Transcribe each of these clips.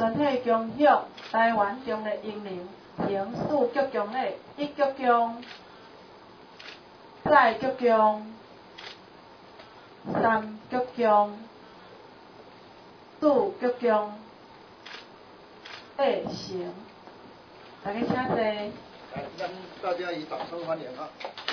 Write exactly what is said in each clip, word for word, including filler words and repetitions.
全体恭贺台湾中的英灵刑事局长的一局长、再局长、三局长、四局长爬成。大家请坐。 来，让大家以掌声欢迎啊！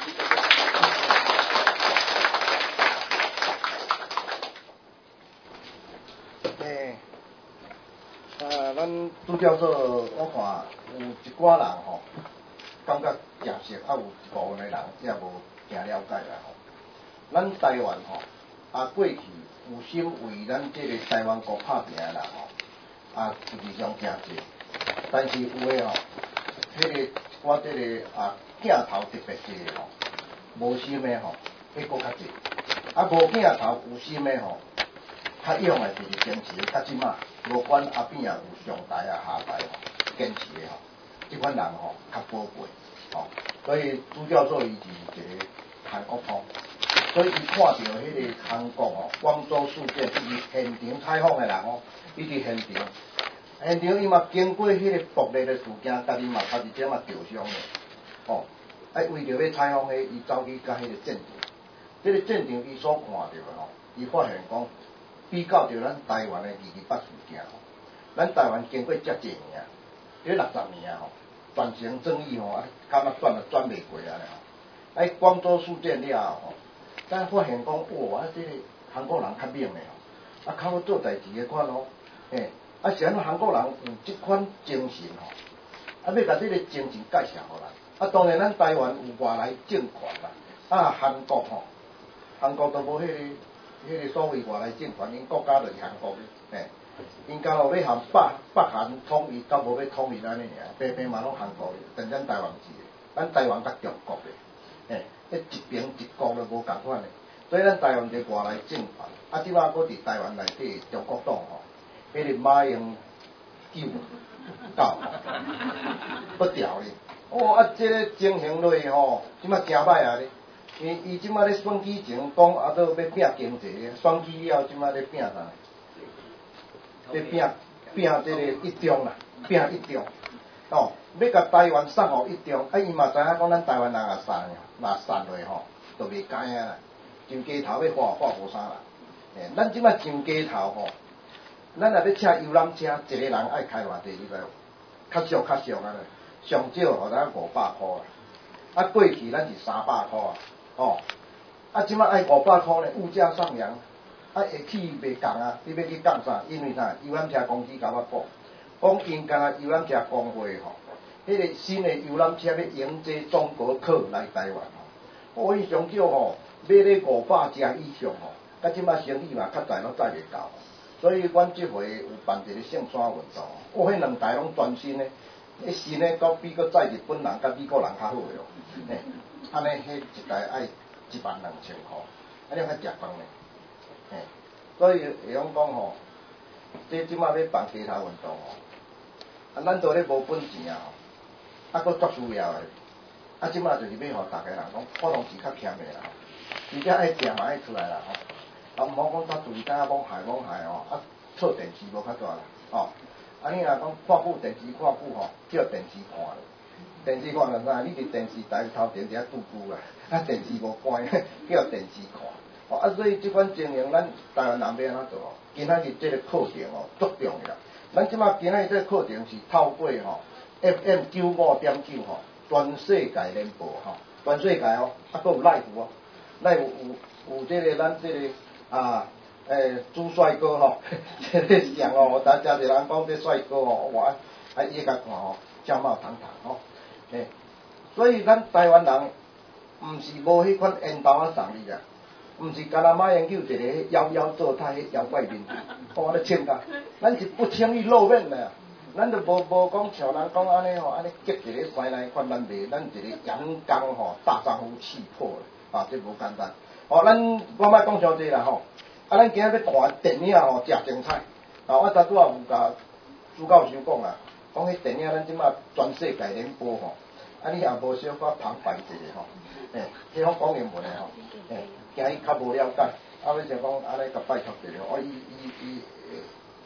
诶，啊，咱朱教授，我看有一寡人吼，感觉诚实，啊有一部分的人也无诚了解啦吼。咱台湾吼，啊过去有心为咱这个台湾国打拼的人吼，啊实际上诚济，但是有诶吼。迄、那个我这个啊镜头特别济吼，无心的吼，迄个较济；啊无镜头有心的吼，较勇的就是坚持的。到即马，无管后边也有上台啊下台吼，坚持的吼，即款人吼较宝贵吼。所以朱教授伊是一个韩国通，所以伊看到迄个韩国吼光州事件，伊现场采访的人哦，伊伫现场。现场伊嘛经过迄个暴力的事件，家己嘛差一点嘛受伤的，哦，哎为着要采访迄，伊走去甲迄个战场，这个战场伊所看到的吼，伊发现讲，比较着咱台湾的二二八事件吼，咱台湾经过遮济年，这六十年吼，转型正义吼，啊，敢若转也转袂过啊吼，哎光州事件了吼，咱发现讲，哇，啊这个韩国人较猛的吼，啊较好做代志的款咯，嘿。啊，是安怎韩国人有即款精神吼，啊，要甲即个精神介绍互咱。啊，当然咱台湾有外来政权啦，啊，韩国吼，韩国都无迄、那个迄、那个所谓外来政权，因国家就是韩国的，嘿，因刚好要含北北韩统一，到无要统一安尼尔，平平嘛拢韩国的，但咱台湾是的，咱台湾甲中国的，嘿，迄一边一国都无共款的，所以咱台湾是外来政权，啊，即摆搁伫台湾内底中国党吼。迄个马英九到不调咧，哦啊，这个情形落吼，即马诚歹啊咧。伊伊即马咧选举前讲啊，都要拼经济，选举了即马咧拼啥？咧拼拼这个一中啦，拼一中。哦，要甲台湾送互一中，啊，伊嘛知影讲咱台湾人也散，若散落吼，就袂解啊啦。上街头要花花无啥啦，诶，咱即马上街头吼。咱若要车游览车，一个人爱开偌济，你知无？较俗较俗啊，上少互咱五百箍啦。啊，过去咱是三百箍啊，哦。啊，即摆爱五百箍呢，物价上扬，啊，会起袂共啊，你要去讲啥？因为啥？游览车公司甲我讲，讲因干啊游览车工会吼，迄、那个新的游览车要迎接中国客来台湾吼，我、哦、伊上少吼，买咧五百加以上吼，啊，即摆生意嘛较载拢载袂到。所以，阮即回有办一个圣山运动，我迄两台拢全新的，迄新的搁比搁载日本人甲美国人较好诶哦。嘿，安尼迄一台爱一万两千箍，安尼较食饭咧。嘿，所以会晓讲吼，这即马要办街头运动吼，啊，咱都咧无本钱啊，啊，搁足需要诶。啊，即马就是要互大家人讲，我拢是较欠诶啦，而且爱食嘛爱出来啦吼。啊，毋好讲他自家罔害罔害哦，啊，错电视无较大啦，哦，啊，你若讲看久电视看久吼，叫电视看咧，电视看就啥？你伫电视台头前伫遐拄久啦，啊，电视无关，叫电视看，哦，啊，所以即款情形，咱台湾人要安怎做哦？今仔日即个课程哦，足重要。咱即马今仔日即个课程是透过吼 F M 九五点九吼，全世界联播吼，全世界哦，啊，佫有 live 哦 ，live 有有即个咱即个。啊，诶，朱帅哥吼，这个像哦，大家一人讲这帅哥哦，哇，啊伊甲看吼，相貌堂堂吼，诶，所以咱台湾人毋是无迄款缘投啊送你啊，毋是干那马英九一个摇摇做态迄妖怪面，我咧请假，咱是不轻易露面的，咱就无无讲像人讲安尼吼，安尼结一个西来款咱袂，咱一个阳刚吼大丈夫气魄的，啊，这无简单。哦，咱我莫讲伤济啦吼，啊，咱今日要看电影吼，诚精彩。啊，我昨拄仔有甲朱教授讲啦，讲迄电影咱即马全世界联播吼，啊，你也无小可旁白一下吼，诶，迄种讲英文的吼，诶，惊伊较无了解，啊，要想讲安尼甲拜托一下，哦，伊伊伊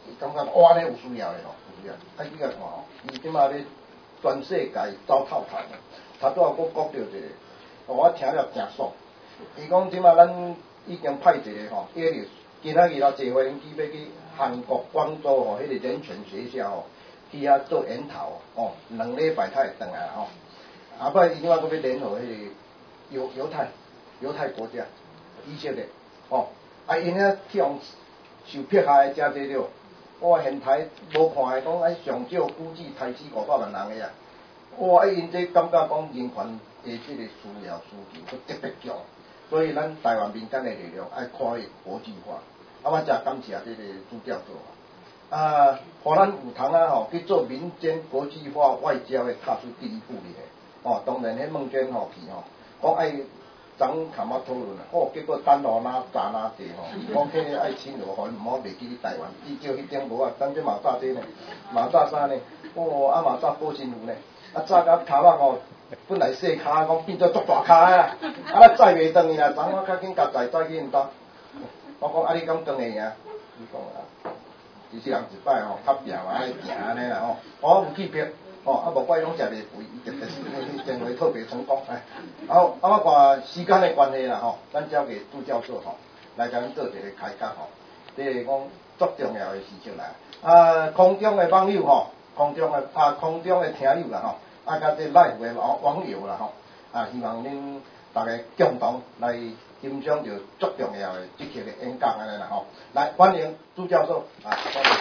感觉哇，安尼有需要的吼，有需要。啊，你甲看吼，伊即马咧全世界走透透的，头拄仔我讲到一个，我听了真爽。伊讲即马咱已经派一个吼，伊个今仔日啦坐飞机要去韩国广州吼，迄个人权学校吼，去遐做研讨哦，两礼拜才会转来吼。啊，不，伊即马佫要联合迄个犹犹太犹太国家以色列哦，啊，因遐去互受迫害的真济了。哇，现台无看的讲，哎，上少估计台四五百万人个啊！哇，哎，因这感觉讲人权的这个需要需求，佫特别强，所以咱台湾民间的力量爱看伊国际化。啊，我真感谢这个朱教授啊，互咱有通啊吼去做民间国际化外交的踏出第一步哩个。哦，当然迄问卷吼去吼，讲爱。昨坎仔讨论啊，哦，结果等落哪炸哪地吼，讲迄个爱亲落雨，毋好袂记去台湾，至少迄点无啊，咱这嘛炸这呢，嘛炸啥呢？哦，啊嘛炸保鲜壶呢，啊炸甲头仔吼，本来细骹讲变做足大骹啊，啊载袂转去啦，昨我较紧甲载载去因兜，我讲啊你敢转会赢？伊讲啊，一世人一摆吼，较拼嘛爱行安尼啦吼，我有去票。哦，啊，无怪拢食袂肥，伊特别是认为特别成功哎。好，啊，我看时间的关系啦吼，咱交给朱教授吼，来甲咱做一个开讲吼。这个讲足重要的事情啦。啊，空中的网友吼，空中的啊，空中的听友啦吼，啊，甲这 live 的网网友啦吼，啊，希望恁大家共同来欣赏着足重要的即期的演讲安尼啦吼。来，欢迎朱教授啊，欢迎。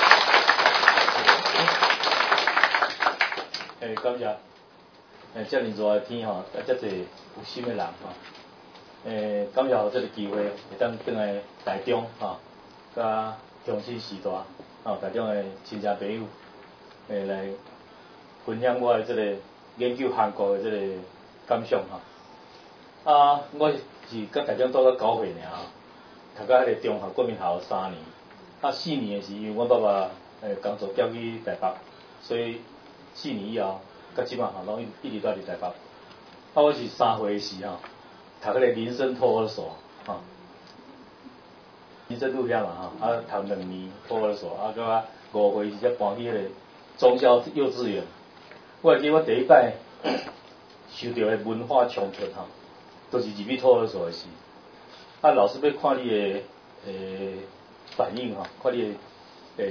诶，感谢，诶，遮尔热的天吼，啊，遮侪有心的人吼，诶，感谢有这个机会，会当转来台中吼，甲乡亲时代吼，台中的亲戚朋友，诶，来分享我的这个研究韩国的这个感想吼。啊，我是甲台中住到九岁尔吼，读到迄个中学国民学校三年，啊，四年的是因为阮爸爸诶工作调去台北，所以。四年以后，到即摆吼，拢一一直住伫台北。啊，我是三岁时吼，读迄个林森托儿所，吼，林森路遐嘛吼，啊，读两年托儿所，啊，到五岁时才搬去迄个中校幼稚园。我会记我第一摆受到的文化冲突吼，都、就是入去托儿所的时，啊，老师要看你的诶反应吼，看你的诶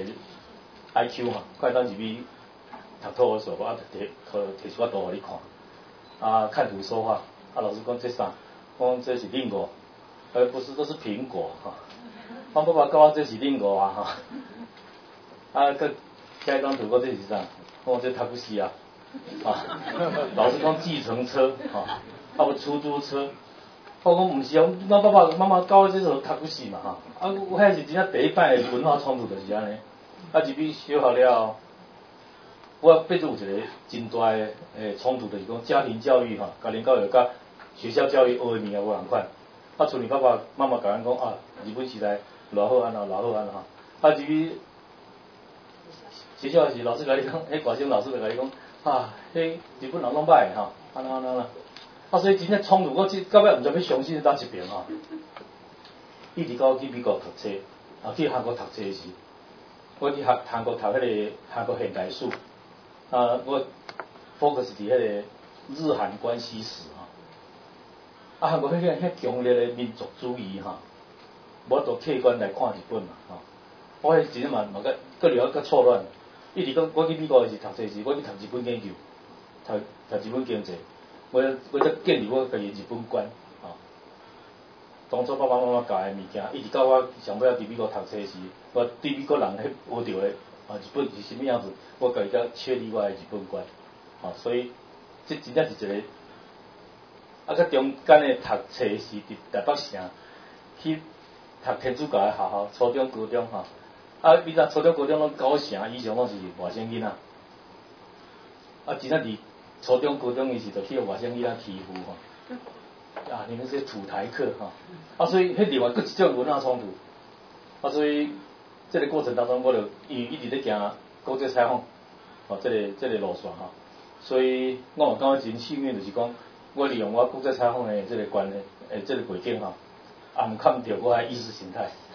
I Q 吼，看当入去。读托儿所，我啊摕摕摕出我图互你看，啊看图说话，啊老师讲这啥？我讲这是另果，呃不是，都是苹果哈。我爸爸教我这是另果啊哈。啊个下一张图讲这是啥？我讲这塔克西啊，啊老师讲计程车哈，啊不出租车。我讲唔是啊，我爸爸妈妈教我这种塔克西嘛哈。啊我迄是真正第一摆文化冲突就是安尼，啊入去小学了。我必须有一个真大的诶冲突，就是讲家庭教育吼，家庭教育甲学校教育学的物件无共款。啊，厝里爸爸妈妈甲咱讲啊，日本时代偌好安怎，偌好安怎吼。啊，至于学校是老师甲你讲，迄外省老师就甲你讲啊，迄日本人拢歹吼，安怎安怎安怎。啊，所以真正冲突，我即到尾毋知要相信哪一边吼。一直到去美国读册，啊去韩国读册时，我去韩韩国读迄个韩国现代史。啊，我 focus 伫迄个日韩关系史吼，啊，韩国迄个遐强烈的民族主义吼，无都客观来看日本嘛吼，我迄真正嘛嘛个个了较错乱，一直讲我去美国时读册时，我去读日本研究，读读日本经济，我我则建立我家己日本观吼。当初爸爸妈妈教的物件，一直到我上尾伫美国读册时，我对美国人迄学着的。啊，日本是什么样子？我家己才确立我的日本观，啊，所以这真正是一个，啊，较中间的读册是伫台北城去读天主教的学校，初中、高中吼，啊，你知初中、高中拢九成以上拢是外省囡仔，啊，真正伫初中、高中伊是就去外省囡仔欺负吼，啊，你们这些土台客吼，啊，所以迄另外佫一种文化冲突，啊，所以。这个过程当中，我就因为一直在行国际采访，哦，这个这个路线哈，所以我有感觉真幸运，就是讲我利用我国际采访的这个关系，诶，这个背景哈，也毋看着我的意识形态，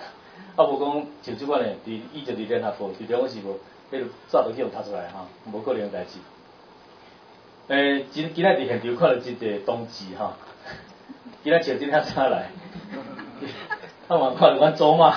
啊无讲像即款诶，伫以前伫联合国，伫中国是无，迄个早就去互读出来吼，无可能代志。诶，今今仔伫现场看到一个同志吼，今仔穿即领衫来，啊嘛看到阮祖妈。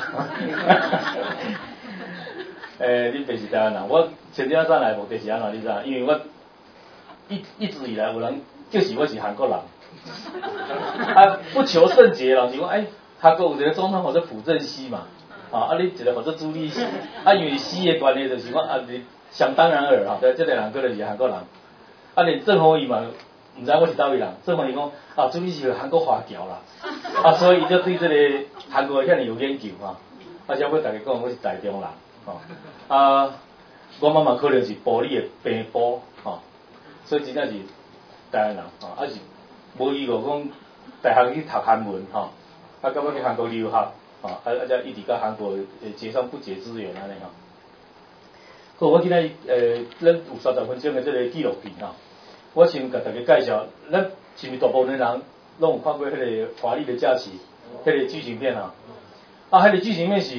诶，恁爸是台湾人，我穿即领衫来目的是安怎？你知影？因为我一一直以来有人就是我是韩国人，啊不求甚解，人是讲哎。韩国有一个总统或者朴正熙嘛，啊，啊你一个或者朱立伦，啊因为死的关系就是讲啊，你想当然尔哈，对，这个人可能是韩国人，啊连郑红怡嘛，唔知我是叨位人，郑红怡讲啊朱立伦是韩国华侨啦，啊所以伊就对这个韩国遐尼有研究哈，啊才要大家讲我是台中人，吼，啊我妈妈可能是埔里的平埔，吼，所以真正是台湾人，吼，啊是无伊就讲大学去读韩文，吼。啊，到尾去韩国留学，吼，啊啊，则一直甲韩国诶结上不解之缘安尼吼。好，我今仔诶，咱有三十分钟诶即个纪录片吼，我先甲大家介绍，咱是毋大部分人拢有看过迄个《华丽的假期》迄个剧情片吼，啊，迄个剧情片是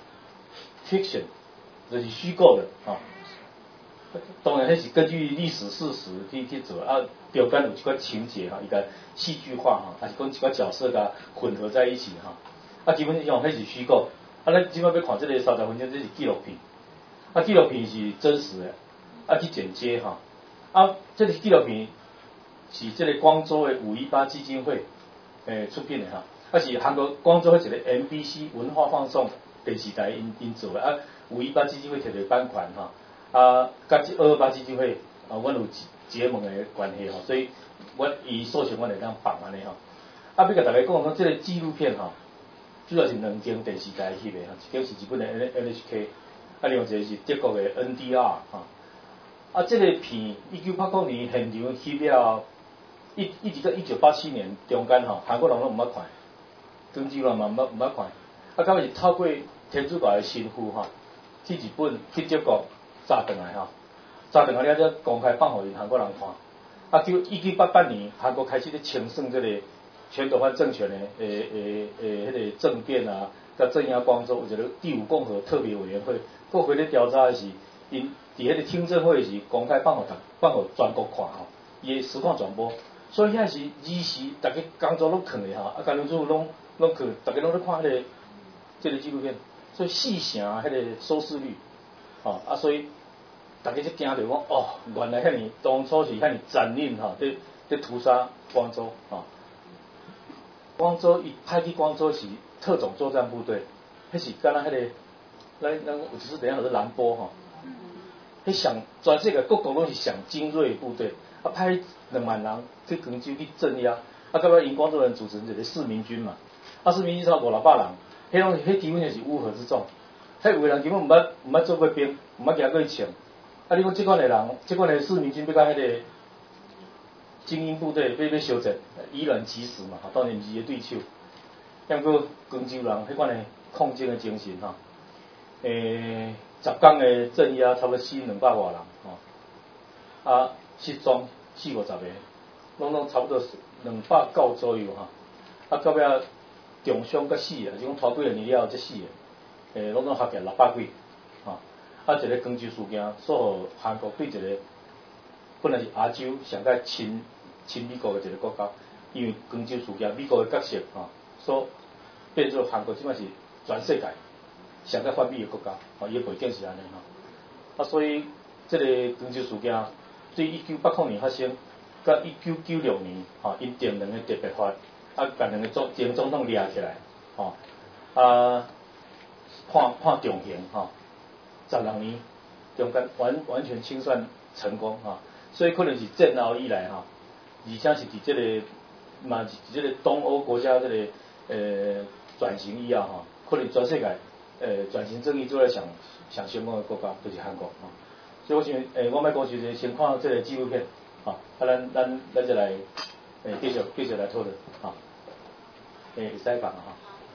fiction， 就是虚构的吼。当然，迄是根据历史事实去去做啊，中间有一寡情节吼，伊甲戏剧化吼，还是讲一寡角色甲混合在一起吼。啊，基本上迄是虚构。啊，咱即摆要看即个三十分钟，这是纪录片。啊，纪录片是真实的，啊去剪接吼。啊，这个纪录片是即个广州的五一八基金会诶出品的吼。啊，是韩国广州的一个 M B C 文化放送电视台因因做的啊，五一八基金会摕到版权吼。啊，甲即二二八基金会啊，阮有结盟的关系吼，所以阮伊授权阮会当放安尼吼。啊，要甲大家讲讲，即个纪录片吼，主要是两间电视台翕的吼，一间是日本的 N H K， 啊，另外一个是德国的 N D R 吼。啊，即个片一九八九年现场翕了，一一直到一九八七年中间吼，韩国人拢毋捌看，广州人嘛毋捌毋捌看，啊，到尾是透过天主教的神父吼，去日本去德国。炸转来吼，炸转来了才公开放互因韩国人看。啊，就一九八八年韩国开始咧清算这个全斗焕政权的诶诶诶迄个政变啊，甲镇压光州有一个第五共和特别委员会，过回咧调查的是因伫迄个听证会是公开放互逐放互全国看吼，伊的实况转播，所以遐是二时逐个工作拢囥的吼，啊，工作组拢拢囥，逐个拢咧看迄、那个这个纪录片，所以四成迄个收视率，吼啊，所以。大家就惊着讲，哦，原来遐尼当初是遐尼残忍吼，伫伫屠杀光州吼。光州伊派去光州是特种作战部队，迄是敢若迄个，咱咱有一次等下是兰波吼，迄上全世界各国拢是上精锐部队，啊派两万人去广州去镇压，啊到尾因光州人组成一个市民军嘛，啊市民军超五六百人，迄拢迄基本上是乌合之众，迄有个人根本毋捌毋捌做过兵，毋捌行过去穿。啊！你讲即款的人，即款的市民军要甲迄个精英部队要要相战，以卵击石嘛，当然毋是伊对手。抑过广州人迄款的抗争的精神吼，诶，十天的镇压，差不多死两百外人吼，啊，失踪四五十个，拢拢差不多两百九左右吼，啊，到尾重伤甲死的，就讲拖几个年了才死的，诶，拢拢合计六百几。啊，一个广州事件，所予韩国对一个本来是亚洲上界亲亲美国的一个国家，因为广州事件，美国的角色吼，所变做韩国即摆是全世界上界反美的国家，吼，伊的背景是安尼吼。啊，所以即个广州事件对一九八九年发生，甲一九九六年吼，因定两个特别法，啊，甲两个总前总统抓起来，吼，啊，判判重刑吼。十六年中间完完全清算成功哈，所以可能是战后以来哈，而且是伫这个嘛是伫这个东欧国家这个呃转型以后哈，可能全世界呃转型正义做来上上成功的国家就是韩国哈，所以我想诶，我卖讲就是先看这个纪录片哈，啊咱咱咱再来诶继续继续来讨论哈，诶会使讲哈，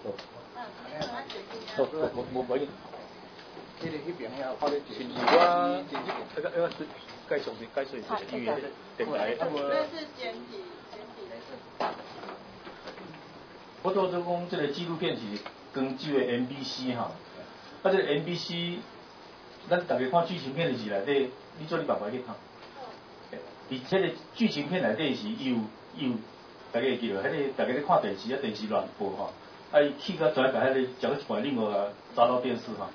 好，好，无无无。 迄个迄边遐， 好的，是是我那个那个是介绍的介绍一下语言电台，那么这是简体简体的。我做做讲这个纪录片是广州的 M B C 哈，啊，这个 M B C， 咱大家看剧情片的时内底，你做你爸爸去看。伊迄个剧情片内底是有有，大家会记得，迄个大家咧看电视啊，电视乱播吼，啊伊去到专甲迄个食到一半另外砸到电视吼。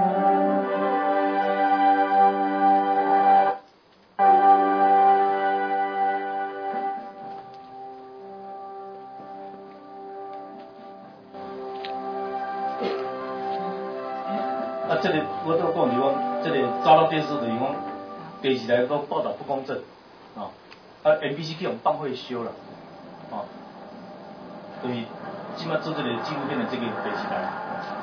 啊，这个我都讲是讲，这个砸到电视就是讲电视台都报道不公正。哦，啊 ，M B C 去用放会修了，哦，所以即马做这个纪录片的这个电视台。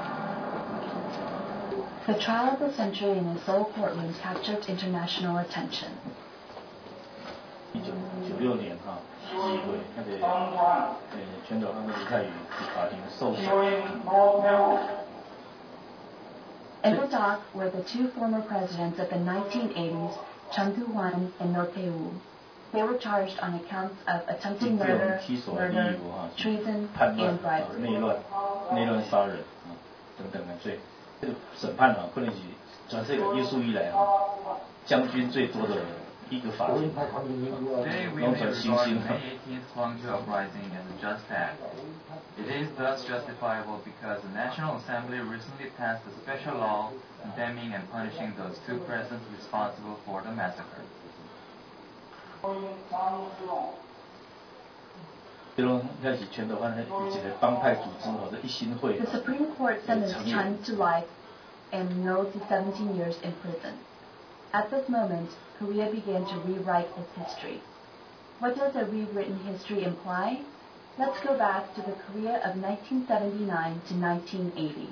The trial of the century in the Seoul courtroom captured international attention. 一九九六年哈，机会那个呃全岛那个李泰宇法庭受审。 In the dock were the two former presidents of the nineteen eighties, Chun Doo-hwan and Roh Tae-woo. They were charged on accounts of attempted murder, murder, treason, and bribery. 内乱、内乱杀人啊等等的罪。这个审判啊，可能是全世界有史以来啊将军最多的一个法庭。 Today we may regard May eighteenth Gwangju uprising as a just act. It is thus justifiable because the National Assembly recently passed a special law condemning and punishing those two presidents responsible for the massacre. 这种那是全岛湾一个帮派组织或者一心会。 The Supreme Court sentenced Chun to life and Roh to seventeen years in prison. At this moment, Korea began to rewrite its history. What does a rewritten history imply? Let's go back to the Korea of nineteen seventy-nine to nineteen eighty.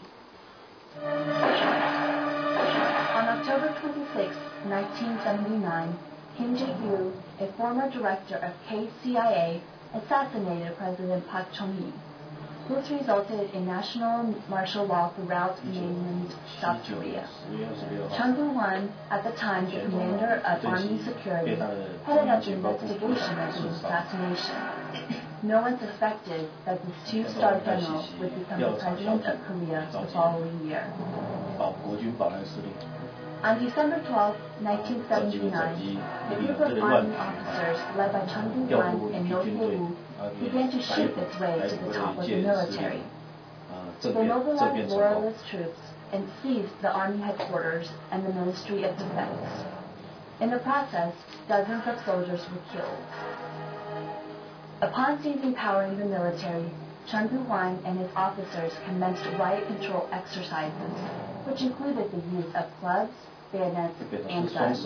On October twenty-sixth, nineteen seventy-nine, Kim Jae-gyu, a former director of K C I A, assassinated President Park Chung-hee. This resulted in national martial law throughout mainland South Korea. Chun Doo-hwan, at the time the commander of Army Security, headed up the investigation of the assassination. No one suspected that this two-star general would become the president of Korea the following year. On December twelfth, nineteen seventy-nine, a group of army officers led by Chun Doo-hwan and Roh Tae-woo began to shoot its way to the top of the military. They mobilized loyalist troops and seized the army headquarters and the Ministry of Defense. In the process, dozens of soldiers were killed. Upon seizing power in the military, Chun Doo-hwan and his officers commenced riot control exercises, which included the use of clubs, bayonets, and guns.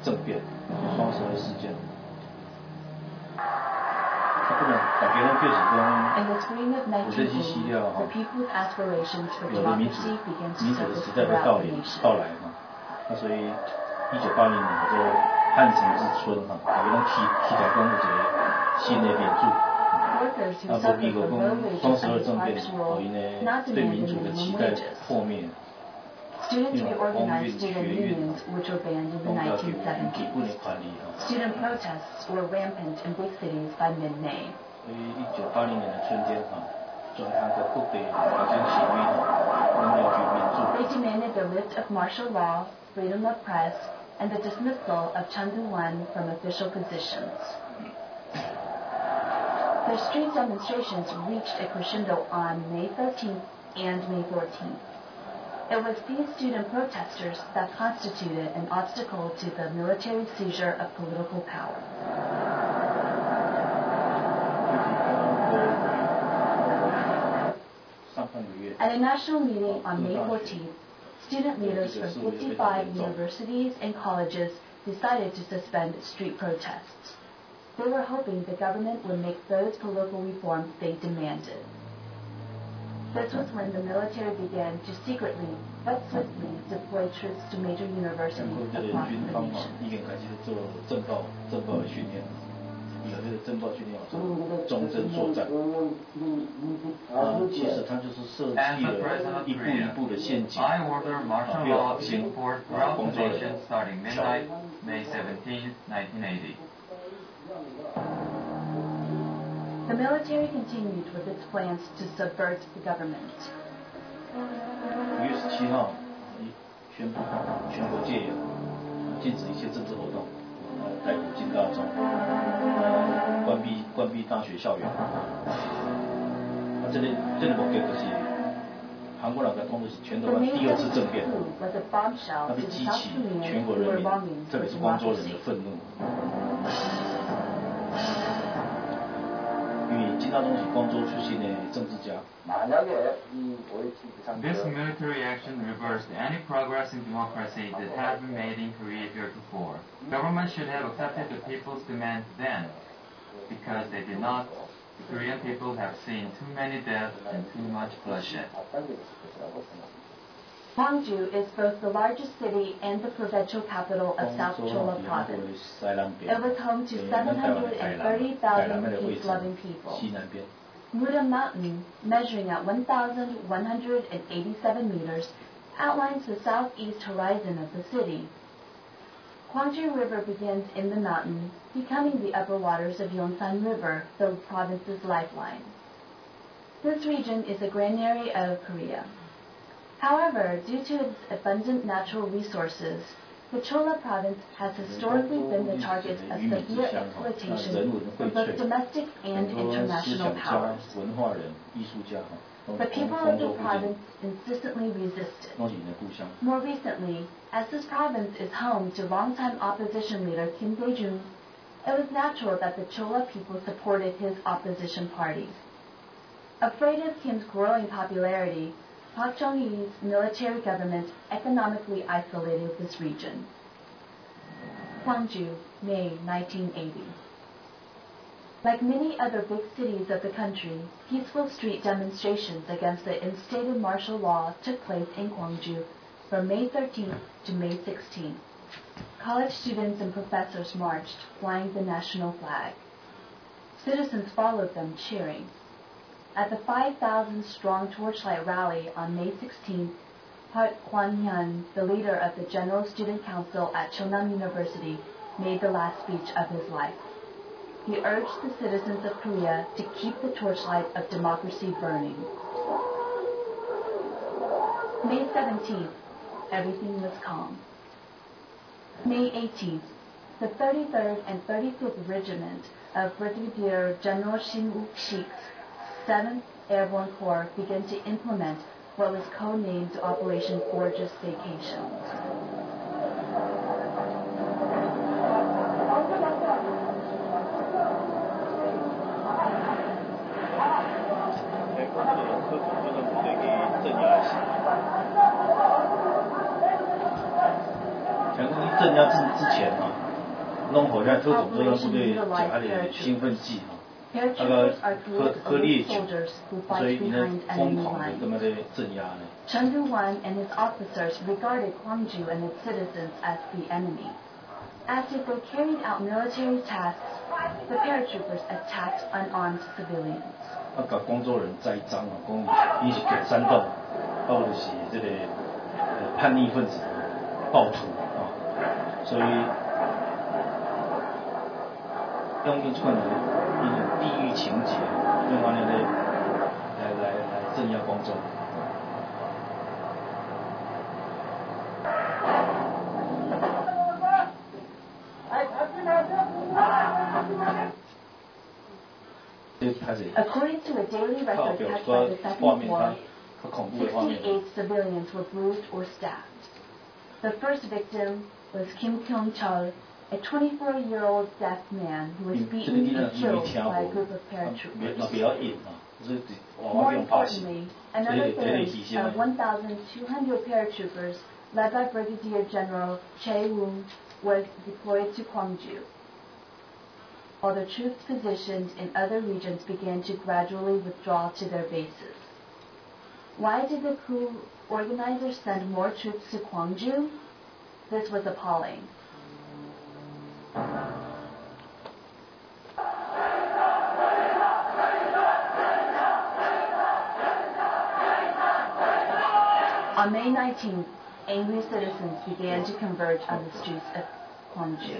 In the spring of nineteen eighty, the people's aspirations for democracy began to surface throughout the nation. 那所以一九八零年这个汉城之春哈，大家拢期期待讲有一个新的民主。 Workers who 啊，无 suffered 结果 from low 讲 wages 双十二 and 政变 harsh 互 rule 因呢 not 对民 demanded 主的期 minimum 待 wages. 破灭。 Students 因为 reorganized 奥运 student 学运 unions, which were banned in the 拢要求 nineteen 基 seventies. 本的权利哈。 Student protests were rampant in big cities by mid-May. 所以一九八零年的春天哈，全韩国各地发生示威哈，拢要求民主。 They demanded the lift of martial law, freedom of press, and the dismissal of Chun Doo-hwan from official positions. The street demonstrations reached a crescendo on May thirteenth and May fourteenth. It was these student protesters that constituted an obstacle to the military seizure of political power. At a national meeting on May fourteenth, student leaders from fifty-five universities and colleges decided to suspend street protests. They were hoping the government would make those political reforms they demanded. This was when the military began to secretly but swiftly deploy troops to major universities 这个 across 军 the 方哈 nation. 已经开始做政报政报的训练，有这个政报训练做中正作战。啊，其实它就是设 As 计 the 了 President of 一步一 Korea, 步的陷阱， I order martial 啊， law 要 to 先 enforce 把 throughout 工 the 作人 nation 员 starting 挑 midnight, May seventeenth, nineteen eighty. The military continued with its plans to subvert the government. 五月十七号，宣布全国戒严，禁止一切政治活动，呃，逮捕金大中，呃，关闭关闭大学校园。啊，这个这个目的就是韩国人在讲的是全台湾第二次政变，那被激起全国人民，特别是光州人的愤怒。因为金大中是光州出身的政治家。 This military action reversed any progress in democracy that had been made in Korea heretofore. Government should have accepted the people's demands then, because they did not. The Korean people have seen too many deaths and too much bloodshed. Gwangju is both the largest city and the provincial capital of South Cholla Province. It was home to seven hundred thirty thousand peace-loving people. Muda Mountain, measuring at one thousand one hundred eighty-seven meters, outlines the southeast horizon of the city. Gwangju River begins in the mountain, becoming the upper waters of Yongsan River, the province's lifeline. This region is a granary of Korea. However, due to its abundant natural resources, the Cholla province has historically been the target of severe exploitation from both domestic and international powers. The people of the province insistently resisted. More recently, as this province is home to longtime opposition leader Kim Dae-jung, it was natural that the Cholla people supported his opposition parties. Afraid of Kim's growing popularity, Park Chung-hee's military government economically isolated this region. Gwangju, May nineteen eighty. Like many other big cities of the country, peaceful street demonstrations against the instated martial law took place in Gwangju from May thirteenth to May sixteenth. College students and professors marched, flying the national flag. Citizens followed them, cheering. At the five thousand strong torchlight rally on May sixteenth, Park Kwan-hyun, the leader of the General Student Council at Cheonam University, made the last speech of his life. He urged the citizens of Korea to keep the torchlight of democracy burning. May seventeenth, everything was calm. May eighteenth, the thirty-third and thirty-fifth Regiment of Brigadier General Shin Wook-sik's seventh Airborne Corps began to implement what was codenamed Operation Gorgeous Vacations. Paratroopers are elite soldiers who fight behind enemy lines. Chen Du-wan and his officers regarded Gwangju and its citizens as the enemy. After they carried out military tasks, the paratroopers attacked unarmed civilians. 啊，甲广州人栽赃啊，讲伊是共产党，啊，或者是这个呃叛逆分子、暴徒啊，所以用这款的一种地狱情节，用安尼来来来来镇压广州。 According to a daily record kept by the Second Corps, sixty-eight civilians were bruised or stabbed. The first victim was Kim Kyung-chul, a twenty-four-year-old deaf man who was beaten and killed by a group of paratroopers. More importantly, another phase of one thousand two hundred paratroopers, led by Brigadier General Chae Woon, was deployed to Gwangju, while the troops positioned in other regions began to gradually withdraw to their bases. Why did the coup organizers send more troops to Gwangju? This was appalling. On May nineteenth, angry citizens began to converge on the streets of Gwangju.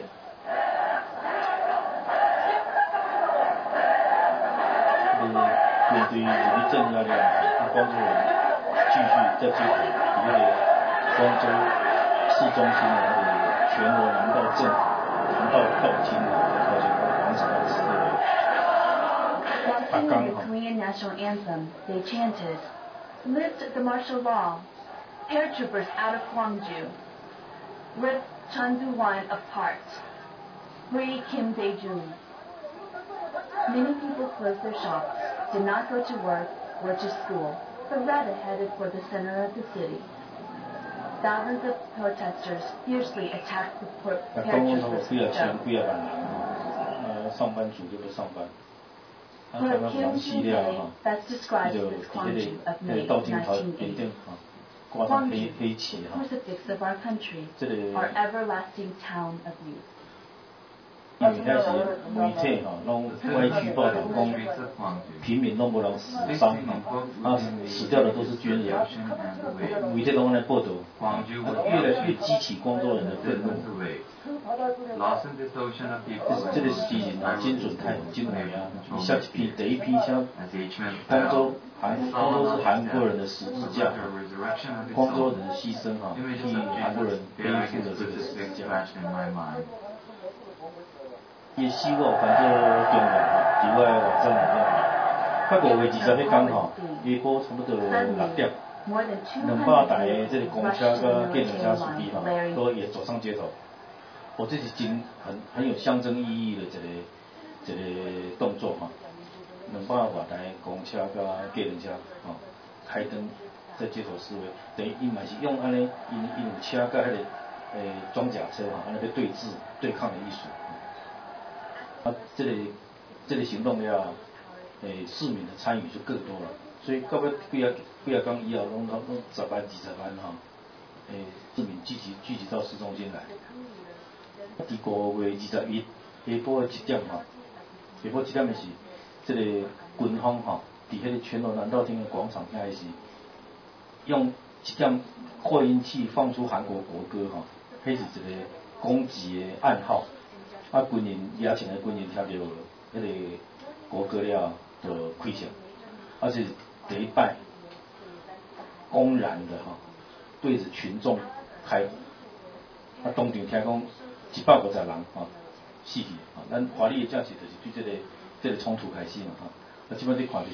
续在街头，伫迄个光州市中心的那个全罗南道政府南道道厅啊，头前广场的示威。 While singing the Korean national anthem, they chanted, "Lift the martial law, paratroopers out of Gwangju, rip Chun Doo-hwan apart, free Kim Dae-jung." Many people closed their shops, did not go to work or to school, but rather headed for the center of the city. Thousands of protesters fiercely attacked the por- 那公共头 paratroopers 几啊 with 千 dogs. 几啊万人呃，上班族就不上班。啊，台 For 湾 Kim 人死了 Jong-hae 哈， best 伊 describes 就 this 伫迄 Gwangju 个 of 迄 May 个道厅头 nineteen 边 eighty. 顶哈，挂上黑 Gwangju, 黑旗 the 哈。 crucifix of our country, 这个 our everlasting town of youth. 因为遐是媒体吼，拢歪曲报道讲平民拢无人死伤吼，啊死掉的都是军人。媒体拢在报道，啊越来越激起光州人的愤怒。 这个时辰啊，精准太精美啊！以下一篇第一篇像光州韩光州是韩国人的十字架，光州人的牺牲哈，替韩国人背负了这个十字架。也希望反正中央哈，伫我的网站内底，到五月二十迄天吼，下晡差不多六点， More than 两 200 百台的这个 people 公 rushed 车 to the 跟电动 military 车司机 line, 哈， blaring 都也走上街头。我这是真很很有象征意义的一个一个动作哈。两百外台公车甲电动车吼，开灯在街头示威，等于伊嘛是用安尼，因因有车甲迄个诶装甲车哈，安尼要对峙对抗的艺术。啊，这个这个行动了，诶市民的参与就更多了，所以到尾几啊几啊天以后，拢拢十万二十万哈，诶市民聚集聚集到市中心来。 伫五月二十一下晡的一点吼，下晡一点的是，这个军方吼，伫迄个全罗南道厅的广场遐是，用一点扩音器放出韩国国歌吼，迄是一个攻击的暗号。啊，军人野前的军人听到迄个国歌了，就开枪，而且第一摆公然的吼，对着群众开火。啊，当场听讲。 一百五十人吼死去，吼，咱华丽的正是就是对这个这个冲突开始嘛吼。啊，即摆你看就是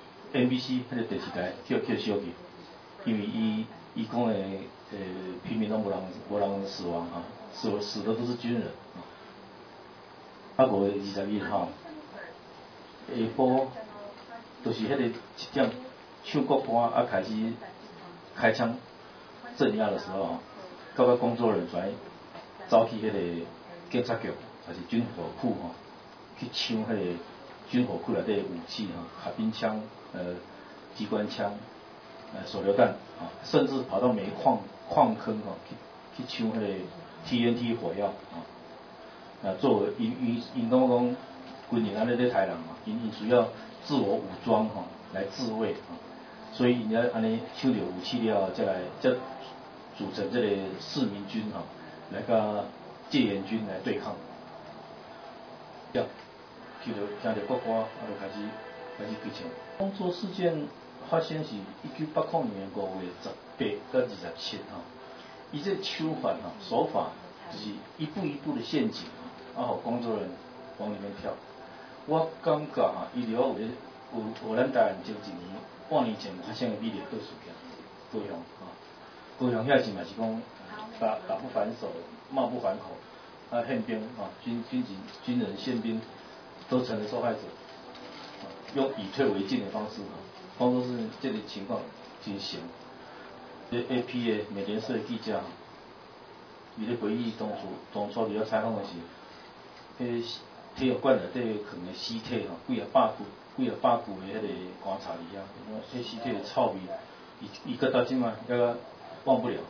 M B C 迄个电视台叫叫小去，因为伊伊讲的呃平民拢无人无人死亡哈，死死的都是军人。啊，五月二十一号下晡，就是迄个一点唱国歌啊开始开枪镇压的时候，到尾工作人员。 走去迄个警察局，还是军火库吼，去抢迄个军火库内底的武器吼，卡宾枪、呃机关枪、呃手榴弹啊，甚至跑到煤矿矿坑吼去去抢迄个 T N T 火药啊。啊，作为因因因讲讲军人安尼咧杀人嘛，因因需要自我武装吼来自卫啊，所以因要安尼抢着武器了，再来再组成这个市民军吼。 来甲戒严军来对抗，呀，听着听着国歌，啊，就开始开始开枪。光州事件发生是一九八零年五月十八到二十七哈，伊这手法哈手法就是一步一步的陷阱啊，互光州人往里面跳。我感觉哈，伊了有有有咱台湾前一年半年前发生的美丽岛事件，高雄啊，高雄遐时嘛是讲。 打打不还手，骂不还口，啊，宪兵啊，军军警、军人、宪兵都成了受害者，啊，用以退为进的方式啊，光都是这个情况进行。这 A P 的美联社的记者，伊咧回忆当初当初伫咧采访的是，迄体育馆内底藏的尸体吼，几啊百具、几啊百具的迄个棺材里啊，迄尸体的臭味，伊伊到到即嘛，抑个忘不了。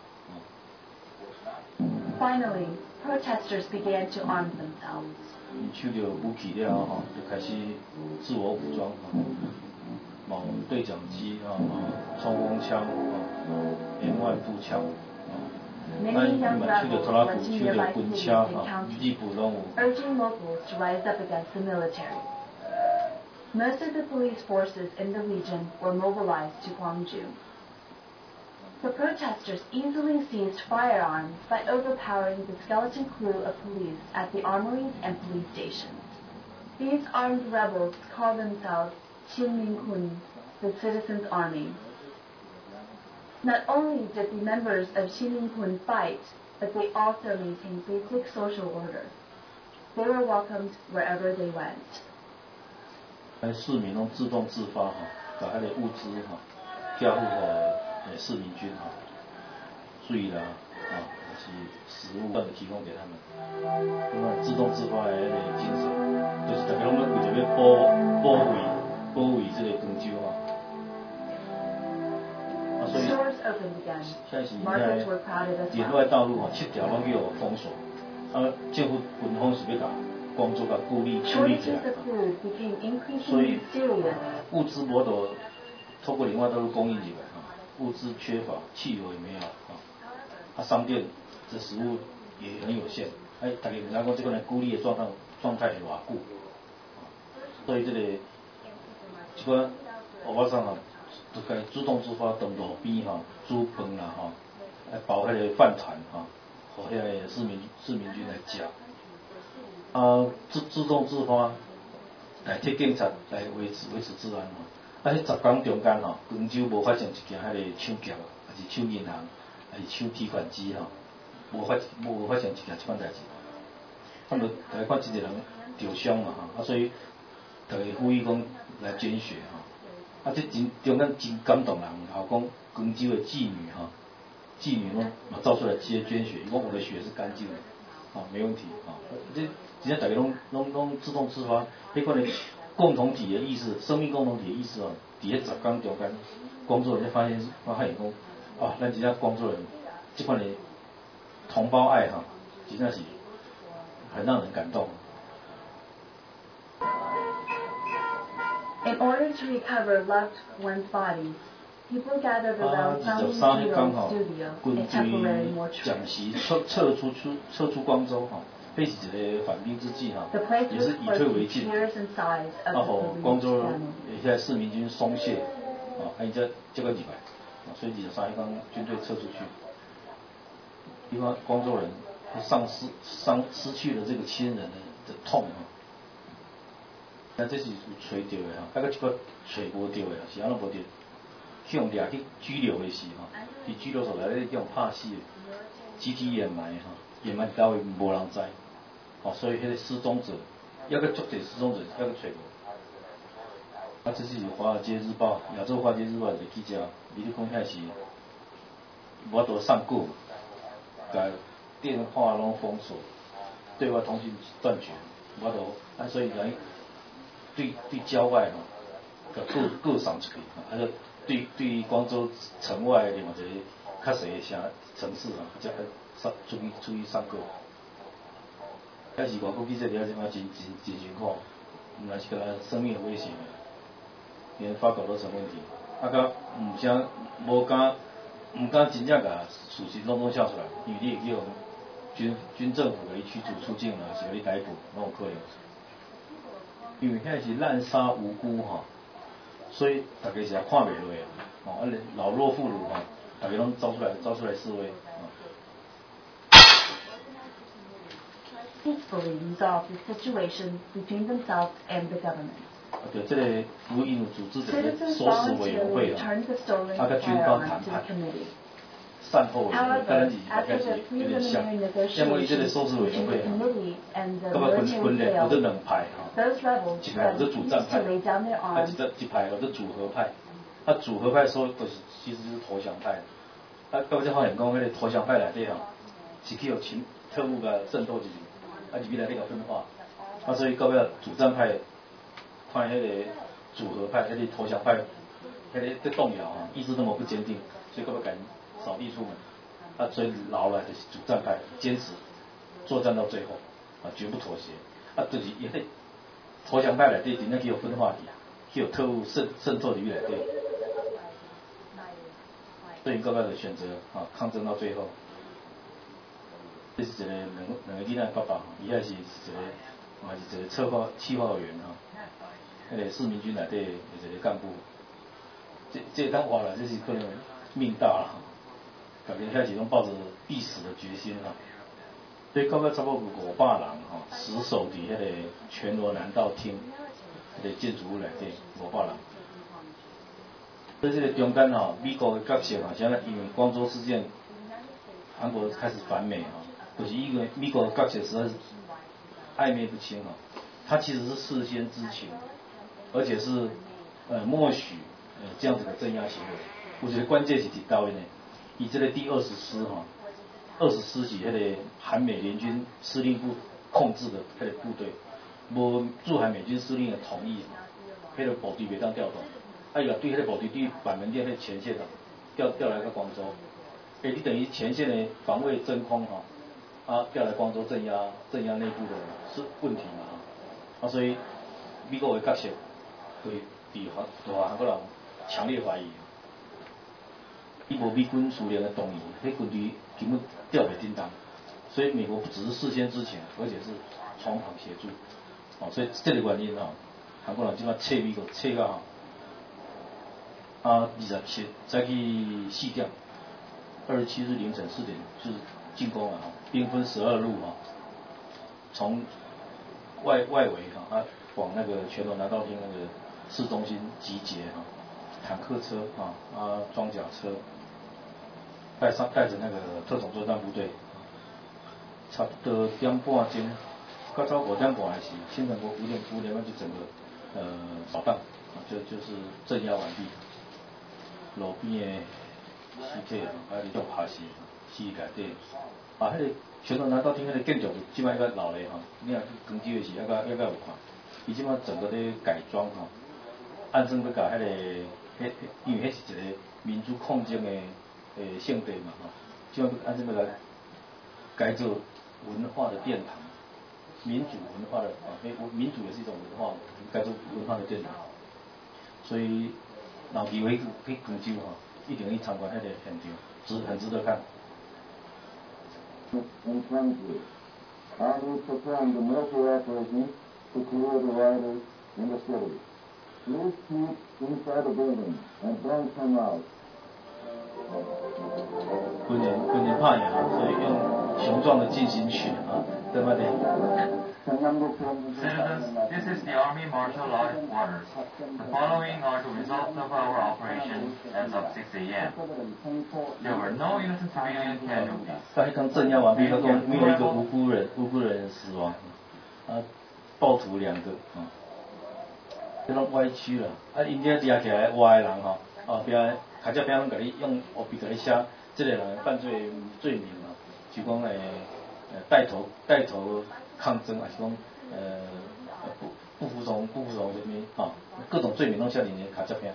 Finally, protesters began to arm themselves. 抽到武器了吼，就开始自我武装吼，毛对讲机啊，冲锋枪啊，连环步枪啊，咱伊嘛抽到拖拉机，抽到军车哈，日步拢有。 urging locals to rise up against the military. Most of the police forces in the region were mobilized to Gwangju. The protesters easily seized firearms by overpowering the skeleton crew of police at the armories and police stations. These armed rebels call themselves Shinmin-kun, the Citizens' Army. Not only did the members of Shinmin-kun fight, but they also maintained basic social order. They were welcomed wherever they went. 市民拢自动自发哈，把迄个物资哈交付给诶市民军哈，水啦啊，还是食物，都提供给他们。那么自动自发的迄个精神，就是大家拢为着要保保卫保卫这个广州啊。啊，所以现在是现在沿外道路哈七条拢有封锁，啊，政府军方是要甲。 工作甲孤立处理起来，所以物资无得透过另外道路供应进来啊，物资缺乏，汽油也没有啊，啊商店这食物也很有限，哎，大家唔知讲这个呢孤立的状态状态是偌久，所以这个这个欧巴桑啊，就该主动自发登路边哈煮饭啦哈，来包迄个饭团哈，和迄个市民市民军来食。 啊，自自动自发来替警察来维持维持治安嘛。啊，迄十天中间吼，广州无发生一件迄个抢劫，还是抢银行，还是抢提款机吼，无发无发生一件即款代志。他们大家看真侪人受伤嘛吼，啊，所以大家呼吁讲来捐血吼。啊，这真中间真感动人，然后讲广州的妓女吼，妓女拢嘛造出来直接捐血，因为我的血是干净的，啊，没问题啊，这。 真正大家拢拢拢自动自发，迄款的共同体的意识，生命共同体的意识哦，伫迄十天中间，工作人员发现发现讲，啊，咱真正工作人员这款的同胞爱哈，真正是很让人感动。 In order to recover loved ones' bodies, people gathered around Sami Kiro's studio, a temporary mortuary. 讲习撤撤出出撤出光州哈。 这是一个反兵之计哈，也是以退为进，啊好，光州现在市民军松懈，啊，还有这这个礼拜，啊，所以二十三号军队撤出去，因为光州人丧失丧失去了这个亲人的的痛啊，那这是有找到的哈，啊个一个找无到的，是安怎无到？去用掠去拘留的时哈，伫拘留所内底叫拍死的，集体掩埋哈，掩埋到位无人知。 哦，所以迄个失踪者，要个足侪失踪者，要个找无。啊，这是《华尔街日报》亚洲《华尔街日报》一个记者，伊咧讲遐是，无多上过，甲电话拢封锁，对外通讯断绝，无多，啊，所以来对对郊外吼，甲各各送出去，啊，就对对广州城外另外一个较细的城城市吼，才上注意注意上过。 还是外国记者了解嘛，真真真辛苦，毋但是个生命的威胁，连发稿都成问题。啊，甲毋啥无敢毋敢真正甲事实拢拢写出来，因为你会叫军军政府给伊驱逐出境啦，是给伊逮捕，拢有可能。因为遐是滥杀无辜吼，所以大家是也看袂落啊，吼，啊老弱妇孺吼，大家拢走出来走出来示威。 peacefully resolve the situation between themselves and the government. 对，这个有因有组织一个收拾委员会啊，啊，甲军方谈判，善后委员会，当然是大概是有点像，因为这个收拾委员会啊，咁啊分分裂有这两派哈，一派有这主战派，啊一个一派有这组合派，啊组合派说就是其实就是投降派，啊到这发现讲迄个投降派内底吼，是去有情特务甲渗透进去。 啊，入去来这个分化，啊，所以到尾主战派看迄个组合派、迄个投降派、迄个在动摇啊，意志那么不坚定，所以到尾敢扫地出门，啊，所以留来就是主战派，坚持作战到最后，啊，绝不妥协，啊，就是因为投降派内底真正去有分化去，去有特务渗渗透入去内底，所以到尾就选择啊抗争到最后。 这是一个两两个囡仔爸爸，伊遐是一个，嘛是一个策划企划委员吼，迄个市民军内底一个干部，这这当活啦，这是可能命大啦， 大家遐时拢抱着必死的决心哈。所以到尾差不多五百人哈，死守伫迄个全罗南道厅迄个建筑物内底五百人。在这个中间哈，美国的角色哈，现在因为光州事件，韩国开始反美哈，就是因为美国的角色实在是暧昧不清哈，他其实是事先知情，而且是呃默许呃这样子的镇压行为。我觉得关键是伫到位呢，以这个第二十师哈，二十师是迄个韩美联军司令部控制的迄个部队，无驻韩美军司令的同意，迄个部队袂当调动。啊，伊个对迄个部队对板门店迄前线啊，调调来个光州，诶，你等于前线的防卫真空哈，啊，调来光州镇压镇压内部的是问题嘛哈，啊，所以美国的角色对对韩对韩国人强烈怀疑，伊无美军苏联的动议，迄军队根本调袂叮当，所以美国不只是事先知情，而且是从旁协助，哦，所以这个原因哈，韩国人即摆撤美国撤到。啊，二十七再去四点，二十七日凌晨四点就是进攻了哈，兵分十二路哈，从外外围哈啊往那个全罗南道厅那个市中心集结哈，坦克车啊啊装甲车，带上带着那个特种作战部队，差不多点半钟，到超五点半的时，清晨五点五点半就整个呃扫荡啊，就就是镇压完毕。路边的尸体啊，啊，里种拍死，死内底。啊，迄、那个全罗南道厅迄个建筑，即摆还阁留咧吼。你若去广州的时，还阁还阁有看。伊即摆整个咧改装吼，按算要甲迄、那个，迄因为迄是一个民主抗争的诶圣地嘛吼，即摆要按算要来改做文化的殿堂，民主文化的啊，诶，民主也是一种文化，改做文化的殿堂。所以。有机会去去广州吼，一定去参观迄个现场，值很值得看。 In Gwangju, Army performed a military operation to clear the rioters in the city. Police keep inside the building and don't come out. 军人军人怕赢，所以用雄壮的进行曲啊，在那里。 Citizens, this is the Army Martial Law Headquarters. The following are the results of our operation as of six A M There were no innocent civilian casualties. 在刚镇压完毕，他说没有一个无辜人无辜人死亡，啊，暴徒两个啊，这种歪曲了，啊，因这抓起来歪的人吼，啊，边卡这边拢甲你用黑笔甲你写，这个人犯罪罪名啊，就讲诶，呃，带头带头。抗争还是讲呃不不服从不服从什么啊各种罪名拢写伫咧卡这边。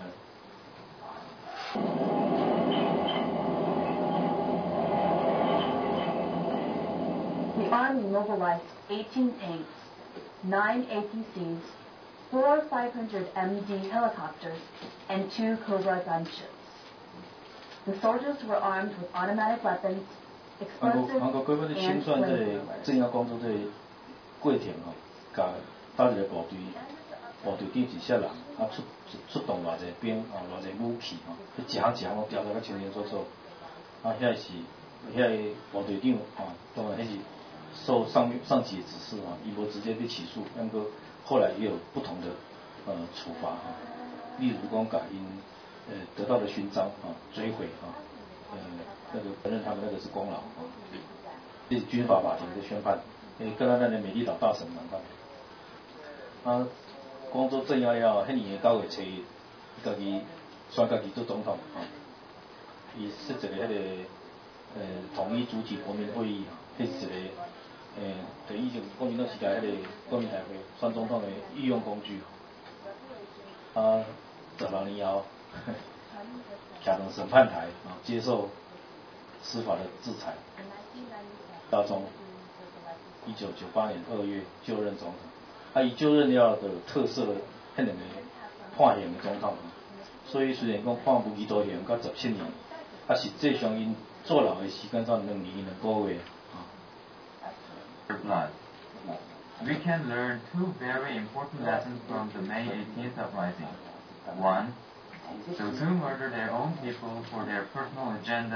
The Army mobilized eighteen tanks, nine A P Cs, four five hundred M D helicopters, and two Cobra gunships. The soldiers were armed with automatic weapons, explosives, 韩国各位的清算这镇压工作这过程吼，甲搭一个部队，部队顶一些人，啊出出动偌济兵，啊偌济武器吼，去一项一项拢调到较清清楚楚。啊，遐是遐个部队长啊，当然迄是受上上级的指示啊，伊无直接被起诉，但过后来也有不同的呃处罚哈，例如讲甲因呃得到的勋章啊追回啊，呃那个承认他们那个是功劳啊，这是军法法庭的宣判。诶，跟咱咱的美丽老大神同款。啊，光州镇压了，迄年的九月初，伊家己选家己做总统啊。伊设一个迄、那个呃统一主体国民会议啊，迄是一个诶，等于就国民党时代迄个国民大会选总统的御用工具。啊，十六年后，徛上审判台啊，接受司法的制裁。大中。一九九八年二月就任总统，啊，伊就任了的特色迄两个判刑的总统，所以虽然讲判无期徒刑到十七年，啊，实际上因坐牢的时间才两年两个月。 Blood. We can learn two very important lessons from the May eighteenth uprising. One, those who murder their own people for their personal agendas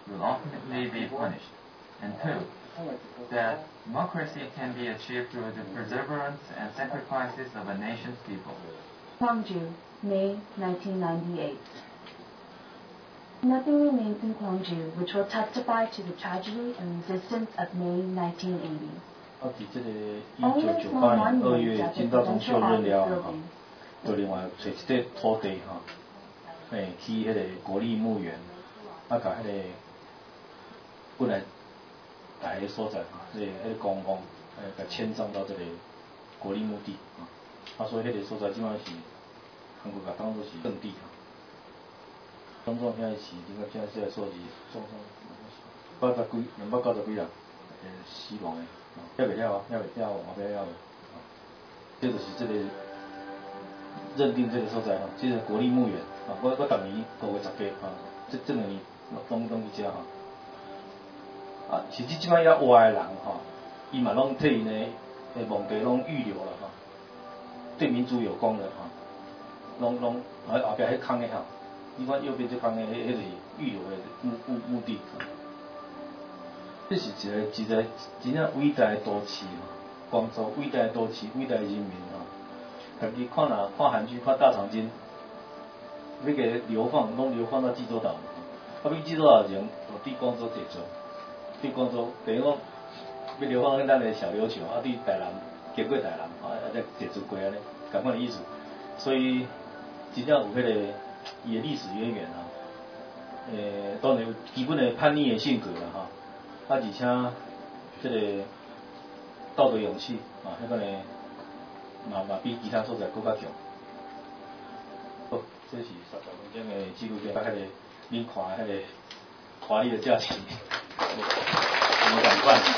will ultimately be punished. And two, that democracy can be achieved through the perseverance and sacrifices of a nation's people. Gwangju, May nineteen ninety-eight. Nothing remains in Gwangju which will testify to the tragedy and resistance of May nineteen eighty. 啊，伫即个一九九八年二月，金大中就任了吼，就另外找一块土地吼，诶，去迄个国立墓园，啊，甲迄个本来大个所在吼，即个迄个公墓，诶，甲迁葬到这个国立墓地啊，啊，所以迄个所在即摆是韩国甲当作是圣地吼。总总现在是应该现在现在数字总总八十几两百九十几人诶死亡诶。还袂晓啊，还袂晓，我袂晓。这就是这个认定这个所在吼，这个国立墓园啊，我我逐年五月十八啊，这这两年拢拢去遮吼。啊，甚至即摆遐活诶人吼，伊嘛拢替因诶诶墓地拢预留了吼，对民族有功的吼，拢拢后后壁迄空诶吼，你看右边这空诶，迄迄是预留诶墓墓墓地。这是一个一个真正伟大的都市嘛，广州伟大的都市，伟大的人民啊！家己看哪看韩剧，看大长今，要给流放，拢流放到济州岛嘛。啊，比济州岛人对广州坐坐，对广州等于讲要流放到咱的小琉球，啊，对台南经过台南，啊，啊再坐坐过安尼，同款的意思。所以真正有迄个伊的历史渊源啊。诶，当然有基本的叛逆的性格啦，哈。啊，而且这个道德勇气啊，迄个呢，嘛嘛比其他所在更加强。好，这是十九分钟的纪录片，甲迄个恁看迄个华丽的假期，怎么感官？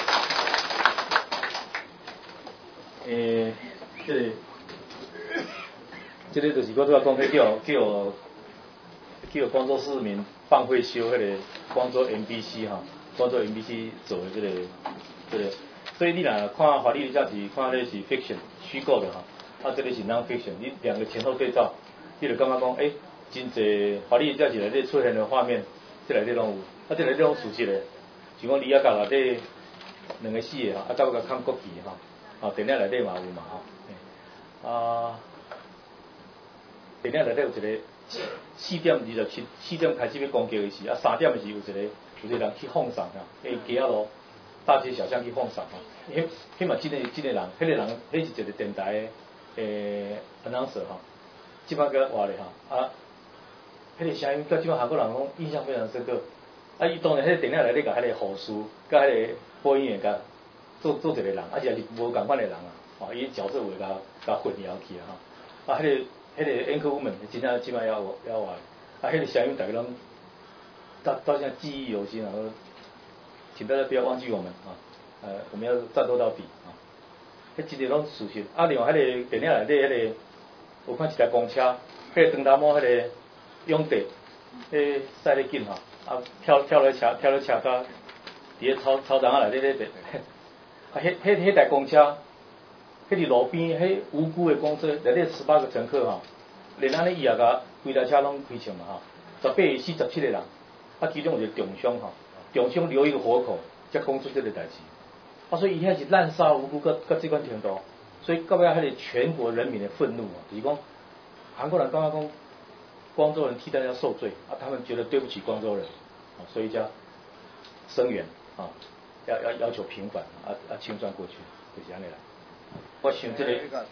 诶，这个，这个就是我拄仔讲，迄叫叫叫广州市民放会修迄个广州 M B C 哈。广州 M B C 做的这个，这个，所以你若看华丽的假期，看那是 fiction 虚构的哈，啊，这个是 non fiction， 你两个前后对照，你就感觉讲，诶、欸，真侪华丽的假期内底出现的画面，这内底拢有，啊，这内底拢事实的，像讲李亚甲内底两个死的哈，啊，甲我甲看国旗哈，啊，电影内底嘛有嘛吼，啊，电影内底有一个四点二十七，四点开始要攻击的时，啊，三点的时有一个。有个人去放送啊，诶，街仔路、大街小巷去放送啊，迄、迄嘛，真个真个人，迄、那个人，迄是一个电台诶 announcer 吼，即摆个话咧吼，啊，迄、那个声音，甲即摆韩国人拢印象非常深刻。啊，伊当然迄个电影内底甲迄个护士，甲迄个播音员甲做做一个人，啊，是也是无共款的人啊，吼，伊角色会甲甲混淆去啊，吼，啊，迄、那个迄、那个演科woman真正即摆要要话，啊，迄、那个声音大家拢。到到现在记忆犹新啊！请大家不要忘记我们啊！呃，我们要战斗到底啊！迄真个拢事实。啊，另外迄个电影内底迄个，有看一台公车，迄、那个长头毛迄个勇士，迄驶咧紧吼，啊跳跳咧车跳咧车骹，伫个操操场啊内底咧咧，啊，迄迄迄台公车，迄伫路边迄无辜的公车，内底十八个乘客吼，连安尼伊也甲规台车拢开枪嘛吼，十八四十七个人。啊，其中有一个重伤吼，重伤留一个活口，才讲出这个代志。啊，所以伊遐是滥杀无辜，到到这款程度，所以到尾迄个全国人民的愤怒啊，就是讲韩国人刚刚讲光州人替代要受罪啊，他们觉得对不起光州人，啊，所以叫声援啊，要要要求平反啊啊清算过去，就是安尼啦。我想这个，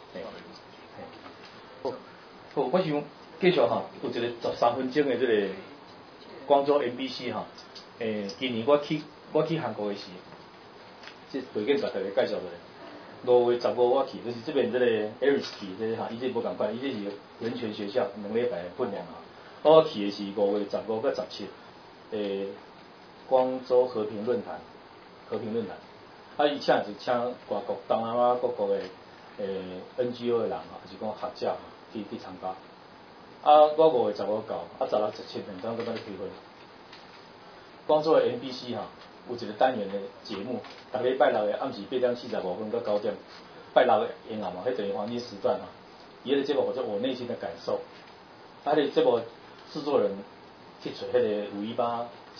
好，好，我想继续哈，有一个十三分钟的这个。广州 M B C 哈，诶，今年我去我去韩国的时，即背景甲大家介绍下。五月十五我去，就是这边这个 Aris 去，这哈，伊这无共款，伊这是人权学校，两礼拜的分量哈。我去的是五月十五到十七，诶，广州和平论坛，和平论坛，啊，伊请是请外国东南亚各国的诶 N G O 的人哈，就是讲学者去去参加。啊，我五月十五到，啊十六、十七两张都在咧开会。广州的 M B C 哈，有一个单元的节目，逐礼拜六的暗时八点四十五分到九点，拜六的下暗嘛，迄等于黄金时段嘛。伊个节目或者我内心的感受，啊，迄个节目制作人去找迄个五一八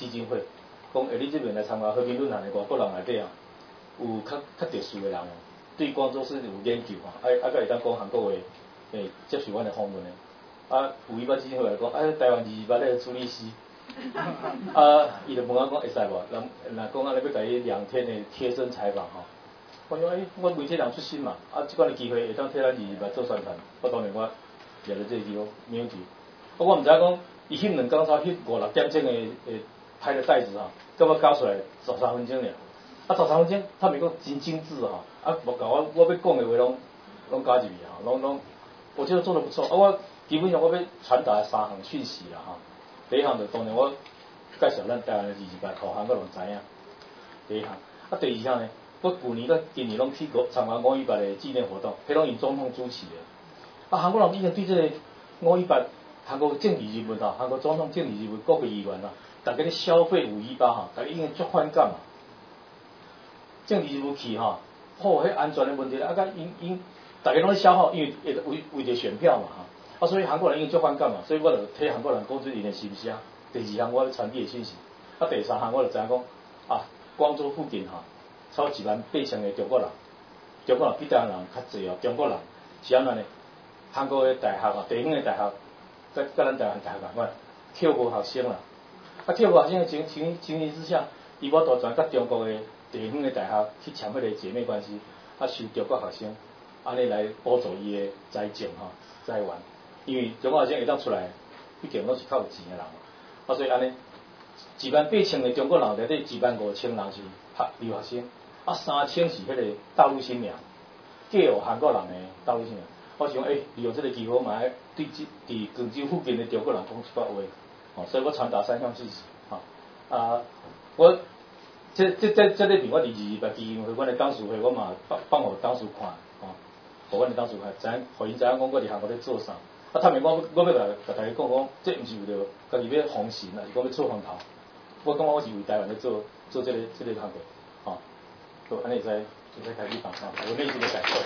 基金会，讲下你这边来参加和平论坛的外国人内底啊，有较较特殊的人哦，对广州市有研究啊，啊啊，会当讲韩国话，诶，接受阮的访问的。啊，有伊捌基金会来讲，啊，台湾二二八咧处理师，啊，伊就问我讲会使无？人若讲啊，你要甲伊两天的贴身采访吼。我讲诶，我媒体人出身嘛，啊，即款的机会会当替咱二二八做宣传，我当然我掠着这个机会勉强。啊，我毋知影讲，伊翕两工差翕五六点钟的诶拍的袋子吼，甲我交出来十三分钟尔，啊，十三分钟，他们讲真精致吼，啊，无甲我我要讲的话拢拢加入去吼，拢拢，我觉得做得不错。啊，我基本上我要传达三项讯息啦吼，第一项就当然我介绍咱台湾的二二八，互韩国人知影，第一项。啊，第二项呢？我旧年甲今年拢去过参加五一八的纪念活动，迄拢由总统主持的。啊，韩国人已经对这个五一八韩国政治人物啊，韩国总统政治人物各个议员啊，大家咧消费五一八哈，大家已经足反感啊。政治人物去哈，好，迄安全的问题啊，甲因因大家拢咧消耗，因为为为为着选票嘛哈，啊，所以韩国人已经足反感嘛，所以我就替韩国人讲出因的心声。第二项我要传递的信息，啊，第三项我就知影讲啊，广州附近哈。超一万八千个中国人，中国人比台湾人较济哦。中国人是安怎呢？韩国的大学啊，地方的大学，甲甲咱台湾大学共款，跳舞学生啦。啊，跳舞学生的情情情形之下，伊我大全甲中国的地方的大学去签迄个姐妹关系，啊，收中国学生，安尼来补助伊的财政吼财源。因为中国学生会当出来，毕竟拢是较有钱的人嘛，啊，所以安尼一万八千个中国人内底，一万五千人是学留学生。啊，三千是迄个大陆新娘，嫁予韩国人的大陆新娘。我想，诶、欸，利用这个机会，嘛爱对即伫广州附近的中国人讲一番话，哦，所以我传达三项信息，哈、哦，啊，我这这这这里边，我伫二二八基金会，阮的董事会，我嘛放放互董事看，哦，互阮的董事看，知影，互因知影讲我伫韩国咧做啥。啊，他们我我要甲甲大家讲讲，这毋是为着家己要红心，还是讲要出风头。我感觉我是为台湾咧做做这个这个项目，哦。好，安尼会使会使开始讲啊，我内心的感受。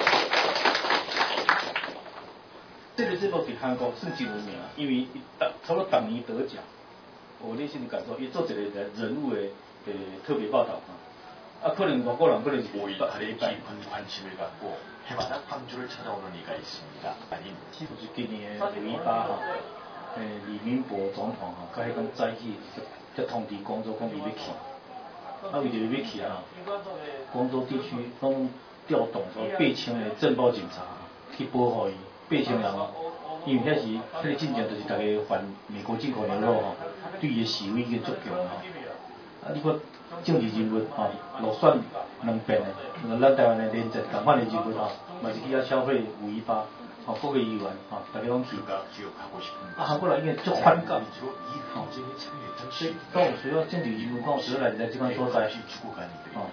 这个节目伫韩国算真有名，因为伊当差不多当年得奖。我内心的感受，伊做一个人物的诶特别报道啊。啊，可能外国人可能是 오일 발에 깊은 관심을 갖고 해마다 광주를 찾아오는 이가 있습니다. 아닌 就是今年的五一八哈，诶，李明博总统哈，甲迄种早起就通知广州讲伊要去。啊，为着要去啊，广州地区拢调动说八千个政报警察去保护伊，八千人哦，因为遐时迄个进程就是大家反美国进口牛肉吼，对伊的示威已经足强吼。啊，你看政治人物吼，落选两遍的，咱台湾的连战共款的人物吼，嘛是去遐消费五一八，吼各个议员吼，大家拢去。啊，韩国人已经足反感。所以，当我需要政治人物，当我需要来来这款所在，哦。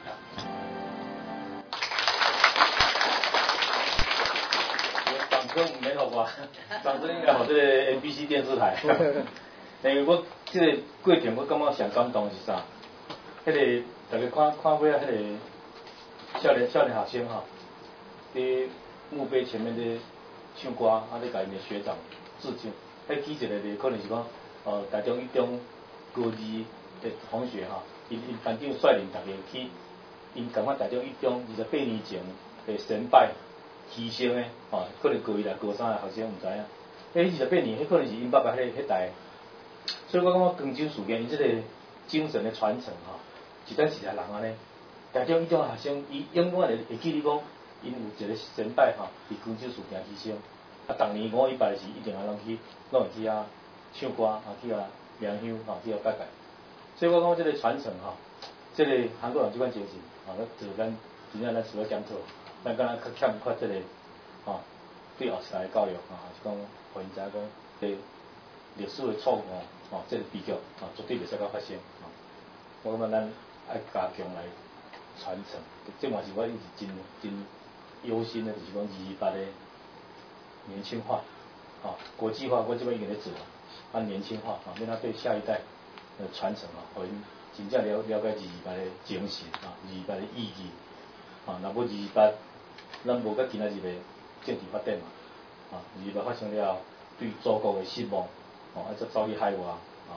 掌声没有吧？掌声应该好这个 M B C 电视台。因为我这个过程，我感觉上感动是啥？迄、那个大家看看尾啊，迄个少年少年学生哈，伫墓碑前面咧唱歌，啊咧甲因的学长致敬。迄记一个咧，可能是讲，呃，台中一中高二的同学哈，因因班长率领大家去，因共款台中一中二十八年前的神拜牺牲的，吼，可能高一来高三的学生毋知影。迄二十八年，迄可能是因爸爸迄迄代。所以我感觉广州事件，伊即个精神的传承吼，一代一代人安尼，台中一中学生，伊永远会会记你讲，因有一个神拜吼，伫广州事件牺牲。啊，逐年五一八时一定啊，拢去，拢会去啊唱歌，啊去啊冥香，吼去啊拜拜。所以我讲即个传承吼，即、这个韩国人即款精神，吼，咱就咱真正咱需要检讨，咱敢若较欠缺即、这个，吼对后世代的教育，吼是讲，互因知影讲，对历史的错误，吼即、这个悲剧，吼绝对袂使甲发生，吼。我感觉咱爱加强来传承，即嘛是我一直真真忧心的，就是讲二二八的。年轻化，啊，国际化，我这边已经在做了，啊，年轻化，啊，让他对下一代的传承啊，互因真正了了解二二八的精神啊，二二八的意义，啊，若无二二八，咱无甲今仔日的政治发展嘛，啊，二二八发生了，对祖国的失望，哦，啊，则走去海外，哦，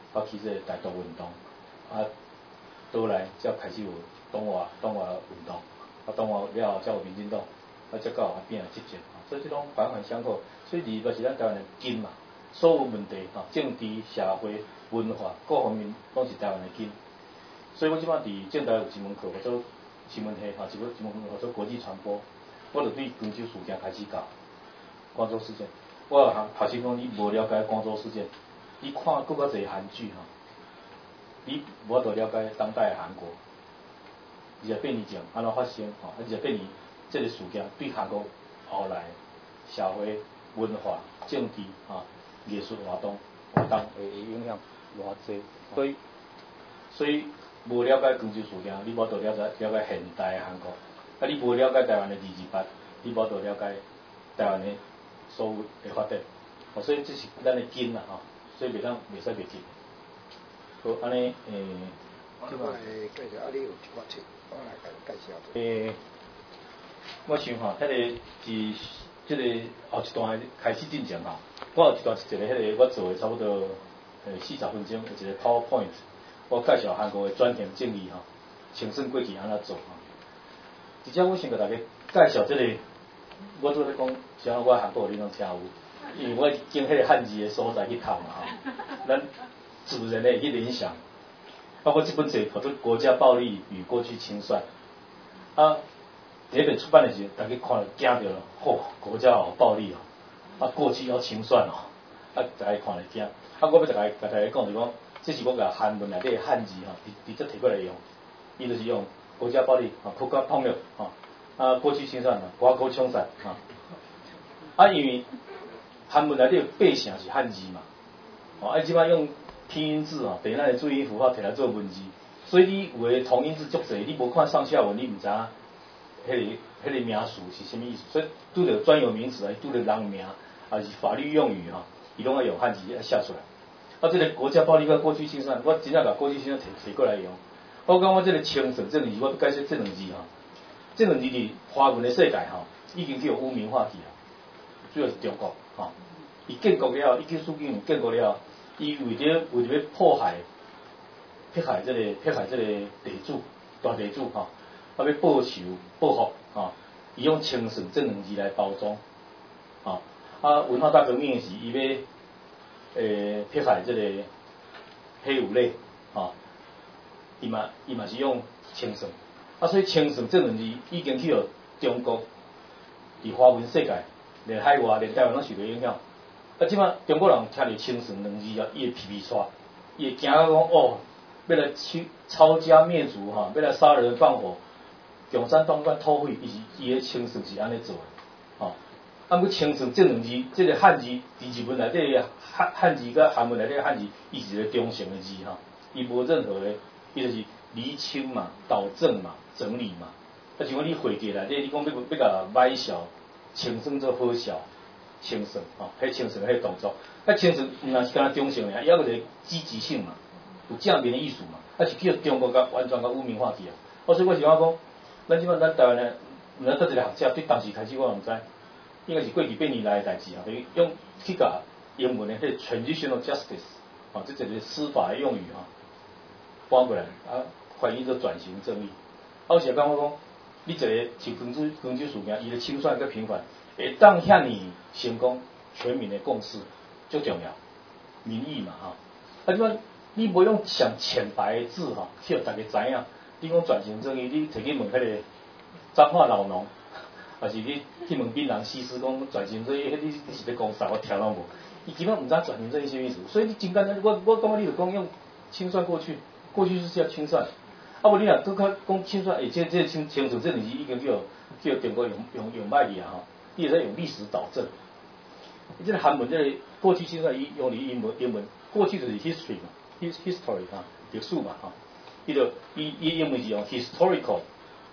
发起这个台独运动，啊，倒来才开始有党外党外运动，啊，党外了后才有民进党，啊，才到阿扁执政，所以这种环环相扣，所以二就是咱台湾的根嘛，所有问题吼，政治、社会、文化各方面拢是台湾的根。所以我即摆伫政大有一门课，叫做新闻系，吼，一门一门课叫做国际传播，我就对光州事件开始教。光州事件，我学学生讲你无了解光州事件，你看更较侪韩剧吼，你无法度了解当代的韩国，二十八年前安怎发生吼，二十八年这个事件对韩国后来社会、文化、政治、吼艺术活动活动会影响偌济，所以所以。无了解光州事件，你无法度了解了解现代的韩国；啊，你无了解台湾的二二八，你无法度了解台湾的所有的发展。哦，所以这是咱的根啦，吼，所以袂当袂使袂记。好，安尼诶， 我来介绍，啊，你有一寡册，我来甲你介绍。 诶，我想吼，迄个是即个后一段开始进前吼，我有一段一个迄个我做的差不多诶四十分钟，有一个 PowerPoint。我介绍韩国的转型正义吼，清算过去安怎做吼。而且我想甲大家介绍即、这个，我做咧讲，像我韩国你拢听有，因为我经迄个汉字的所在去读嘛吼，咱自然的去联想。啊，我这本册叫做《国家暴力与过去清算》，啊，第一本出版的时候，大家看了惊着了，嚯、哦，国家好暴力哦，啊，过去要清算哦，啊，大家看了惊。啊，我要甲大家甲大家讲就讲。这是我甲韩文内底的汉字吼，直直接摕过来用，伊就是用国家暴力、吼国家폭력、吼啊过去清算、剮狗冲散啊，啊因为韩文内底八成是汉字嘛，哦啊即摆用拼音字吼，等于咱的注音符号摕来做文字，所以你有诶同音字足侪，你无看上下文，你毋知影迄个迄个名词是啥物意思，所以拄着专有名词啊，拄着人名，还是法律用语吼，伊拢要用汉字来写出来。啊，这个国家暴力甲过去清算，我真正甲过去清算摕摕过来用。我讲我这个清算这两字，我解释这两字吼，这两字伫华文的世界吼，已经叫污名化去啊。主要是中国吼，伊建国了，一九四九年建国了，伊为着为着要迫害、迫害这个迫害这个地主、大地主吼，啊要报仇报复吼，伊用清算这两字来包装，吼啊文化大革命时，伊要。诶，迫害这个黑五类，吼，伊嘛伊嘛是用清算，啊，所以清算这两字已经去互中国伫华文世界，连海外连台湾拢受到影响。啊，即摆中国人听着清算两字啊，伊会皮皮刷，伊会惊到讲哦，要来去抄家灭族哈，要来杀人放火，共产党官土匪，伊是伊的清算是安尼做的，吼。啊，要清算这两字，这个汉字伫日文内底汉汉字甲韩文内底汉字，伊是一个中性的字哈，伊无任何的，伊就是厘清嘛、导正嘛、整理嘛。啊，像讲你会计内底，你讲要要甲歹笑清算做好笑，清算吼，迄清算迄动作，啊清算毋但是干中性的，伊还有一个积极性嘛，有正面的意思嘛，啊是叫中国甲完全甲污名化去啊。哦，所以我是讲讲，咱即摆咱台湾的，毋知倒一个学者对当时开始我毋知。应该是过去八年来的代志啊，等于用去甲英文的迄 transitional justice 啊，这就是司法的用语啊，翻过来啊，翻译做转型正义。啊，有时讲我讲，你一个像光州光州事件，伊的清算甲平反，会当遐尼成功，全民的共识最重要，民意嘛哈。啊，即摆你无用上浅白的字哈，去互大家知影，你讲转型正义，你摕去问迄个彰化老农。还是你去问槟榔西施讲转型正义，你你是咧讲啥？我听拢无。伊基本毋知转型正义啥意思，所以你真简单，我我感觉你就讲用清算过去，过去就是要清算。啊，无你若搁较讲清算，诶、欸，这这清清算这两字已经叫叫中国用用用歹去啊吼，你会使用历史导正。这个韩文这个过去清算伊用你英文英文，过去就是 history 嘛 ，his history 哈，历史嘛哈，伊就伊伊英文是用 historical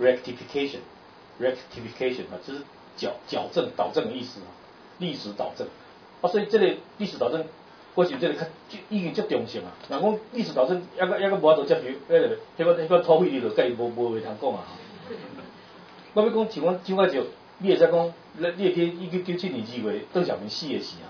rectification。rectification 啊，就是矫矫正、导正的意思啊，历史导正啊，所以这个历史导正，我想这个较已经足重性啊。若讲历史导正，抑个抑个无法度接受，迄个迄个迄个土匪你就甲伊无无话通讲啊。我要讲像阮蒋介石，你会使讲，你会记一九九七年二月邓小平死的时啊，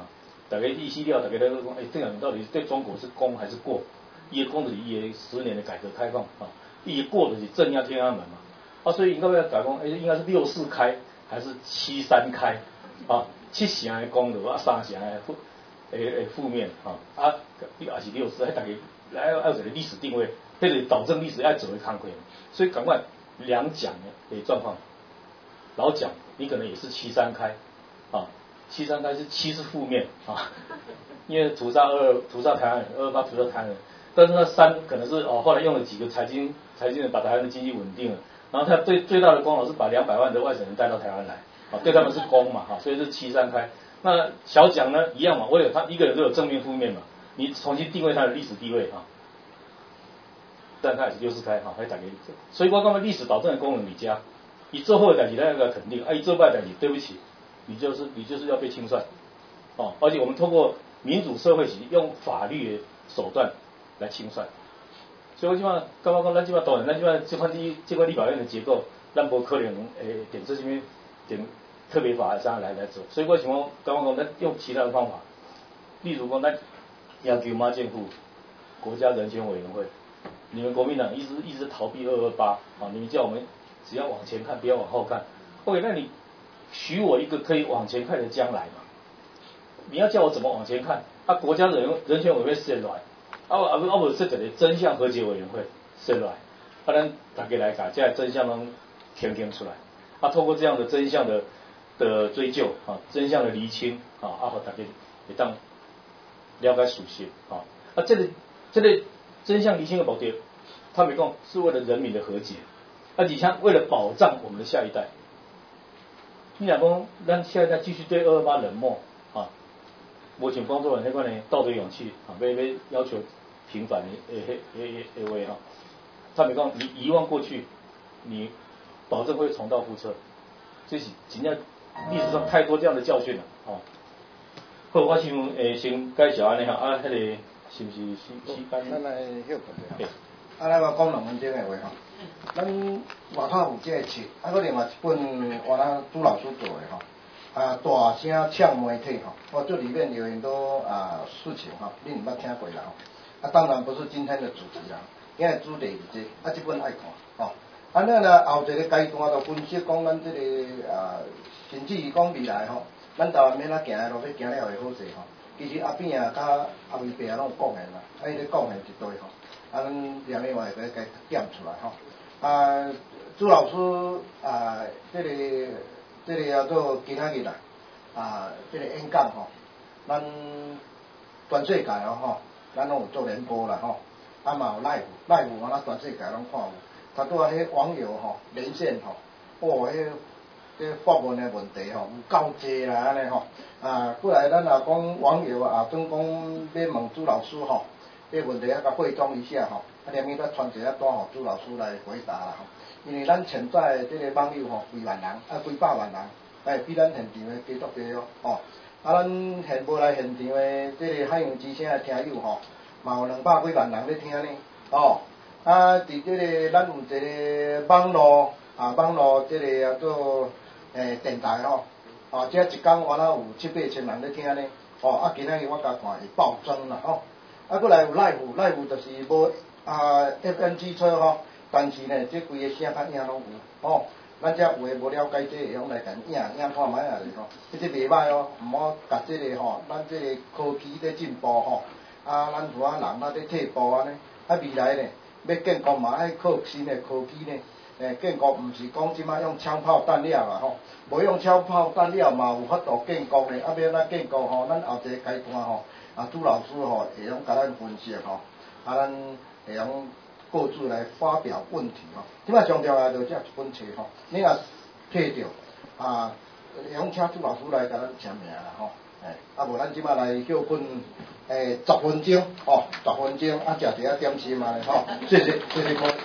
大家意识了，大家都讲，哎，这样到底对中国是功还是过？伊的功就是伊的十年的改革开放啊，伊的过就是镇压天安门嘛。啊，所以应该要改讲，哎，应该是六四开还是七三开？啊，七成的功劳，啊，三成的负，诶诶负面啊，啊，也是六四，哎，大家来要有一个历史定位，迄个导正历史要做为工课，所以赶快两蒋的状况，老蒋你可能也是七三开，啊，七三开是七是负面啊，因为屠杀二屠杀台湾人，二二八屠杀台湾人，但是那三可能是哦后来用了几个财经财经人把台湾的经济稳定了。然后他最最大的功劳是把两百万的外省人带到台湾来，啊，对他们是功嘛，哈，所以是七三开。那小蒋呢，一样嘛，我有他一个人都有正面负面嘛，你重新定位他的历史地位啊。但他也是六四开哈，还打给你，所以我刚刚历史导正的功能你加，你做后的代志那个肯定，啊，你做败代志，对不起，你就是你就是要被清算，哦，而且我们通过民主社会是用法律的手段来清算。所以我即摆感觉讲，咱即摆当然，咱即摆即款立即款立法院的结构，咱无可能诶点这什么点特别法上来来做。所以我想讲，感觉讲，咱用其他的方法，例如讲，咱要求马建富国家人权委员会，你们国民党一直一直逃避二二八，啊，你们叫我们只要往前看，不要往后看。OK，那你许我一个可以往前看的将来嘛？你要叫我怎么往前看？啊，国家人人权委员会设来。啊啊不啊不，是一个真相和解委员会设来，啊，咱大家来讲，这真相拢填填出来，啊，透过这样的真相的的追究啊，真相的厘清啊，啊，和大家会当了解事实啊，啊，这个这个真相厘清的目的，他们讲是为了人民的和解，啊，而且为了保障我们的下一代。你若讲咱下一代继续对二二八冷漠啊，无像工作人迄款呢道德勇气啊，要要要求。平反的诶诶诶诶位哈，他们讲你遗忘过去，你保证会重蹈覆辙，这是真正历史上太多这样的教训了哦。好，我想诶先介绍安尼哈，啊，迄、那个是不是时时间？ 咱来休困者哈。啊，咱我讲两分钟的话哈，咱外口有这个册，啊，搁另外一本我咱朱老师做的哈。啊，大声呛媒体哈，我这里面有很多啊事情哈，你唔捌听过啦吼。啊，当然不是今天的主题啦，因为主题是这，啊，这本爱看，吼、哦。啊，咱呢后一个阶段就分析讲咱这个啊，甚至于讲未来吼，咱台湾免哪行的路，要行了会好势吼。其实阿扁啊，甲阿伟伯啊，拢有贡献啦，啊，伊咧贡献一堆吼，啊，咱另另外个个点出来吼。啊，朱老师啊，这个这个叫做今仔日啦，啊，这个演讲吼，咱全世界哦吼。咱拢有做联播啦吼，啊嘛有 live live， 我咱全世界拢看有。他拄啊，迄网友吼连线吼，哦，迄迄发问的问题吼有够济啦安尼吼。啊，过来咱也讲网友啊，总讲要问朱老师吼，这问题啊，甲汇总一下吼，啊，连面再传一下单吼，朱老师来回答啦吼。因为咱潜在这个网友吼几万人，啊几百万人，哎，比咱现场的加足多哦，哦。啊，咱现无来现场的这个海洋之声的听友吼，嘛有两百几万人咧听呢，哦。啊，伫这个咱有一个网络啊，网络这个叫做诶电台吼，啊，这一工原来有七八千人咧听呢，哦。啊，今仔日我甲看会暴增啦，吼。啊，过来有 live，live 就是无啊 F M 机车吼，但是呢，这规个声较影拢有，哦。咱遮有诶无了解这个，会用来甲影影看卖啊，吼，迄个袂歹哦，毋好甲这个吼，咱这个科技在进步吼，啊，咱有啊人啊在退步安尼，啊未来呢，要建国嘛爱靠新的科技呢，诶，建国毋是讲即摆用枪炮弹药啦吼，无用枪炮弹药嘛有法度建国呢，啊要咱建国吼，咱后一个阶段吼，啊朱老师吼会用甲咱分析吼，啊咱会用。各自来发表问题吼，即摆上重要就这一本册吼，你若摕着啊，用请朱老师来甲咱签名啦吼，诶，啊无咱即摆来休困诶十分钟吼，十分钟啊，食一下点心嘛吼，谢谢谢谢各位。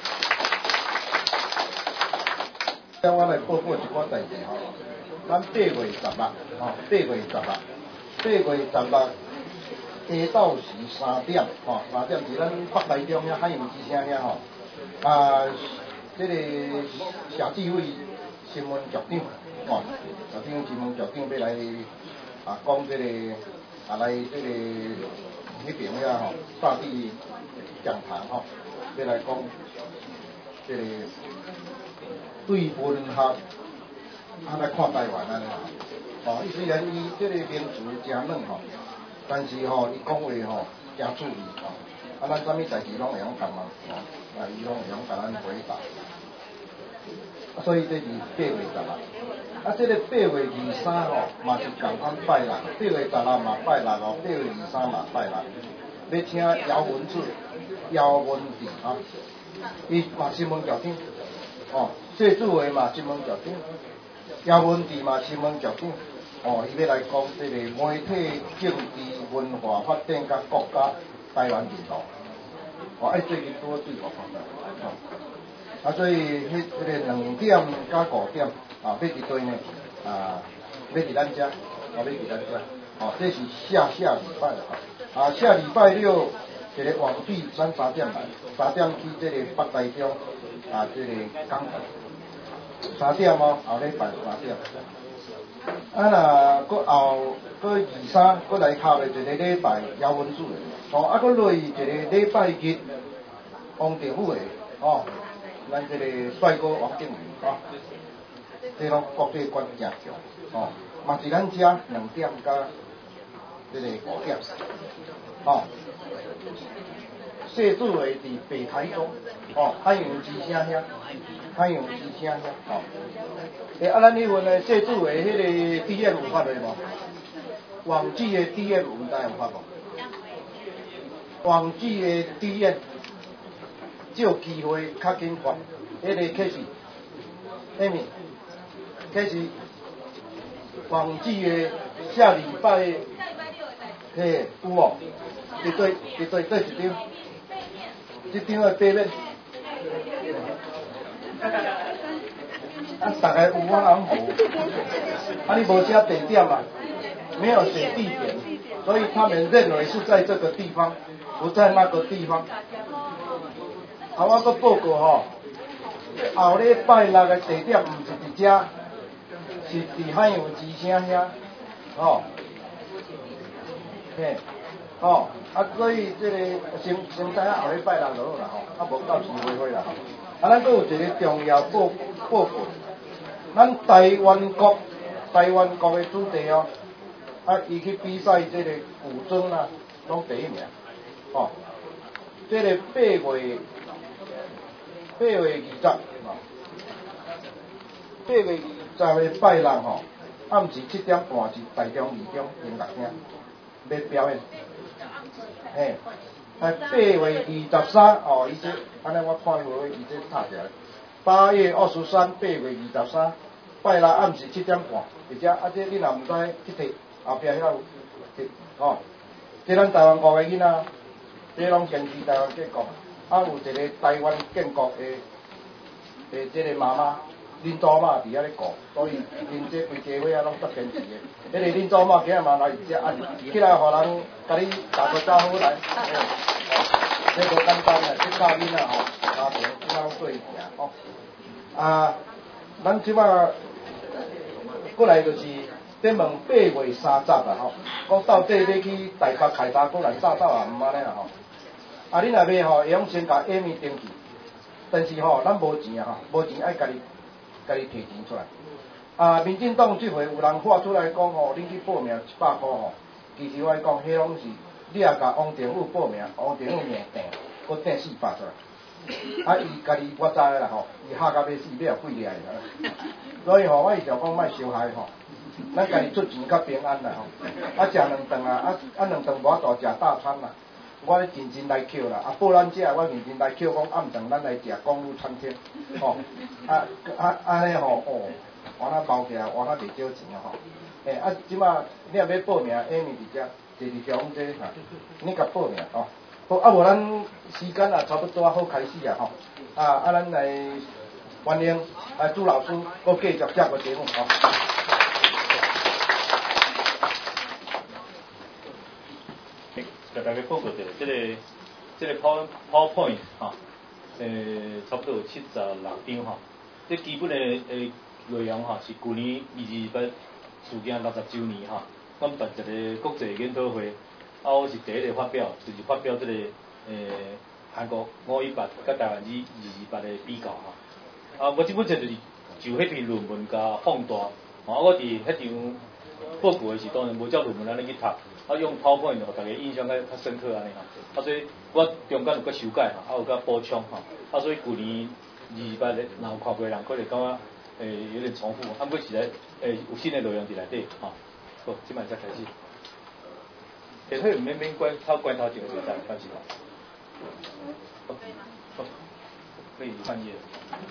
咁我来报告一寡代志吼，咱八月十六吼，八月十六，八月十六。下昼时三点，吼、哦，三点是咱北台中遐海洋之声遐吼，啊，这个社智慧新闻局长，吼、哦，局长新闻局长要来啊讲这个啊来这个迄边遐吼，大地讲堂吼，要来讲这个对文学啊来看台湾安尼吼，哦，伊虽然伊这个名词真软吼，但是吼伊讲话吼真注意吼，啊咱啥物代志拢会晓干嘛吼，啊伊拢会晓甲咱回答。啊，所以这是八月十六，啊，这个八月二三吼，嘛是共款拜六，八月十六嘛拜六哦，八月二三嘛拜六，要请姚文智、姚文智啊，伊嘛新闻局长，哦，谢志伟嘛新闻局长，姚文智嘛新闻局长，哦，伊要来讲这个媒体、政治、文化发展甲国家台湾领导，哦，哎，最近拄好对我讲的，哦。啊，所以迄迄个两点加五点啊，要伫对呢啊，要伫咱遮，啊，要伫咱遮，哦，这是下下礼拜的啊，下礼拜六一个晚闭咱三点来，三点去这个北台中啊，这个港台，三点哦，后礼拜三点。啊，若搁后搁二三，搁来敲的一个礼拜姚文主的，哦，啊，搁落一个礼拜日王定武的，哦。咱这个帅哥王定宇啊，这拢国际关真强哦，嘛是咱遮两点加这个五点，哦，谢志伟伫北台中哦，海洋之声遐，海洋之声遐哦，诶，啊，咱迄份诶谢志伟迄个 D M 有发落无？网址诶 D M 有知有发无？网址诶 D M。有机会较紧发，迄个开始，下面开始网址的下礼拜，嘿有无？绝对绝对这一张，这张的背面，啊，大概有我人无，啊，你无写地点嘛？没有写地点，所以他们认为是在这个地方，不在那个地方。啊，我搁报告吼，后礼拜六的地点毋是伫遮，是伫海洋之声遐，吼，嘿，吼，啊，所以这个先先知影后礼拜六就好啦吼，啊无到时会会啦吼。啊，咱搁有一个重要报报告，咱台湾国台湾国的主题哦，啊，伊去比赛这个古筝啊，拢第一名，吼，这个八月。八月二十，吼，八月二十的拜六吼，暗时七点半是台中二中音乐厅要表演，嘿，啊八月二十三哦，伊这安尼我看无，伊这拍起来，八月二十三，八月二十三，拜六暗时七点半，而且啊这你若毋知去摕，后壁遐有摕，吼，这咱台湾国的囡仔，这拢坚持台湾建国。啊，有一个台湾建国的的这个妈妈林祖妈伫遐咧顾，所以因这规家伙啊拢足坚持的。迄个林祖妈今日嘛来遮，啊起来互人甲你打个招呼来，这无简单啊，这教囡仔吼，家庭怎样对行吼。啊，咱即马过来就是在问八月三十啦吼，讲到底要去台北开发过来早早啊，毋安尼啦吼。啊，你若要吼，会用先甲 Amy 登记，但是吼，咱无钱啊吼，无钱爱家己家己摕钱出来。啊，民进党即回有人发出来讲吼，恁去报名一百箍吼，其实我讲，迄拢是你也甲王定武报名，王定武硬订，搁订四百出来。啊，伊家己我知啦吼，伊吓甲要死，要几掠伊啊。所以吼，我是想讲莫伤害吼，咱家己出钱较平安啦吼。啊，食两顿啊，啊啊两顿无法度食大餐啦。我咧认真来扣啦，啊报咱遮，我认真来扣，讲暗顿咱来食公路餐厅，吼，啊啊安尼吼，哦，我那包起来，我那袂少钱啊吼，诶，啊，即马你若要报名 ，Amy 伫遮，坐伫中这哈，你甲报名哦，好，啊无咱时间也差不多好开始啊吼，啊啊咱来欢迎啊朱老师，搁继续这个节目吼。 甲大家报告者，这个这个 Power PowerPoint 哈，呃，差不多有七十六张哈。这基本的诶内容哈是去年二二八事件六十周年哈， 阮办一个国际研讨会，啊，我是第一个发表，就是发表这个诶韩国五一八甲台湾语二二八的比较吼。啊，我即本册就是就迄篇论文甲放大，啊，我伫迄场报告的时当然无照论文安尼去读，啊，用 PowerPoint 互大家印象较较深刻安尼吼。啊，所以我中间有搁修改吼，啊有搁补充吼，啊，所以旧年二二八的若有看过的人，可能感觉诶有点重复，啊，不过实在诶有新的内容伫内底吼。好，即摆才开始。下腿唔免免关头关头前就在开始啦。好，好，可以翻页。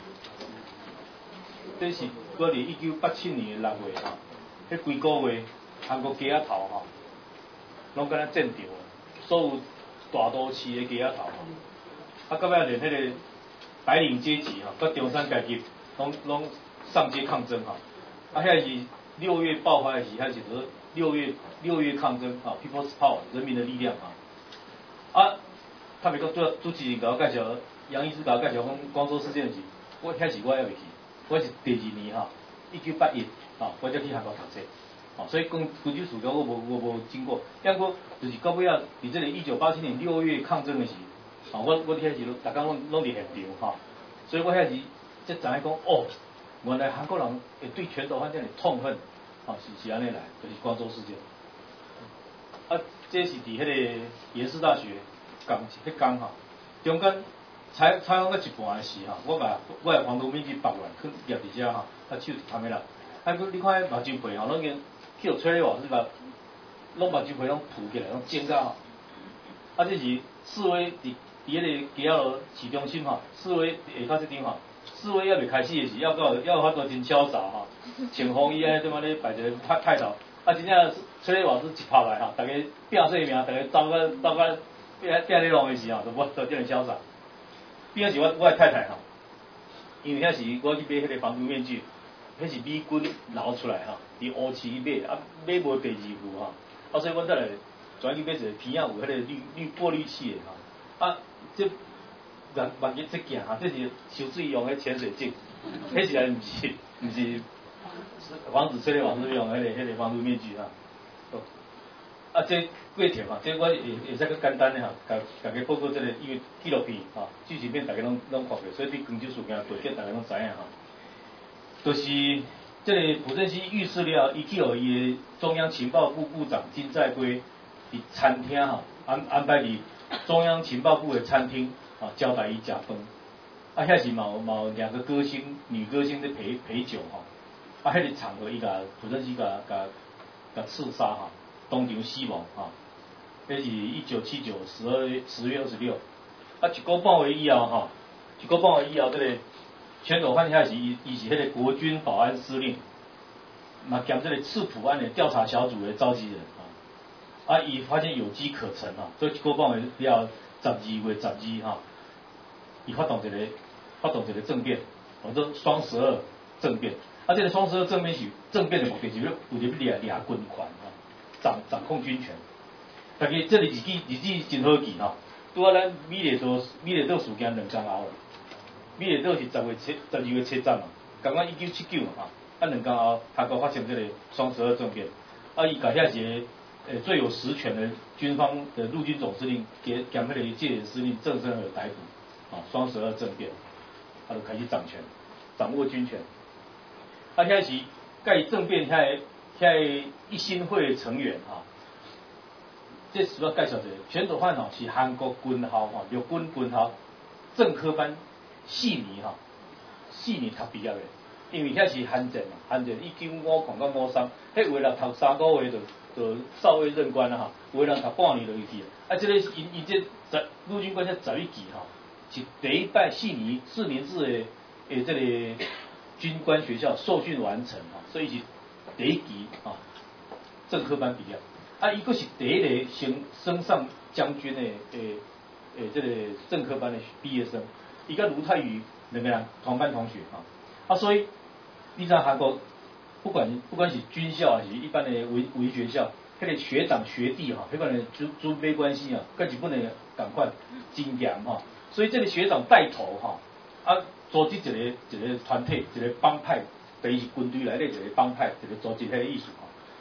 这是我伫一九八七年的六月吼，迄几个月韩国街仔头吼，拢敢若战场，所有大都市的街仔头吼，啊，到尾连迄个白领阶级吼，甲中产阶级拢拢上街抗争吼，啊，遐是六月爆发的时，遐是说六月六月抗争啊 ，People's Power 人民的力量啊，啊，他们讲主主持人甲我介绍，杨医师甲我介绍讲光州事件的时，我遐时我还未去。我是第二年哈，一九八一啊，我才去韩国读册，哦，所以讲根据事件我无我无经过，不过就是到尾啊，伫这个一九八七年六月抗争的时，啊，我我遐时逐工拢拢伫现场哈，所以我遐时才知影讲哦，原来韩国人会对全斗焕这样的痛恨，啊，是是安尼来，就是光州事件。啊，这是伫迄个延世大学讲迄讲哈，中间。采采访到一半的时候，我甲我甲黄都敏去北院去夹伫遮吼，啊手摊个啦，啊佮你看迄目睭皮吼，拢已经去互吹咧话，是甲拢目睭皮拢浮起来，拢尖到吼。啊，这是示威伫伫迄个街仔路市中心吼，示威下骹这顶吼，示威还未开始的时，要到要有法度真潇洒吼，穿风衣安尼对嘛咧摆一个派派头，啊真正吹咧话是一拍来吼，大家拼性命，大家走到走到拼拼咧弄的时候，就无就这样潇洒。边仔是我我的太太吼，因为遐时我去买迄个防毒面具，迄是美军留出来吼，伫乌市去买，啊买无第二副吼，啊所以我再来转去买一个片仔有迄个滤滤过滤器的吼，啊这万万一这件哈，这是游水用的潜水镜，迄实在毋是毋是防止吹咧网是用迄个迄个防毒面具哈。啊，这过程啊，这我会会使较简单的哈，甲大家报告这个因为纪录片哈，剧情片大家拢拢看过，所以对光州事件背景大家拢知影哈。就是这个朴正熙预示了，伊去互伊的中央情报部部长金在圭伫餐厅哈安安排伫中央情报部的餐厅啊招待伊食饭，啊遐是嘛有嘛有两个歌星女歌星在陪陪酒哈，啊迄个场合伊甲朴正熙甲甲甲刺杀哈。当场死亡哈，迄是一九七九十二月十月二十六，啊一个半月以后哈，一个半月以后，这个全斗焕遐是伊伊是迄个国军保安司令，嘛兼这个赤埔案的调查小组的召集人啊，啊伊发现有机可乘哈，所以一个半月以后十二月十二哈，伊发动一个发动一个政变，叫做双十二政变，啊这个双十二政变是政变的目的就是要为了掠掠军权哈。掌掌控军权，大家这个日子日子真好记吼。拄啊，咱美丽岛美丽岛事件两天后，美丽岛是十月七十二月七站嘛，刚刚一九七九嘛哈，啊两天后韩国发生这个双十二政变，啊伊甲遐一个诶最有实权的军方的陆军总司令兼兼迄个戒严司令郑升和逮捕，啊双十二政变，他就开始掌权，掌握军权，啊遐是甲政变遐个。遐一心会成员哈，这主要介绍者全斗焕吼是韩国军校吼陆军军校正科班四年哈，四年读毕业的，因为遐是韩战嘛，韩战一九五抗到五三，迄有的人读三个月就就少尉任官啦哈，有的人读半年就去去，啊这个因因这十陆军官这十一级哈，是第一代四年四年制的诶这个军官学校受训完成哈，所以是。第一期啊，正科班毕业，啊，伊个是第一个升升上将军的诶诶，这个正科班的毕业生，伊甲卢泰愚两个人同班同学啊，啊，所以你知道韩国不管不管是军校还是一般的文文学校，迄个学长学弟哈，迄个人尊尊卑关系啊，跟日本人赶快精严哈，所以这个学长带头哈，啊，组织一个一个团体，一个帮派。等于是军队内底一个帮派，一个组织迄个意思吼。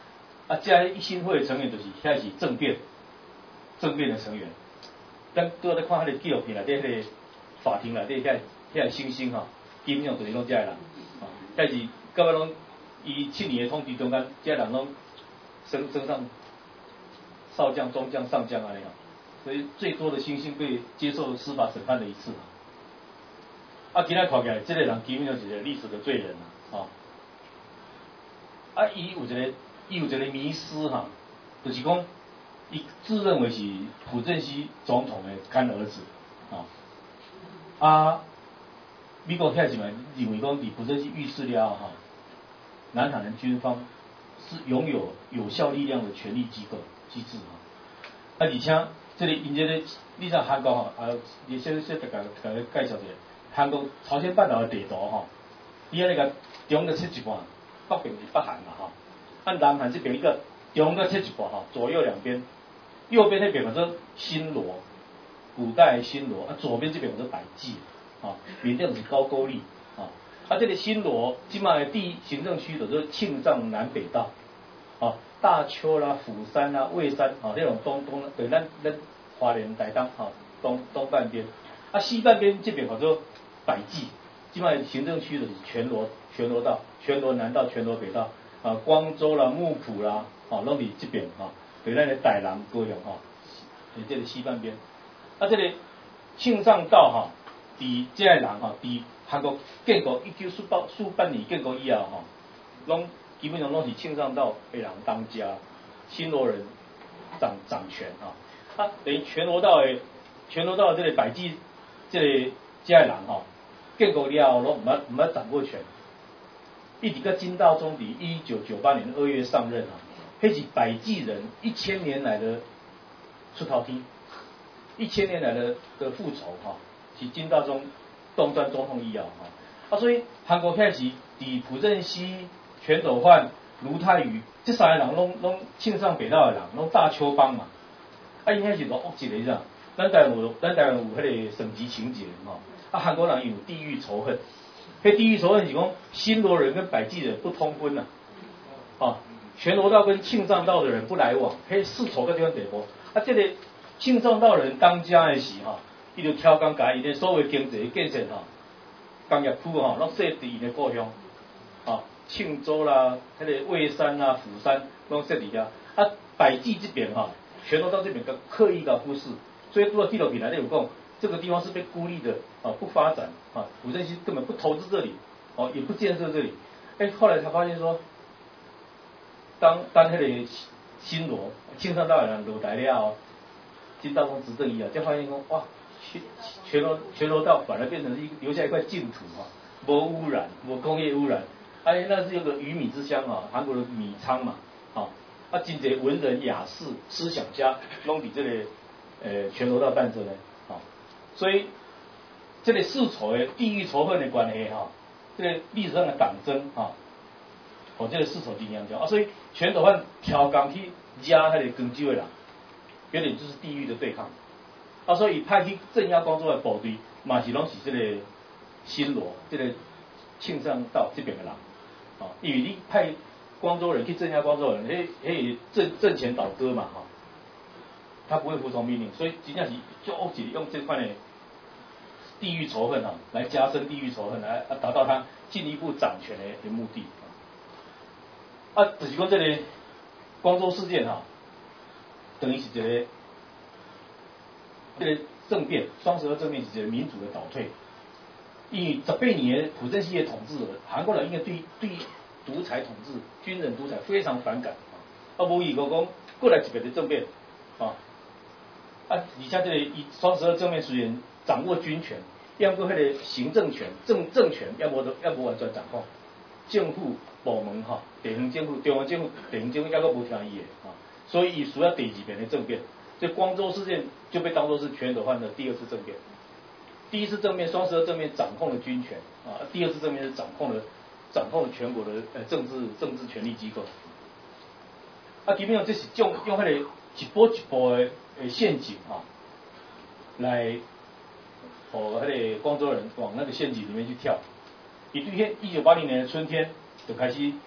啊，这一新会的成员就是遐是政变，政变的成员。咱拄仔咧看迄个纪录片内底，迄个法庭内底遐遐猩猩吼，基本上就是拢遮个人，吼，遐是到尾拢伊七年的统治中间，遮个人拢升升上少将、中将、上将安尼啊，所以最多的猩猩被接受司法审判的一次。啊，今仔看起来，这个人基本上是一个历史的罪人啦，吼。啊，伊有一个，伊有一个迷思哈，就是讲，伊自认为是朴正熙总统的干儿子，啊，啊，美国遐时嘛认为讲，伫朴正熙遇刺了哈，南韩的军方是拥有有效力量的权力机构机制哈，啊，而且这里因这个，你知道韩国哈，啊，你先先大家大家介绍一下，韩国朝鲜半岛的地图哈，伊安尼个中个切一半。北边是北韩嘛吼，啊南韩这边一个中个切一半吼，左右两边，右边那边叫做新罗，古代的新罗，啊左边这边叫做百济，啊缅甸是高句丽，啊啊这个新罗今麦第一行政区就是庆尚南北道，啊大邱啦、釜山啦、蔚山啊这种东东对咱咱花莲台东哈东东半边，啊西半边这边叫做百济。基本上行政区的是全罗全罗道、全罗南道、全罗北道啊，光州啦、木浦啦，啊，拢伫这边哈，对咱的台南高雄哈，伫这个西半边。啊，这个庆尚道哈，伫这个人哈，伫韩国建国一九四八四八年建国以后哈，拢基本上拢是庆尚道的人当家，新罗人掌掌权哈。啊，等于全罗道的全罗道的这个百济这个这个人哈。建国了后，拢唔捌唔捌掌握权，一直到金大中伫一九九八年二月上任啊，迄是百济人一千年来的出头天，一千年来的的复仇哈，是金大中当选总统以后哈，啊所以韩国遐时伫朴正熙、全斗焕、卢泰愚这三个人拢拢庆尚北道的人，拢大邱帮嘛，啊因遐是落恶一个啥，咱台湾有咱台湾有迄个省级情节吼。啊，韩国人有地域仇恨，迄地域仇恨是讲新罗人跟百济人不通婚呐、啊，啊，全罗道跟庆尚道的人不来往，迄世仇个地方地步。啊，这个庆尚道人当家的时哈，伊就挑工甲伊的所谓经济建设哈，工业区哈，拢设伫伊的故乡，啊，庆州啦，迄、那个蔚山啦、釜山拢设伫遐。啊，百济这边哈，全罗道这边个刻意甲忽视，所以拄啊纪录片内底有讲。这个地方是被孤立的啊，不发展啊，朴正熙根本不投资这里，哦、啊，也不建设这里。哎，后来才发现说，当当那个新罗庆尚道的人落台了，金大中执政以后，才发现说哇，全全罗全罗道反而变成一留下一块净土啊，无污染，无工业污染。哎，那是有个鱼米之乡啊，韩国的米仓嘛，啊，啊，真侪文人雅士、思想家拢伫这个呃全罗道诞生的。所以，这个世仇的地域仇恨的关系哈，这个历史上的党争哈，和这个世仇真严重啊，所以全斗焕挑工去压迄个光州的人，有点就是地域的对抗啊，所以派去镇压光州的部队，嘛是拢是这个新罗这个庆尚道这边的人啊，因为你派光州人去镇压光州人，迄迄政政权倒戈嘛哈，他不会服从命令，所以真正是就恶起用这块的。地域仇恨啊，来加深地域仇恨，来达到他进一步掌权的的目的啊。啊，就是讲这个光州事件哈、啊，等于是一个这个政变，双十二政变是一个民主的倒退。因为十八年的朴正熙的统治，韩国人应该对对独裁统治、军人独裁非常反感啊。啊，无异个讲过来一个的政变啊，啊，而且这个以双十二政变虽然。掌握军权，要过迄个行政权、政政权，要无要无完全掌控，政府部门哈，地方政府、中央政府、地方政府要个无听伊的啊，所以伊需要第二遍的政变。所以光州事件就被当作是全斗焕的第二次政变。第一次政变，双十二政变掌控了军权啊，第二次政变是掌控了掌控了全国的呃政治政治权力机构。啊，基本上这是用用迄个一步一步的呃陷阱哈，来。哦，迄个光州人往那个陷阱里面去跳。伊对迄一九八零年的春天就开始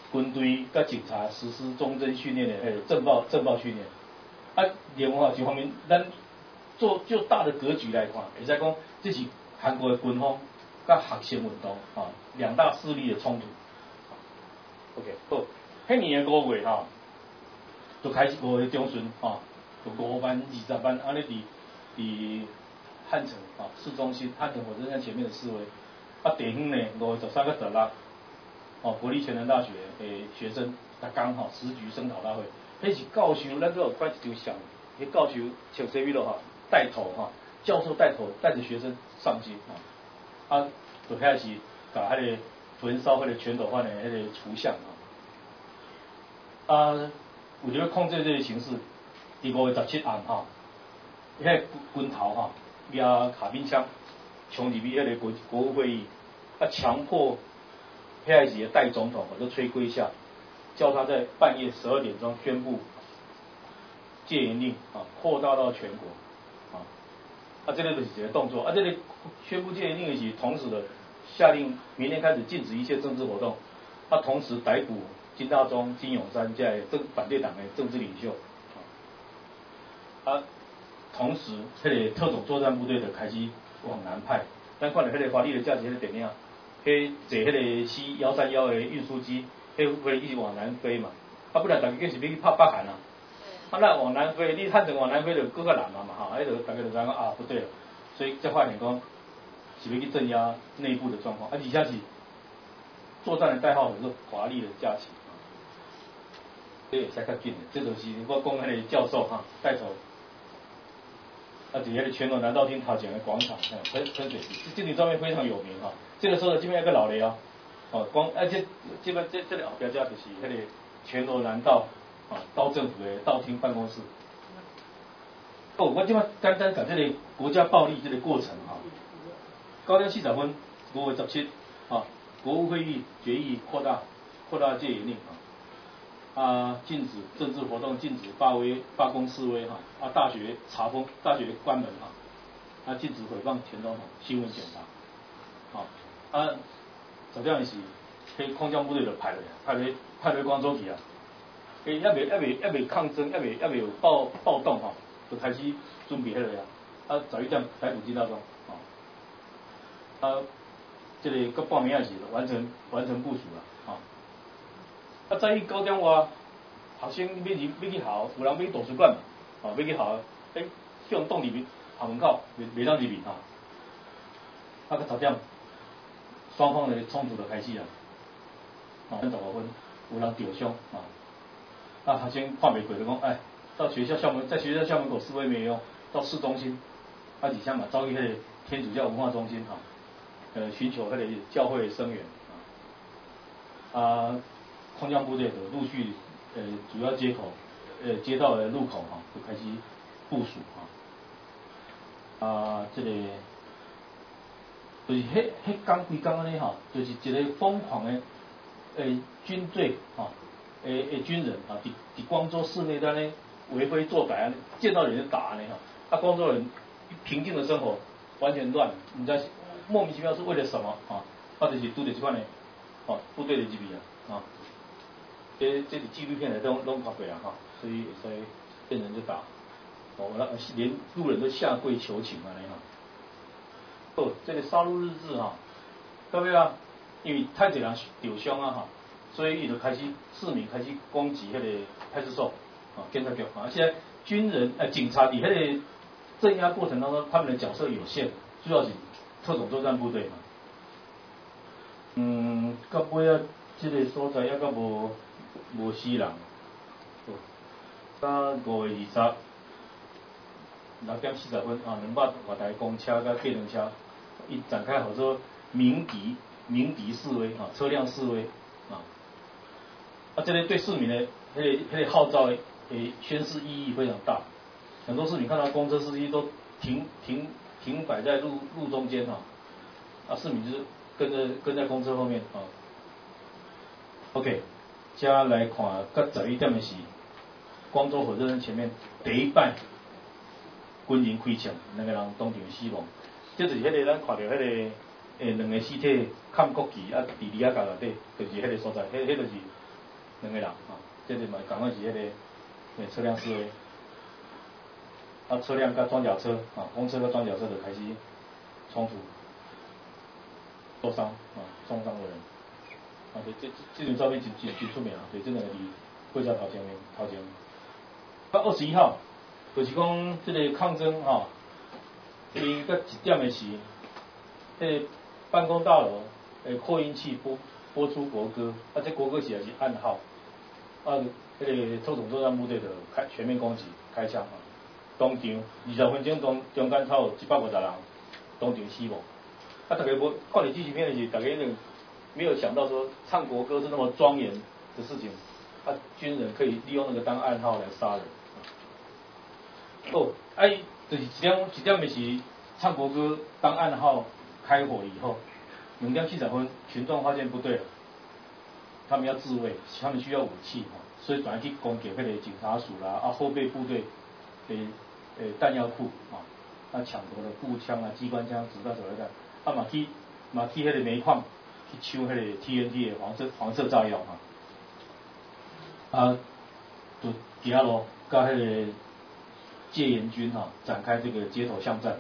军队甲警察实施忠贞训练的迄个政报政报训练。啊，另外一方面，咱做就大的格局来看，会使讲这是韩国的军方甲学生运动啊两大势力的冲突。OK， 好，迄年的五月哈，就开始五月中旬啊，就五班、二十班安尼伫伫汉城啊市中心汉城火车站前面的示威。啊，地方呢五月十三到十六，哦，国立全能大学诶学生逐工吼时局声讨大会，迄是教授，咱都有办一张相，迄教授穿西米咯哈，带头哈，教授带头带着学生上街啊，啊，就开始搞迄个焚烧迄个全斗焕的迄个图像啊，啊，为了要控制这个形势，伫五月十七暗哈，迄个军头哈，举卡宾枪冲入去迄个国国务会议。他强迫黑时的代总统把这崔圭夏，叫他在半夜十二点钟宣布戒严令啊，扩大到全国啊，啊，这个就是一个动作啊，这个宣布戒严令的是同时的下令明天开始禁止一切政治活动，他、啊、同时逮捕金大中、金永山这些政反对党的政治领袖啊，同时这个特种作战部队的开始往南派，咱看到迄个华丽的假期迄个电影。迄坐迄个 C 一三一的运输机，迄飞一直往南飞嘛，啊，不然大家计是要去拍北韩啊，啊，那往南飞，你汉城往南飞就更较难嘛嘛，哈，迄就大家就知影啊，不对了，所以才发现讲是要去镇压内部的状况，啊，而且是作战的代号就是华丽的假期，这会使较紧的，这就是我讲迄个教授哈带头。啊，伫迄个全罗南道厅头前的广场，喷喷水池，这张照片非常有名哈。这个时候这边有个老雷啊，哦，光而且这边这这里后边这就是迄个全罗南道啊道政府的道厅办公室。哦，我这边简单讲这个国家暴力这个过程哈。九点四十分，五月十七啊，国务会议决议扩大扩大戒严令啊。啊，禁止政治活动，禁止罢威、罢工示威哈。啊，大学查封，大学关门哈。啊，禁止诽谤前总统，新闻检查。好，啊，实际上是，迄空降部队就派落，派落派落广州去啊。迄还未还未还未抗争，还未还未有暴暴动哈，就开始准备迄个啊。啊，十一点逮捕金大中，啊，这个搁半暝仔时完成完成部署了，啊。啊，早起九点外，学生要入要去校，有人要去图书馆嘛，哦，要去校，诶，向挡入面校门口，袂袂当入面哈。啊，到十点，双方的冲突就开始啦。哦，十五分，有人受伤啊。啊，学生看袂过就讲，哎，到学校校门，在学校校门口示威没有用，到市中心，啊，而且嘛走去迄个天主教文化中心哈，呃，寻求迄个教会的声援啊。啊。空降部队就陆续呃主要街口呃街道的路口哈、啊、就开始部署啊啊这个就是迄迄刚规刚安尼哈，就是一个疯狂的诶军队哈诶诶军人啊，伫伫光州市内在呢为非作歹啊，见到人就打呢哈，啊光州人平静的生活完全乱，你知道莫名其妙是为了什么啊？或者是拄着这款的哦部队的入面啊。这这里纪录片的都都拍过啊哈，所以所以变成就打，哦，那连路人都下跪求情啊那样。哦，这个杀戮日志哈，各位啊，因为太多人受伤啊哈，所以伊就开始市民开始攻击迄个派出所啊、检察局啊，而且军人呃警察伫迄个镇压过程当中，他们的角色有限，主要是特种作战部队嘛。嗯，到尾啊，这个所在还阁无。无死人，到五月二十六点四十分啊，两百多台公车甲计程车，伊展开好多鸣笛鸣笛示威啊，车辆示威啊，啊，这个对市民的迄个迄个号召的诶宣示意义非常大。很多市民看到公车司机都停停停摆在路路中间啊，啊，市民就是跟着跟在公车后面啊。OK。接来看，到十一点的是光州火车站前面第一摆军人开枪，两个人当场死亡。这就是迄个咱看到迄、那个诶两个尸体砍国旗啊，伫里亚角内底，就是迄个所在，迄、那、迄、個、就是两个人啊，这个嘛赶快是迄个诶车辆示威，啊车辆甲装甲车啊，公车甲装甲车就开始冲突，受伤啊，重伤的人，啊，这这这张照片真真真出名啊，对，真个离会校头前面头前。到二十一号，就是讲这个抗争吼，伊到一点的时，迄个办公大楼诶扩音器播播出国歌，啊，这国歌写的是暗号，啊，迄个特种作战部队就开全面攻击，开枪啊，当场二十分钟中中间超有一百五十人当场死亡。啊，大家无看你纪录片的是，大家没有想到说唱国歌是那么庄严的事情，啊，军人可以利用那个当暗号来杀人。哦，哎、啊，就是一点一点的是唱国歌当暗号开火以后，两点四十分，群众发现不对了，他们要自卫，他们需要武器哈，所以转去攻击迄个警察署啦，啊后备部队的诶弹药库啊，啊抢夺了步枪啊、机关枪、子弹、手榴弹，啊嘛去嘛去迄个煤矿去抢迄个 T N T 的黄色黄色炸药哈，啊就行路甲迄个戒严军哈、啊、展开这个街头巷战，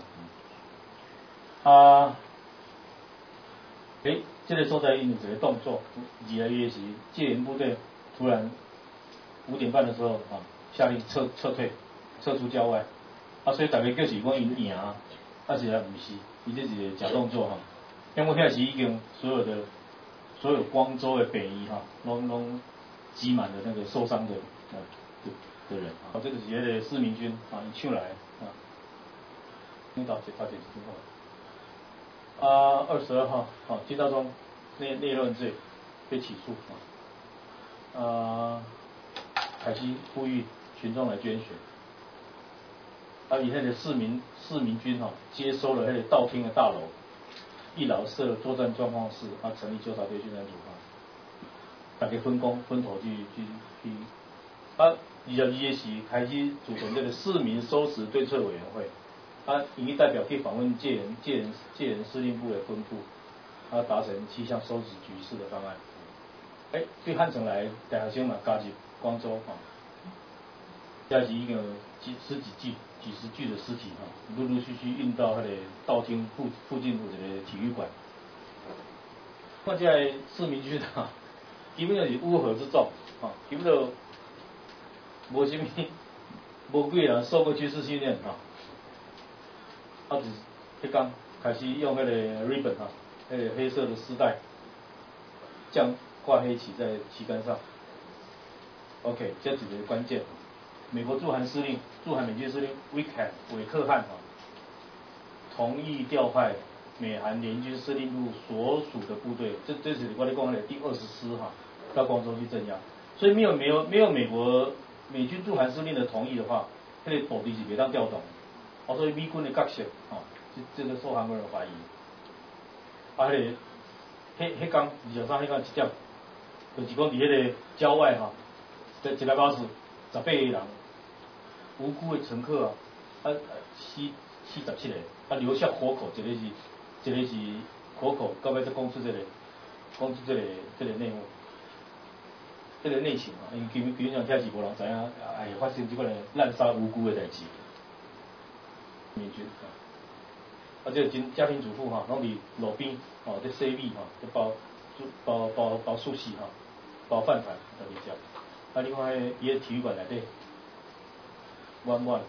啊，诶，这个所在因有一个动作，二来也是戒严部队突然五点半的时候啊下令撤撤退，撤出郊外，啊所以大家叫是讲因赢，啊实际上不是，伊这是一个假动作哈、啊，因为遐时已经所有的所有光州的北医哈，拢拢挤满了那个受伤的啊的的人啊，这个是迄个市民军啊，伊抢来啊，领导解发解之后。啊，二十二号，啊，金大中内内乱罪被起诉啊，啊，凯西呼吁群众来捐血，啊，以那个市民市民军哈、啊、接收了那个道厅的大楼，一楼设作战状况室，啊，成立纠察队训练组啊，大家分工分头去去去，啊，二十二日时开始组成这个市民收拾对策委员会。他以代表去访问戒严戒严戒严司令部的分部，他达成七项收拾局势的方案。哎，对汉城来大学生嘛加入光州哈，加是已经有几十几具几十具的尸体哈，陆陆续续运到那个道厅附附近有一个体育馆。看这个市民军哈，基本上是乌合之众哈，基本上无什么无几个人受过军事训练哈。啊，就是迄天开始用迄个 ribbon 哈，迄个黑色的丝带，降挂黑旗在旗杆上。OK， 这几个关键。美国驻韩司令、驻韩美军司令韦克韦克汉哈，同意调派美韩联军司令部所属的部队，这这是我咧讲的第二十师哈，到光州去镇压。所以没有没有没有美国美军驻韩司令的同意的话，迄、那个土地是袂当调动。哦，所以美军的角色，哦，这这个受韩国人怀疑。啊，迄、那个，迄迄天二十三迄天一点，就是讲伫迄个郊外哈，一一台巴士，十八个人，无辜的乘客啊，啊死四十七个，啊留下活口，一个是一个是活口，到尾再讲出这个，讲出这个这个内幕，这个内情啊，因为基本基本上遐是无人知影，哎发生这款滥杀无辜的代志。美军啊，啊，这个真家庭主妇哈，拢伫路边哦，在洗米哈，在包包包包寿司哈，包饭团在里食。啊，另外伊个体育馆内底，满满。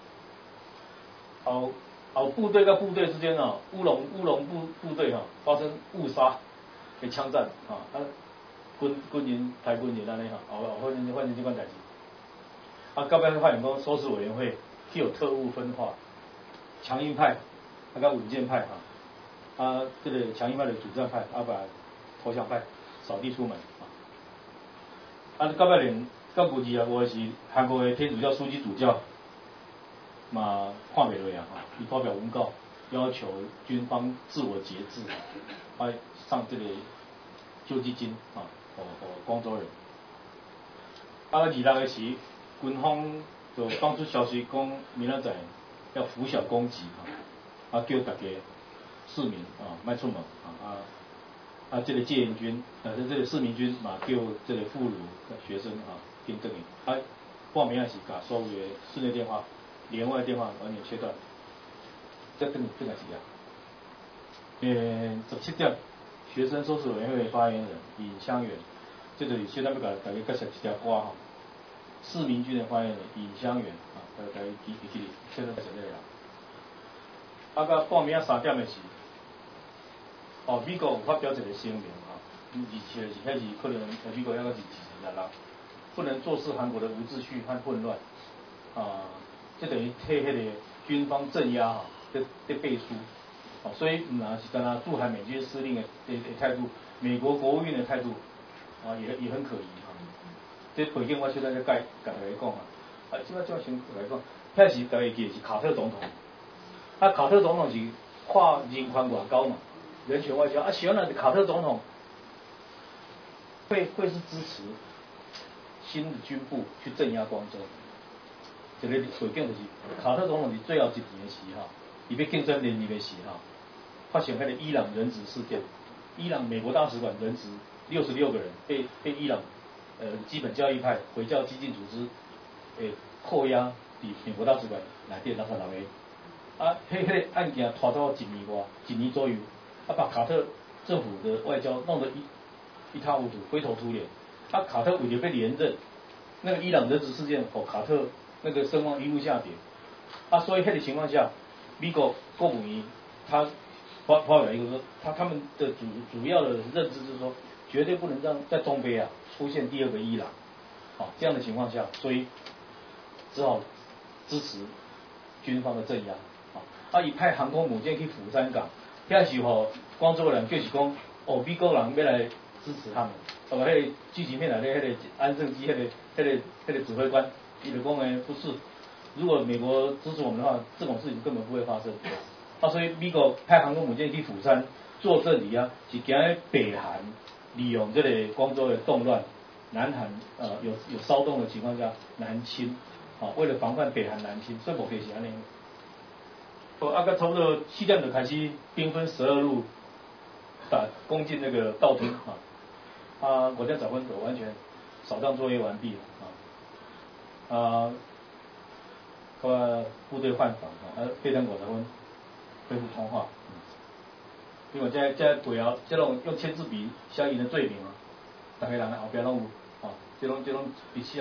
后后部队跟部队之间啊，乌龙乌龙部部队哈、啊、发生误杀的枪战啊，啊，军军人台军人安尼哈，后后发生发生这款代志。啊，到尾发现讲收拾委员会去有特务分化。强硬派，啊，甲稳健派哈，啊，这个强硬派的主战派，啊，把投降派扫地出门啊。啊，到尾连到五二啊，五是韩国的天主教书记主教嘛看袂落啊，伊发表文告，要求军方自我节制，啊，上这个救济金啊，给给光州人。啊，二六个时，军方就放出消息讲，明仔载。要拂晓攻击哈，啊叫大家市民啊卖出门啊啊啊，这个戒严军，呃，这个市民军嘛，叫这个俘虏学生啊，跟这个啊，报名也是把所有的室内电话、连外电话完全切断，这等这个是啊。呃，十七点，学生收视委员会发言人尹香元，这个现在要甲大家介绍一条歌吼，市民军的发言人尹香元啊，大家记记记，现在是这个啦。啊，到报名三点的时。哦，美国有发表一个声明啊，二七是迄是可能美国那个是二十六，不能坐视韩国的无秩序和混乱啊，这等于替迄个军方镇压哈，的的背书，哦，所以唔啊是跟他驻韩美军司令的的的态度，美国国务院的态度啊也也很可疑哈。这背景我现在在解甲大家讲啊，啊，即摆即摆先来讲，迄时大家记是卡特总统，啊，卡特总统是跨人权外交嘛。人权外交啊，喜欢的卡特总统会会是支持新的军部去镇压光州。这个背景就是卡特总统是最后一年的时候，伊要竞争连任的时候，发生迄个伊朗人质事件。伊朗美国大使馆人质六十六个人被被伊朗呃基本教义派回教激进组织诶扣押伫美国大使馆内底六十六个。啊，迄迄个案件拖到一年外，一年左右。他、啊、把卡特政府的外交弄得一一塌糊涂，灰头土脸。他、啊、卡特为了被连任，那个伊朗人质事件，哦，卡特那个声望一路下跌。啊，所以这个情况下，美国国务院他发发表一个说，他他们的主主要的认知就是说，绝对不能让在中北啊出现第二个伊朗。好、哦，这样的情况下，所以只好支持军方的镇压。好、哦，啊，伊派航空母舰去釜山港。遐时候，光州人就是讲，哦，美国人要来支持他们。哦，迄个剧情片内底，迄个安正基，迄个、迄个、迄个指挥官，伊就讲诶，不是，如果美国支持我们的话，这种事情根本不会发生。啊，所以美国派航空母舰去釜山做这里啊，是惊北韩利用这个光州的动乱，南韩呃有有骚动的情况下南侵，啊，为了防范北韩南侵，所以目的是安尼。哦，啊，个差不多四点就开始兵分十二路打攻进那个道屯啊，啊，五点十分就完全扫荡作业完毕了啊，啊，个部队换防啊，啊，八点五十分恢复通话，嗯，因为这这几条这种用签字笔消印的罪名啊，大家人后边拢有啊，这种这种笔起来，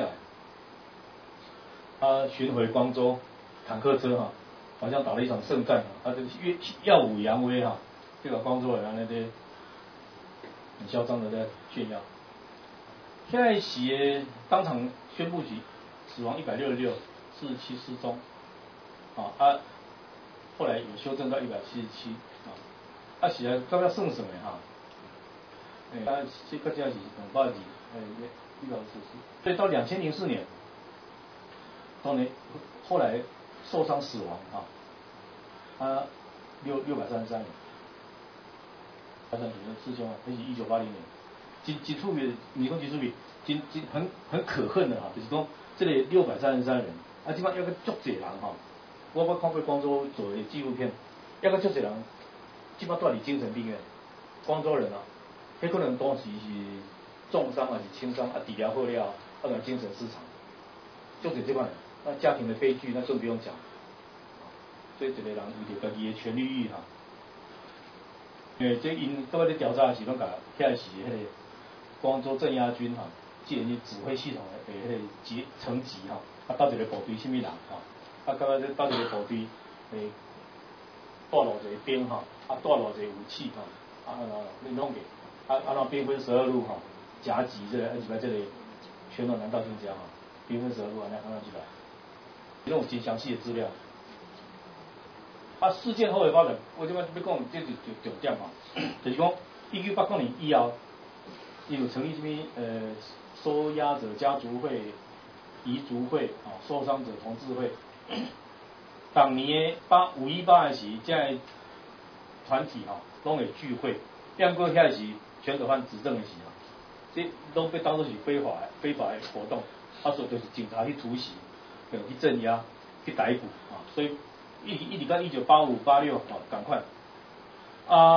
啊，巡回光州坦克车哈、啊。好像打了一场胜战啊！这个越耀武扬威哈、啊，这个光州人那些很嚣张的在炫耀。现在写当场宣布起死亡一百六十六，四十七失踪，啊啊，后来有修正到一百七十七啊，啊是啊，刚刚胜什么哈？哎，啊，这个叫是两百几，哎，一百四十，所以到两千零四年，当年后来。受伤死亡啊，他六六百三十三人，三十几人师兄啊，那是一九八零年，真真出名，你讲真出名，真真很很可恨的哈、啊，就是讲这里六百三十三人，啊，基本上要个足济人哈、啊，我我看过光州做的纪录片，要个足济人，基本上住伫精神病院，光州人啊，迄可能当时是重伤还是轻伤啊，治疗好了，啊个精神失常，足济这款人。那家庭的悲剧，那更不用讲。所以一个人为着家己的权利欲哈，诶，这因搁咧调查的时阵，甲遐时迄个光州镇压军哈，即个指挥系统的迄个级层级哈，啊到一个部队什么人哈，啊到个到一个部队诶，带落一个兵哈，啊带落一个武器哈，啊你弄个，啊按照兵分十二路哈，夹击这个，而且这个全罗南道新疆哈，兵分十二路安尼按照几来。这种真详细的资料，啊，事件后的发展，我这边要讲，这就就重点嘛，就是讲一九八九年以后，伊有成立什么呃收押者家族会、遗族会啊、受伤者同志会，当年的八五一八的时，这团体哈拢会聚会，变过遐时全斗焕执政的时候，这拢被当作是非法非法的活动，啊，所以就是警察去突袭。去镇压、去逮捕啊，所以一一直到一九八五、八六啊，赶快啊，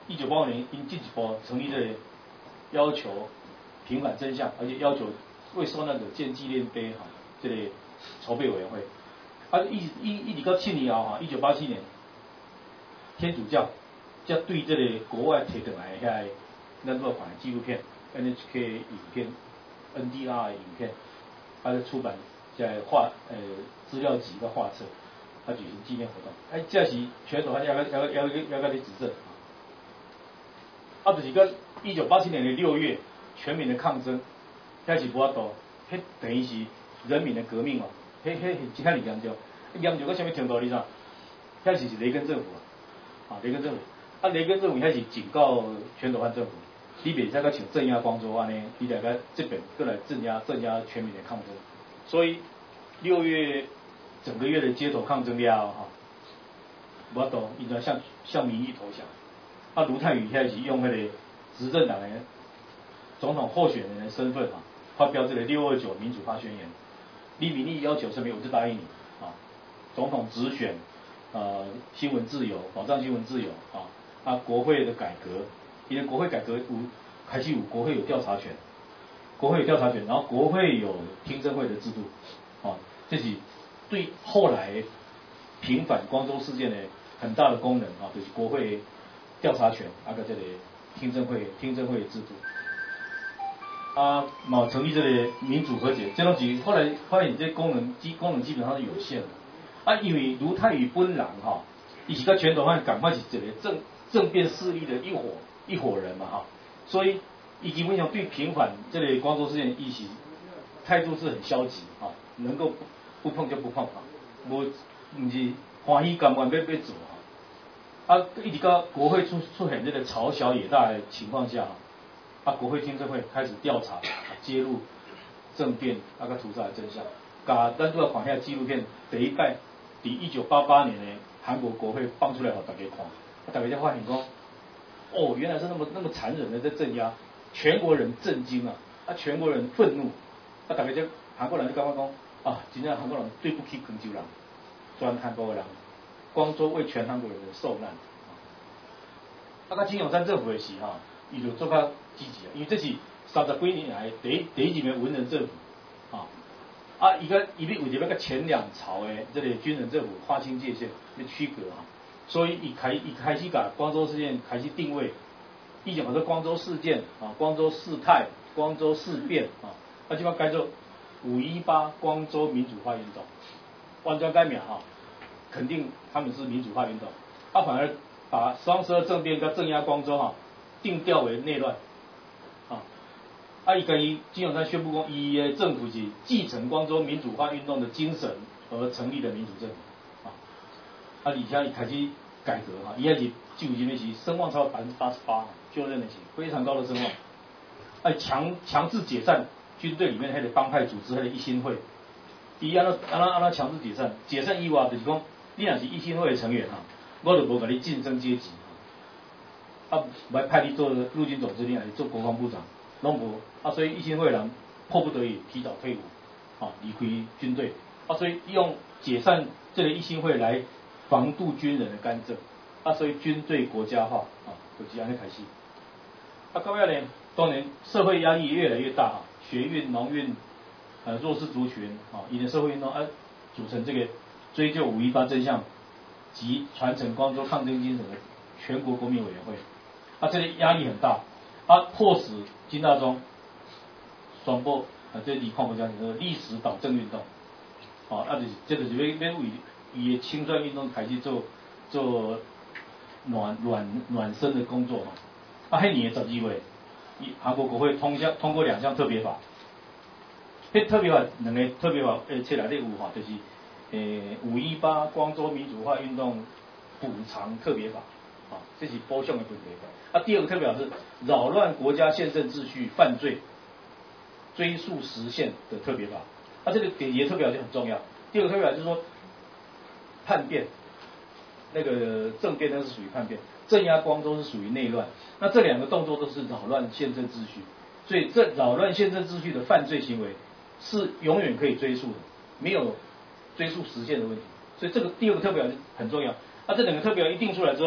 一九八五年因进一步成立这个要求平反真相，而且要求为受难者建纪念碑哈，这个筹备委员会。啊，一一一直到七年后哈，一九八七年，天主教才对这个国外摕回来遐个咱做看的纪录片 N H K 影片 N D R 的影片，他就出版在画呃资料集的画册，他举行纪念活动。哎，这是全斗还要要要要要要你指证。啊，就是个一九八七年的六月，全民的抗争，开始无法度，迄等于是人民的革命哦，迄迄是真遐严重，严重到什么程度？你知道？开始是雷根政府啊，雷根政府，啊雷根政府开始警告全斗焕政府，你袂使个像镇压光州安尼，你大家这边过来镇压镇压全民的抗争，所以六月整个月的街头抗争了哈，无法度，伊就向向民意投降。啊，卢泰愚开始用迄个执政党的总统候选人的身份啊，发表这个六二九民主化宣言。你民意要求什么，我就答应你啊。总统直选，呃，新闻自由，保障新闻自由啊。啊，国会的改革，因为国会改革有开始有国会有调查权，国会有调查权，然后国会有听证会的制度，啊，这是对后来平反光州事件的很大的功能啊，就是国会调查权，啊个这个听证会听证会的制度，啊，嘛成立这个民主和解，这种是后来发现这功能基功能基本上是有限的，啊，因为卢泰愚本人哈，伊是个全斗焕赶快是一个政政变势力的一伙一伙人嘛哈，所以伊基本上对平反这类光州事件，伊是态度是很消极啊，能够不碰就不碰啊，无唔是欢喜甘愿要要做啊。啊，一直到国会出出现这个朝小野大的情况下，啊，国会听证会开始调查、啊、揭露政变啊个屠杀的真相。甲咱都要看遐纪录片，第一摆伫一九八八年的韩国国会放出来给大家看，啊，大家才发现讲，哦，原来是那么那么残忍的在镇压，全国人震惊啊，啊，全国人愤怒，啊，大家就韩国人就感觉讲，啊，真正韩国人对不起光州人，全韩国的人。光州为全韩国人的受难，啊，甲金泳三政府的时哈，伊就做较积极啊，因为这是三十几年来第一第一任的文人政府，啊，啊，伊个伊要为着要甲前两朝的这个军人政府划清界限，要区隔啊，所以伊开伊开始甲光州事件开始定位，以前叫做光州事件啊，光州事态、光州事变啊，啊，即摆改做五一八光州民主化运动，完全改名哈。肯定他们是民主化运动，他、啊、反而把双十二政变跟镇压光州哈定调为内乱，啊，啊伊跟伊金泳三宣布讲，伊的政府是继承光州民主化运动的精神而成立的民主政府，啊，啊而且伊开始改革哈，伊也是就任的时声望超过百分之八十八，就任的时非常高的声望，哎强强制解散军队里面那个帮派组织那个一心会，伊安怎安怎安怎强制解散，解散以外就是讲。你若是一心会的成员哈，我就无甲你晋升阶级，啊，来派你做陆军总司令，还是做国防部长，拢无，啊，所以一心会的人迫不得已提早退伍，啊，离开军队，啊，所以用解散这个一心会来防杜军人的干政，啊，所以军队国家化，啊，就是安尼开始。啊，到尾呢，当然社会压力越来越大哈，学运、农运，呃，弱势族群，啊，因为社会运动啊，组成这个。追究五一八真相及传承光州抗争精神的全国国民委员会，啊，这里压力很大，啊，迫使金大中宣布啊，这李矿国讲叫历史导正运动，啊，啊，就是这就是要要为伊的清算运动开始做做暖暖暖身的工作哈，啊，迄年的十二月，韩国国会通向通过两项特别法，迄特别法两个特别法诶，册内底有哈，就是。诶，五一八光州民主化运动补偿特别法，啊，这是补偿的特别法。啊，第二个特别法是扰乱国家宪政秩序犯罪追诉时限的特别法。啊，这个典籍特别法就很重要。第二个特别法就是说叛变，那个政变那是属于叛变，镇压光州是属于内乱。那这两个动作都是扰乱宪政秩序，所以这扰乱宪政秩序的犯罪行为是永远可以追诉的，没有。追溯时限的问题，所以这个第二个特别法很重要。那、啊、这两个特别法一定出来之后，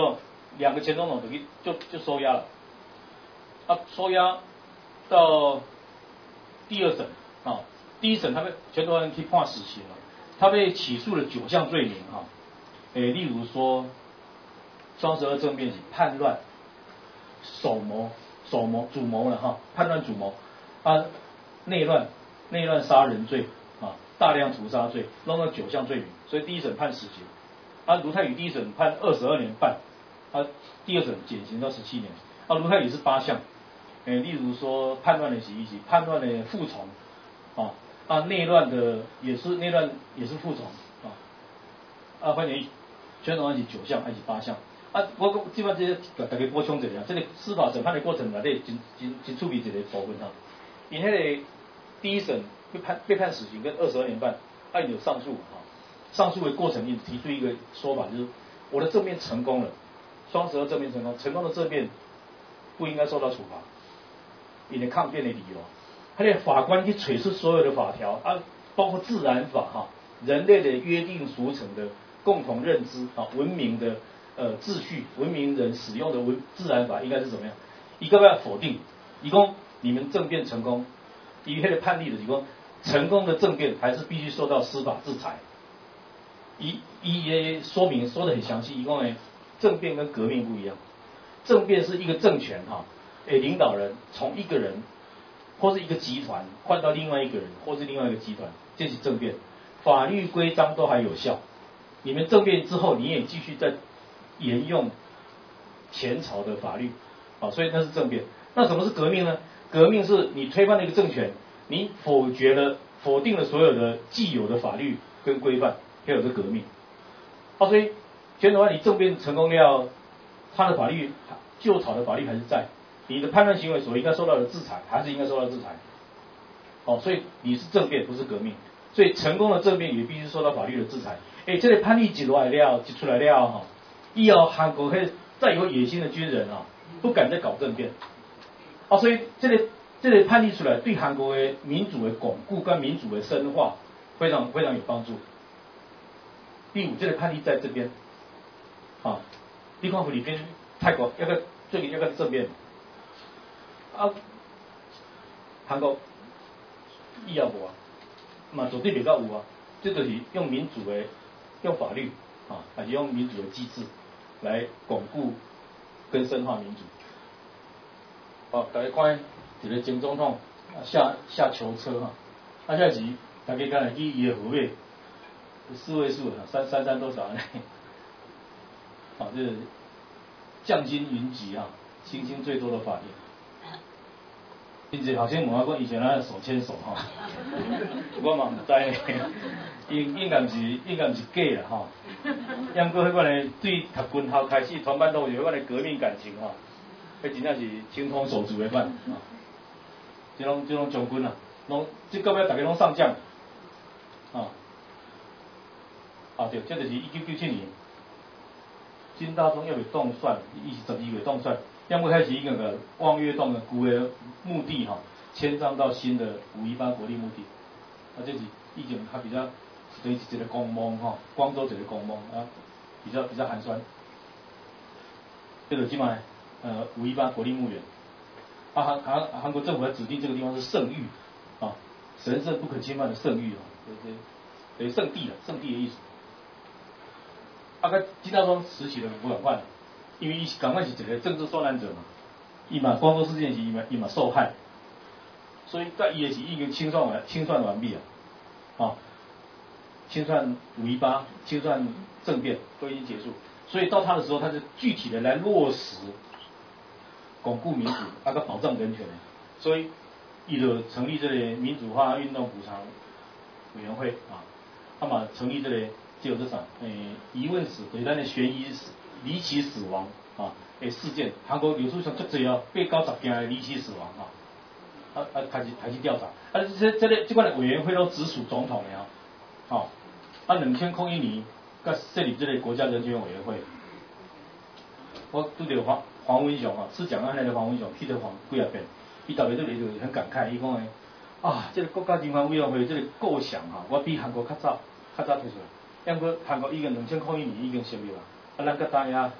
两个前总统等于就就收押了，啊，收押到第二审啊，第一审他被全台湾人去判死刑了，他被起诉了九项罪名哈，诶，例如说双十二政变是叛乱、首谋、首谋、主谋了哈，叛乱主谋啊，内乱、内乱杀人罪啊，大量屠杀罪，弄了九项罪名，所以第一审判死刑。啊，卢泰愚第一审判二十二年半，啊，第二审减刑到十七年。啊，卢泰愚是八项，诶，例如说叛乱的起义起，叛乱的服从，啊，啊内乱的也是内乱也是服从，啊，啊反正全总案是九项还是八项？啊，我基本上这些大家补充一下，这个司法审判的过程内底真真真趣味一个部分哈。因迄个第一审被判被判死刑跟二十二年半，啊有上诉哈。上诉的过程，你提出一个说法，就是我的政变成功了，双十二政变成功，成功的政变不应该受到处罚，因为抗辩的理由，他的法官去阐释所有的法条啊，包括自然法哈，人类的约定俗成的共同认知啊，文明的呃秩序，文明人使用的文自然法应该是怎么样？一个要否定，一共你们政变成功，以迄个判例的一共成功的政变还是必须受到司法制裁。一一也说明说得很详细，一共呢，政变跟革命不一样，政变是一个政权哈，诶领导人从一个人或是一个集团换到另外一个人或是另外一个集团，这是政变，法律规章都还有效，你们政变之后你也继续在沿用前朝的法律，啊，所以那是政变。那什么是革命呢？革命是你推翻了一个政权，你否决了否定了所有的既有的法律跟规范。还有这革命，啊，所以全台湾你政变成功了，他的法律旧朝的法律还是在，你的叛乱行为所应该受到的制裁还是应该受到制裁，哦，所以你是政变不是革命，所以成功的政变也必须受到法律的制裁。哎，这个判例一来了，一出来了哈，以后韩国迄再有野心的军人啊，不敢再搞政变，啊，所以这个这个判例出来，对韩国的民主的巩固跟民主的深化非常非常有帮助。第五，这个判例在这边，啊，你看菲律宾、泰国一个最近一个政变，啊，韩国伊也无啊，嘛绝对袂到有啊，这就是用民主的、用法律啊，还是用民主的机制来巩固跟深化民主。好，大家看一个前总统下下囚车哈，啊，下时大家敢会去伊的后尾。四位数啊，三三三多少呢？啊，这是将军云集啊，星星最多的法庭。并且好像问我讲以前那手牵手哈，我嘛唔知呢，应应该是应该是假啦哈。要唔过迄款的对读军校开始团班都有迄款的革命感情哈，迄真正是青通手足的款啊。这种这种将军啊，拢这到尾大家拢上将啊。啊对，这就是一九九七年，金大中要被动算，伊是十二月动算，要么开始已经个望月洞的旧的墓地哈，迁葬到新的五一八国立墓地，啊，这是以前较比较等于是一个公墓哈，光州一个公墓啊，比较比较寒酸。这个即卖呃五一八国立墓园，啊韩韩韩国政府还指定这个地方是圣域啊，神圣不可侵犯的圣域啊，对对，等于圣地了，圣地的意思。啊，个金大中时期的不赶快，因为伊是赶快是一个政治受难者嘛，伊嘛光州事件时伊嘛伊嘛受害，所以在伊的是已经清算完清算完毕啊，啊，清算五一八，清算政变都已经结束，所以到他的时候，他是具体的来落实巩固民主，啊个保障人权的，所以伊就成立这个民主化运动补偿委员会啊，他嘛成立这个。就这场诶疑问死，就是咱的悬疑死、离奇死亡啊诶事件，韩国有出上足侪哦，八九十件的离奇死亡啊，啊啊开始开始调查，啊这这个这款的委员会都直属总统的啊，好，啊两千零一年，甲设立这个国家人权委员会，我拄着黄黄文雄啊，是讲安尼的黄文雄，去着黄几啊遍，伊特别对里就很感慨，伊讲诶啊，这个国家人权委员会这个构想哈，我比韩国较早较早提出来。要过韩国已经两千零一年已经成立了，啊，咱甲大家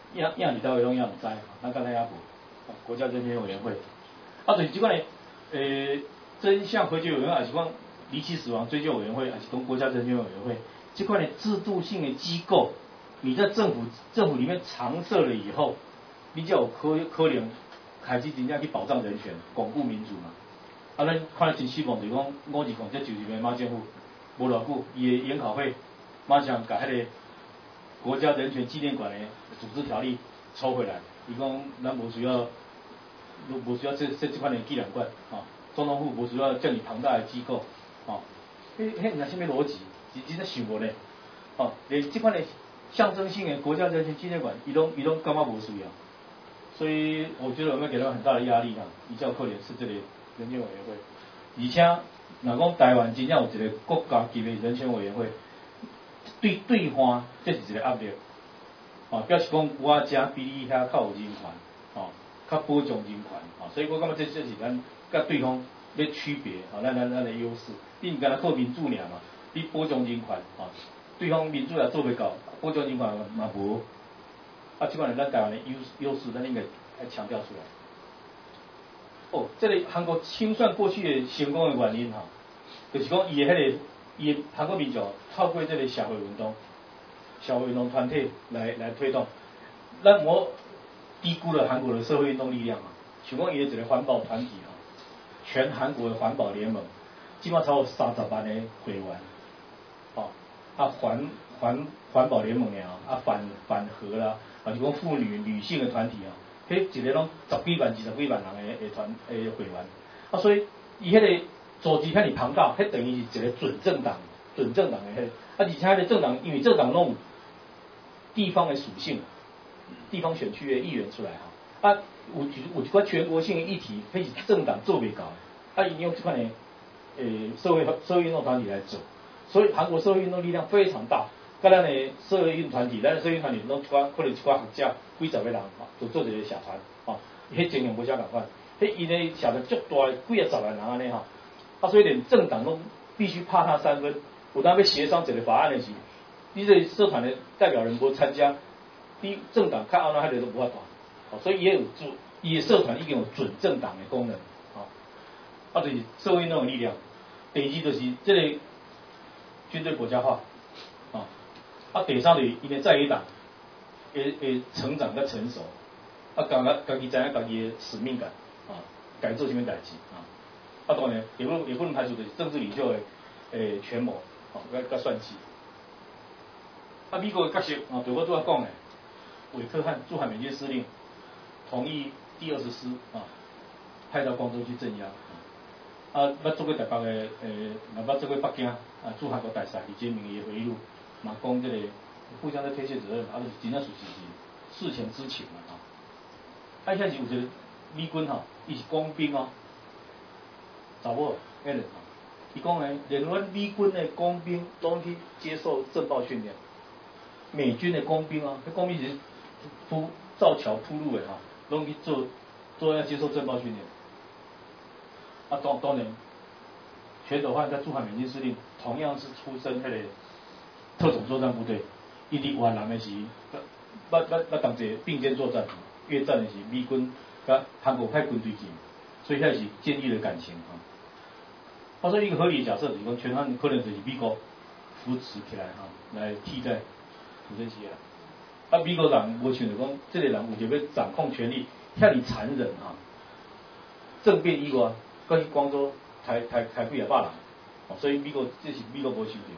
影影伫倒位拢也毋知，咱敢若也无。国家人权委员会，啊，就是即款诶，诶，真相和解委员会，还是讲离奇死亡追究委员会，还是讲国家人权委员会，这款诶制度性的机构，你在政府政府里面常设了以后，你才有可可能开始真正去保障人权、巩固民主嘛。啊，咱看了真希望就是讲五二零这就任的马政府，无偌久，伊的研讨会马上把迄个国家人权纪念馆的组织条例抽回来，伊讲咱无需要，无需要这这这款的纪念馆，哦，总统府无需要这么庞大的机构，哦，迄迄若什么逻辑？是真正想无呢？哦，连这款的象征性的国家人权纪念馆，伊拢伊拢感觉无需要，所以我觉得我们给他很大的压力啦，比较可怜是这个人权委员会，而且若讲台湾真正有一个国家级的人权委员会，对对方这是一个压力，哦，表示讲我遮比你遐较有人权，哦，较保障人权，哦，所以我感觉这这是咱甲对方要区别，哦，咱咱咱的优势，你毋敢若靠民主尔嘛，你保障人权，哦，对方民主也做袂到，保障人权嘛无，啊，即款是咱台湾的优优势，咱应该要强调出来。哦，这个韩国清算过去的成功的原因哈，就是讲伊的迄个，伊的韩国民众透过这个社会运动、社会运动团体来来推动，咱无低估了韩国的社会运动力量嘛。像讲伊的一个环保团体哈，全韩国的环保联盟，基本上超过三十万的会员，哦，啊环环环保联盟呀，啊反反核啦，啊就讲妇女女性的团体啊。迄一个拢十几万、二十几万人的诶团诶会员，啊，所以伊迄个组织遐尔庞大，迄等于是一个准政党、准政党的迄、那个，啊，而且迄个政党，因为政党拢有地方的属性，地方选区的议员出来哈，啊，有有一寡全国性的议题，迄是政党做袂到的，啊，伊用这款的诶社会社会运动团体来做，所以韩国社会运动力量非常大。甲咱的社会运动团体，咱的社会运动团体拢一寡可能一寡学者几十个人吼，就做一个社团吼，迄情形无啥共款，迄伊的社团足大，几啊十万人安尼吼，啊所以连政党都必须怕他三分，有当要协商一个法案的时，你这社团的代表人无参加，你政党较后那迄个都无法办，吼，所以也有准，伊的社团已经有准政党的功能，吼，啊就是社会运动的力量，第二就是这个军队国家化。啊，第三就是因为在野党会会成长甲成熟，啊，家家家己知影家己的使命感，啊，该做什么代志啊，啊当然也不也不能排除就是政治领袖的诶权谋，哦，甲甲算计。啊，美国的角色啊，对我拄仔讲诶，韦克汉驻海美军司令同意第二十师啊派到广州去镇压，啊，捌做过台北的诶，也捌做过北京啊驻韩国大使李杰明的回忆录。嘛，讲这个互相在推卸责任，啊，就是真正属实是事前知情嘛，哈。啊，遐是有一个美军吼，伊是工兵哦，查某迄个，伊讲诶，连阮美军的工兵拢去接受政报训练，美军的工兵啊，迄工兵是铺造桥铺路的哈，拢去做做要接受政报训练。啊，当当然，全斗焕在驻韩美军司令同样是出身迄个。特种作战部队，伊伫越南的时，捌捌捌同齐并肩作战，越战的时，美军甲韩国派军队进，所以遐是建立了感情哈。他说一个合理的假设就是讲，全韩可能就是美国扶持起来哈，来替代朴正熙啊。啊，美国人无想着讲，这个人有就要掌控权力，遐尔残忍哈。政变以外，搁去广州台台台几啊百人，所以美国这是美国无想到。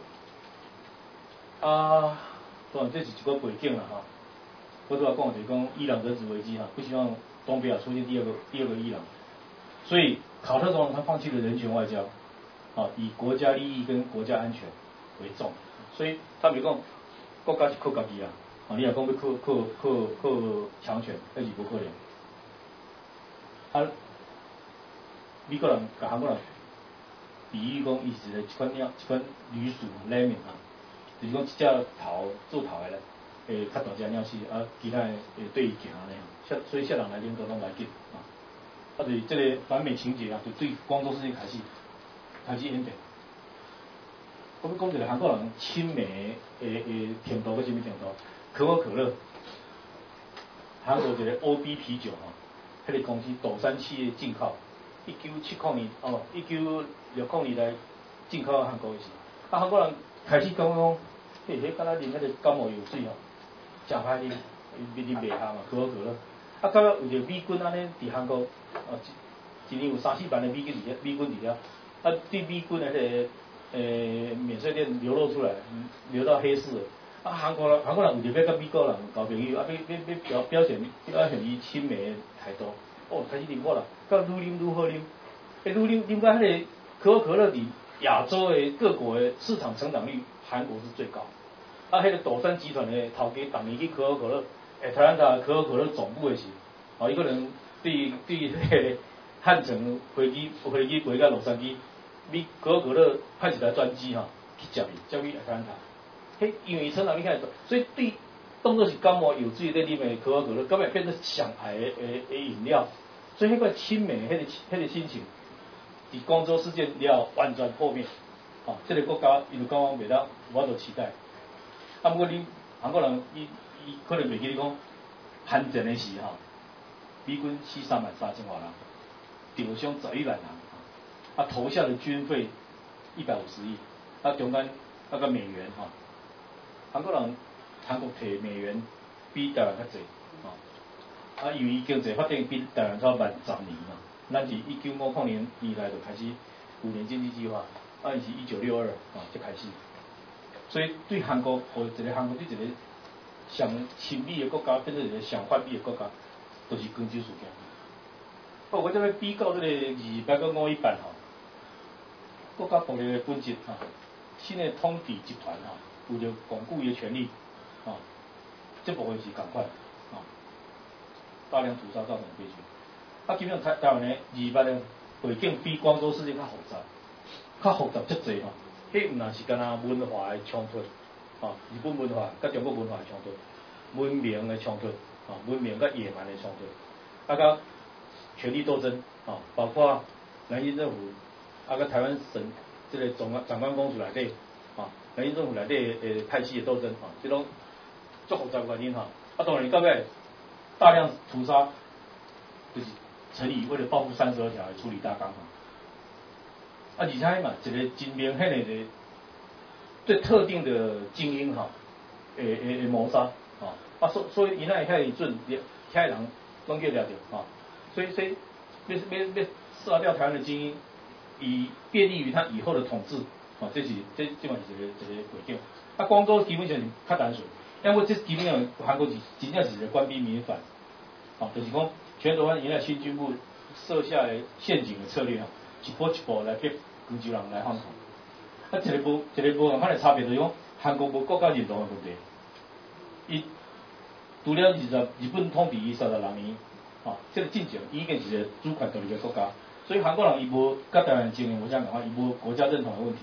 啊，当然这是一个背景啦哈。我拄仔讲就是讲伊朗人质危机哈，不希望东北亚出现第二个第二个伊朗，所以卡特总统他放弃了人权外交，啊，以国家利益跟国家安全为重，所以他比如讲国家是靠家己啊，啊，你若讲要靠靠靠靠强权，那是无可能。啊，美国人甲韩国人比喻讲，伊是一个一款鸟一款旅鼠 lemming 啊。就是讲一只头做头的咧，诶，较大只鸟是啊，其他诶对伊行安尼，吓，所以吓人来领导拢来紧啊。啊，就是这个反美情节啊，就对广州事件开始开始演变。我要讲一个韩国人亲美诶诶程度，到什么程度？可口可乐， 韩国一个 O B 啤酒吼，迄、那个公司斗山企业进口，一九七零年哦，一九六零年来进口到韩国的时候，啊韩国人开始讲讲，嘿，迄敢若啉迄个感冒药水吼，真歹啉，啉啉袂下嘛，可口可乐。啊，到尾为着美军安尼伫韩国，啊一一年有三四万的美军伫遐，美军伫遐，啊对美军的迄、那个诶免税店流露出来，流到黑市。啊，韩国人韩国人为着要甲美国人交朋友，啊，要要要表表现表现伊亲美的态度，哦，开始啉我啦，甲愈啉愈好啉，诶，愈啉啉到迄个可口可乐伫亚洲的各国的市场成长率，韩国是最高。啊，迄个斗山集团的头家逐年去可口可乐，诶，台湾的可口可乐总部的时候，哦，伊可能对对迄个汉城飞机飞机飞到洛杉矶，美可口可乐派一台专机吼去接伊，接伊台湾台。嘿，因为成长率较大，所以对当作是感冒有水在啉的可口可乐，根本变成上海的的的饮料，所以迄个亲美迄个迄个心情，伫光州事件了完全破灭。哦，这个国家伊就讲讲袂当无法度期待。啊，不过你韩国人伊伊可能袂记你讲，韩战的时候，美军死三万三千外人，受伤十一万人，啊，投下的军费一百五十亿，啊，中间那个美元哈。韩国人，韩国摕美元比台湾较济，哦，啊，因为经济发展比台湾超慢十年嘛，咱是一九五零年年来就开始五年经济计划，啊，伊是一九六二啊才开始，所以对韩国，和一个韩国对一个上亲美的国家变成一个上反美的国家，都、就是广州事件。哦，我这要比较这个二八跟五一八吼，国家暴力的本质哈，新的统治集团哈。为了巩固伊的权利，啊，这部分是共款，啊，大量屠杀造成悲剧。啊，基本上台台湾的二八的背景比广州事件较复杂，较复杂足济吼。迄毋但是干那文化的冲突，啊，日本文化甲中国文化的冲突，文明的冲突，啊，文明甲野蛮的冲突，啊，甲权力斗争，啊，包括南京政府，啊，甲台湾省这个总长官公署内底。啊，南京政府内底诶派系的斗争啊，这种足复杂原因哈。啊，当然到尾大量屠杀，就是陈仪为了报复三十二条来处理大纲哈。啊，而且嘛，一个真明显的一个最特定的精英哈，诶诶诶谋杀啊，啊所所以伊那遐准，遐人拢叫了着啊，所以所以要要要杀掉台湾的精英，以便利于他以后的统治。哦，这是这这嘛是一个一个背景。啊，广州基本上是较单纯，因为这基本上韩国是真正是一个官逼民反，哦，就是讲全台湾原来新军部设下的陷阱的策略啊，一步一步来逼广州人来反抗。啊，一个无一个无共款的差别就是讲，韩国无国家认同的问题，伊除了二十日本统治伊三十六年，哦，这个进程已经是一个主权独立的国家，所以韩国人伊无甲台湾情形无相共款，伊无国家认同的问题。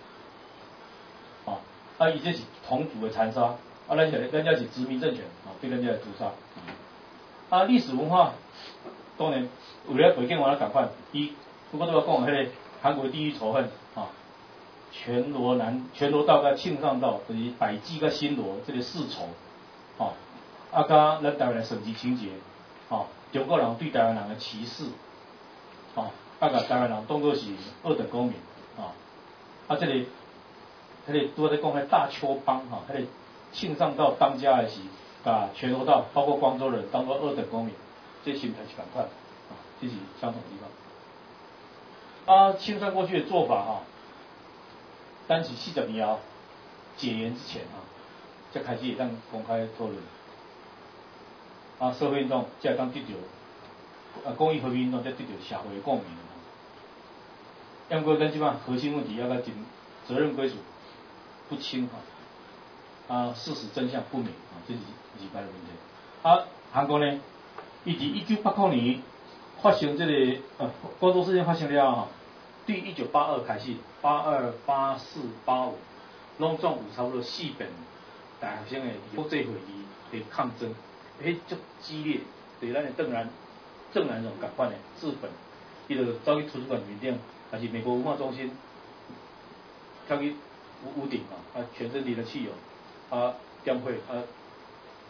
啊，伊这是同族的残杀，啊，咱是咱家是殖民政权，啊，对咱家的屠杀。啊，历史文化当然为了背景完了共款，伊不过都要讲迄个韩国的地域仇恨，啊，全罗南全罗道甲庆尚道，就是百济甲新罗这个世仇，啊，啊甲咱台湾的省级情节，啊，中国人对台湾人的歧视，啊，啊甲台湾人当作是二等公民，啊，啊这个。迄个拄仔在讲迄大邱帮哈，迄个庆尚道当家的是，把全罗道包括光州人当作二等公民，这心态是共款，啊，这是相同的地方。啊，清算过去的做法哈，单是四十年后解严之前哈，才开始会当公开讨论。啊，社会运动才会当得到，啊，公益和平运动才得到社会的共鸣。要过咱即摆核心问题要甲真责任归属。不清哈，啊，事实真相不明啊，这是二八的问题。啊，韩国呢，伊伫一九八九年发生这个呃广州事件发生了哈，对一九八二开始，八二、八四、八五，拢总有差不多四遍大学生的国际会议的抗争，迄足激烈，对咱的邓然郑南榕共款的日本，伊就走去图书馆面顶，还是美国文化中心，跳去。屋屋顶啊，啊，全身淋了汽油，啊，点火啊，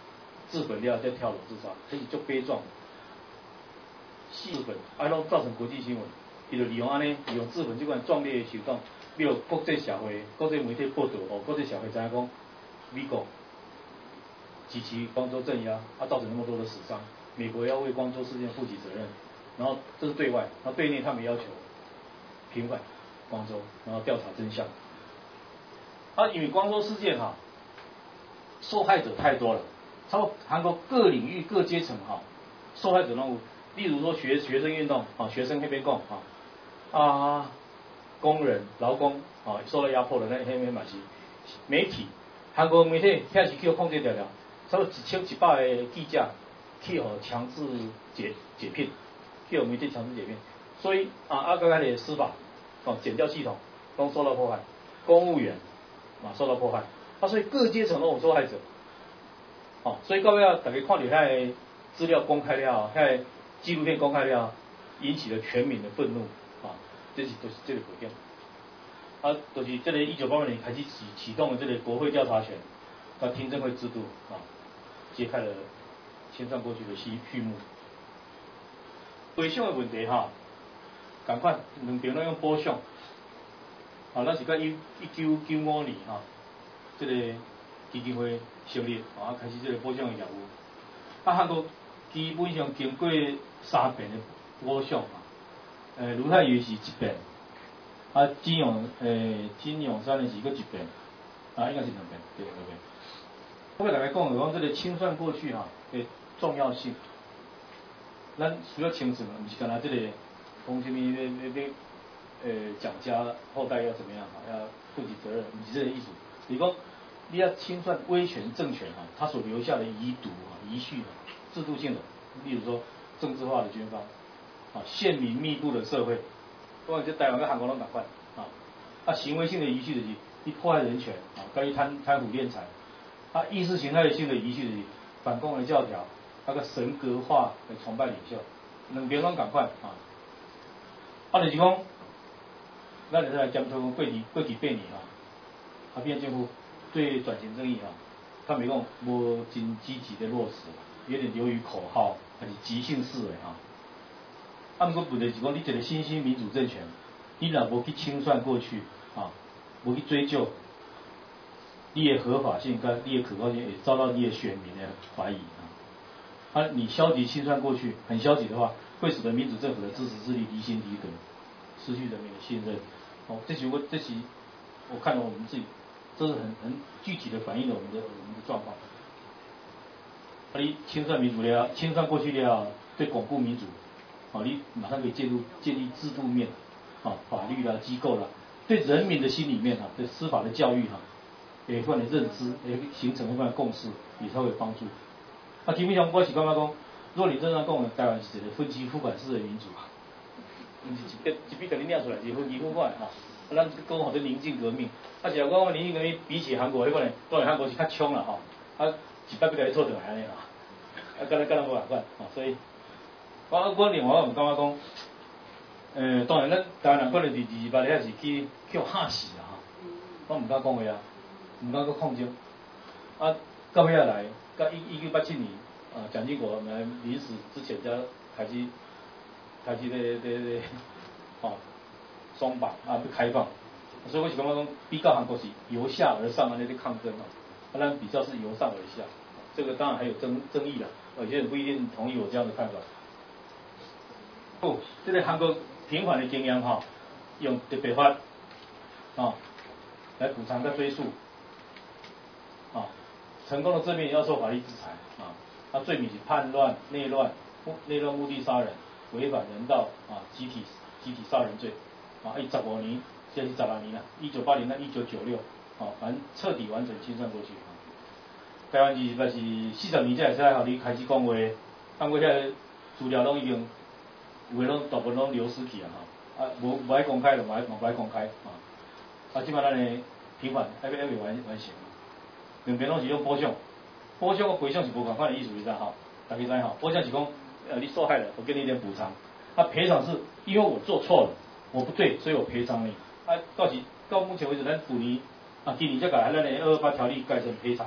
自焚了再跳楼自杀，这是足悲壮的。自焚，啊，拢造成国际新闻。伊就利用安尼，利用自焚这款壮烈的手段，让国际社会、国际媒体报道，哦，国际社会知影讲，美国支持光州镇压，啊，造成那么多的死伤，美国要为光州事件负起责任。然后这是对外，然后对内他们要求平反光州，然后调查真相。啊，因为光州事件哈，受害者太多了，差不多韩国各领域各阶层哈，受害者那有，例如说学学生运动啊，学生那边讲啊。啊，工人、劳工啊，受到压迫的那那那嘛是媒体，韩国媒体开始去控制掉了，差不多一千一百个记者去互强制解解聘，去互媒体强制解聘，所以啊，啊，刚才的司法哦，检调系统都受到迫害，公务员啊受到迫害，啊，所以各阶层都有受害者，哦，所以到尾啊，大家看到遐资料公开了，遐纪录片公开了，引起了全民的愤怒。啊，这是都是这个改变，啊，都、就是这个一九八八年开始启启动了这个国会调查权，啊，听证会制度啊，揭开了清算过去的序序幕。赔偿的问题哈，赶快两边拢用补偿，啊，咱是到一一九九五年哈，这个基金会成立，啊，开始这个补偿的业务，啊，韩国基本上经过三遍的补偿。诶，卢泰愚是一遍，啊，金永诶金永山的是搁一遍，啊，应该是两遍，对两遍。我给大家讲，讲这个清算过去哈的重要性，咱需要清楚嘛，不是干那这个讲什么要要要诶蒋家后代要怎么样哈，要负起责任，不是这个意思。你讲你要清算威权政权哈，他所留下的遗毒啊、遗绪啊，制度性的，例如说政治化的军方。啊，县民密布的社会，不管是台湾跟韩国拢同款啊。啊，行为性的遗绪就是你破坏人权啊，跟你贪贪腐敛财。啊，意识形态性的遗绪就是反共的教条，那个神格化的崇拜领袖，两边拢同款啊。啊，就是讲，咱就是来检讨过去过去八年啊，啊，变政府对转型正义啊，他们讲无真积极的落实，有点流于口号，还是即兴式的啊。啊，毋过问题是讲，你一个新兴民主政权，你若无去清算过去，啊，无去追究你的合法性跟你的可靠性，会遭到你的选民的怀疑啊。啊，你消极清算过去，很消极的话，会使得民主政府的支持势力离心离德，失去人民的信任。哦，这是我这是我看到我们自己，这是很很具体的反映了我们的我们的状况。啊，你清算民主了，清算过去了，对巩固民主。好，你马上可以介入建立制度面，啊，法律啦、机构啦，对人民的心里面哈，对司法的教育哈，也会的认知，也形成一份共识，也才会有帮助。啊，基本上我是感觉讲，如果你真正讲的台湾是一个分期付款式的民主，毋是一笔一笔给你念出来，是分期付款哈。啊，咱讲好多宁静革命，啊，是讲宁静革命比起韩国迄个呢，当然韩国是较冲啦吼，啊，一百笔给你错掉安尼啦，啊，跟咱跟咱无共款，啊，所以。我我另外我感觉讲，呃，当然咱台湾人可能伫二八年是去去互吓死啦吼，我毋敢讲话啊，毋敢去抗争。啊，到尾仔来，到一一九八七年，啊，蒋经国来临死之前才开始开始咧咧咧，哦，松绑啊，不开放。所以我是感觉讲，比较韩国是由下而上安尼咧抗争哦，啊，咱比较是由上而下，这个当然还有争争议啦，有些人不一定同意我这样的看法。哦，这个韩国平反的经验哈，用特别法啊来补偿跟追诉啊，成功的正面要受法律制裁啊，啊罪名是叛乱、内乱、内乱目的杀人、违反人道啊、集体集体杀人罪啊，一十五年，现在是十六年了，一九八零到一九九六啊，反正彻底完整清算过去啊。台湾是那是四十年才会使互你开始讲话，按过遐资料拢已经。有诶拢大部分拢流失去啊吼，啊无无爱公开就无爱无爱公开啊，啊即摆咱诶平反还要还未完完成，两边拢是用补偿，补偿个赔偿是无共款的意思是啥吼？大家知吼，补偿是讲呃你受害了，我给你一点补偿，啊赔偿是因为我做错了，我不对，所以我赔偿你，啊到时到目前为止咱去年啊今年才改咱诶二二八条例改成赔偿，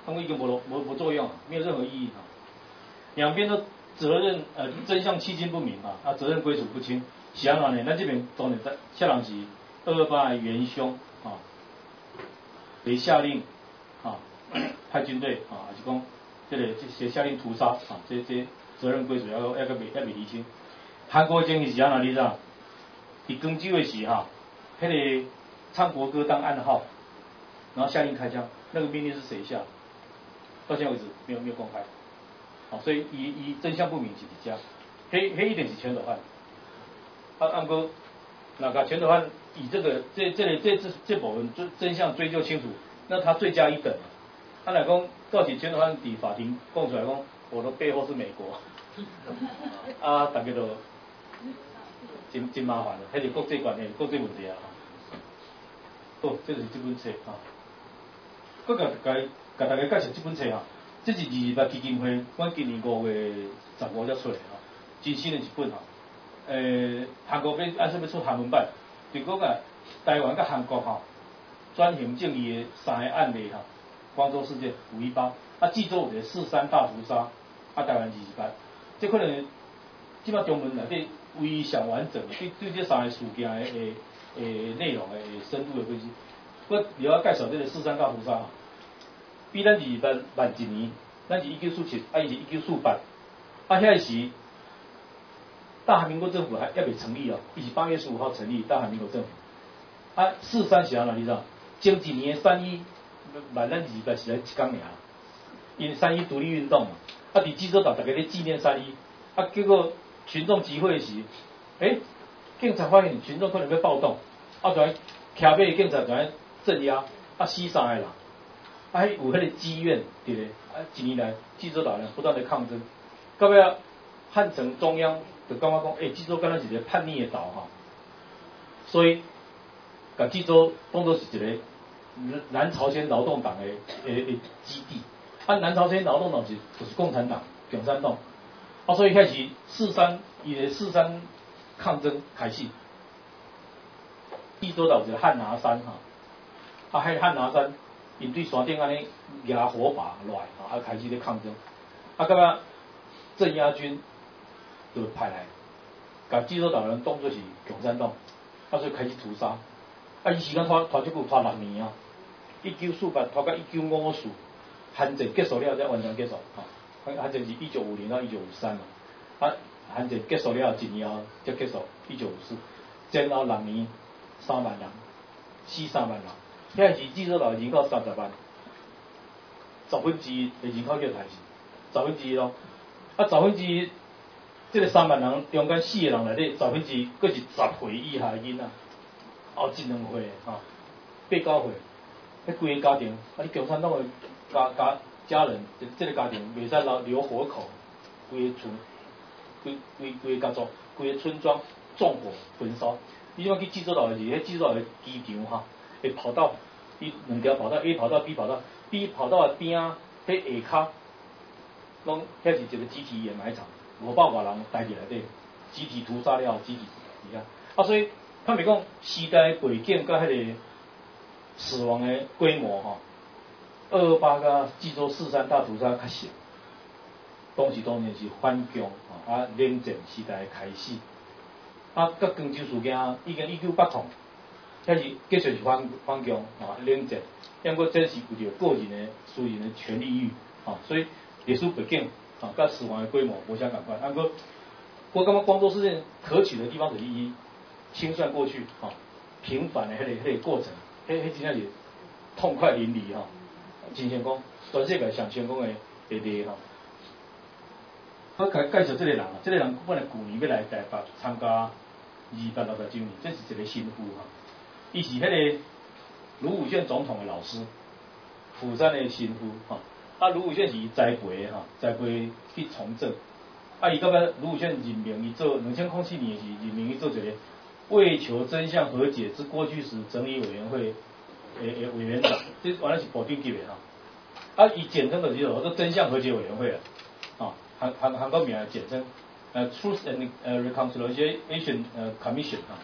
他们已经无无无作用，没有任何意义啊。两边都责任呃真相迄今不明啊，啊责任归属不清。是安怎呢？咱这边当然在下人是二二八的元凶啊，被下令啊派军队啊，还是讲这个这下令屠杀啊，这这责任归属要要个未要未厘清。韩国情形是安怎？你知道？伫广州的时哈，迄、那个唱国歌当暗号，然后下令开枪，那个命令是谁下？到现在为止没有没有公开。好，所以以以真相不明是一家，黑黑一点是全斗焕。啊，按哥，那个全斗焕以这个这这里这这这部分真真相追究清楚，那他罪加一等。他来讲，到底全斗焕伫法庭供出来讲，我的背后是美国，啊，大家都真真麻烦了，迄是国际关系、国际问题啊。好，这就是这本册啊。我甲甲甲大家介绍这本册啊，这是二二八基金会，阮今年五月十五才出来啊，真新的一本啊。诶、呃，韩国要按说要出韩文版，就讲啊，台湾甲韩国吼、啊，转型正义的三个案例哈、啊，光州事件五一八，啊，济州有一个四三大屠杀，啊，台湾二二八，这可能即摆中文内底唯一上完整，对对这三个事件的诶诶内容诶深度的分析。我了要介绍这个四三大屠杀，比咱二二八慢一年，咱是一九四七，啊，伊是一九四八，啊，遐时。大韩民国政府还要未成立哦，伊是八月十五号成立大韩民国政府。啊，四三是安怎你知道？前一年三一，万咱二八是来一天尔，因三一独立运动嘛，啊，伫济州岛大家咧纪念三一，啊，结果群众集会时，诶、欸，警察发现群众可能要暴动，啊，就来骑马的警察就来镇压，啊，死三个人，啊，有迄个积怨伫咧，啊，一年来济州岛人不断的抗争，到尾汉城中央。就感觉讲，诶、欸，济州敢若是一个叛逆的岛哈，所以，甲济州当作是一个南朝鲜劳动党的诶诶基地。啊，南朝鲜劳动党是就是共产党、共产党，啊，所以开始四三伊个四三抗争开始。济州岛有一个汉拿山哈，啊，迄汉拿山因对山顶安尼压火把落来，啊，开始咧抗争，啊，感觉镇压军。就派来，把济州岛人当作是共产党，啊，所以开始屠杀。啊，伊时间拖拖足久，拖六年啊，一九四八拖到一九五四，韩战结束了才完全结束。啊，韩战是一九五零到一九五三嘛，啊，韩战结束了一年后才结束，一九五四，前后六年三万人，死三万人。遐时济州岛人口三十万，十分之一的人口叫台是十分之一咯，啊，十分之一。这个三万人中间四个人内底，十分之一，佫是十岁以下的囡仔，后一两岁哈，八九岁，迄规个家庭，啊，你共产党的家家家人，这个家庭袂使留留活口，规个村，规规规个家族，规个村庄纵火焚烧。你即摆去济州岛的是，迄济州岛的机场哈，会跑道，伊两条跑道 ，A 跑道 B 跑道 ，B 跑道的边啊，迄下骹，拢遐是一个集体掩埋场。五百外人待伫内底，集体屠杀了，集体你看，啊，所以他们讲时代背景甲迄个死亡的规模吼，二二八甲济州四三大屠杀较像，当时当然是反共啊，冷战时代的开始，啊，甲广州事件已经一九八零，遐是继续是反反共啊，冷战，不过这是为着个人的私人的权利欲啊，所以历史背景。啊，甲死亡的规模无相共款。啊，过我感觉光州事件可取的地方就是伊清算过去，啊，平反的迄、那个迄、那个过程，迄迄真正是痛快淋漓哈。真想讲，全世界上成功的的例哈。我介介绍这个人啊，这个人本来旧年要来台北参加二八六十周年，这是一个新妇哈。伊是迄个卢武铉总统的老师，釜山的新妇哈。啊，卢武铉是伊栽培的哈，栽培去从政。啊，伊到尾卢武铉任命伊做两千零七年是任命伊做一个为求真相和解之过去史整理委员会诶诶委员长，这完全是部长级的哈。啊，伊简称就是叫做真相和解委员会啊，啊，韩韩韩国名简称呃 Truth and 呃 Reconciliation 呃 Commission 啊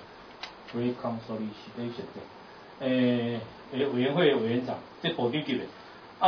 ，Reconciliation 诶诶委员会委员长，这部长级的啊。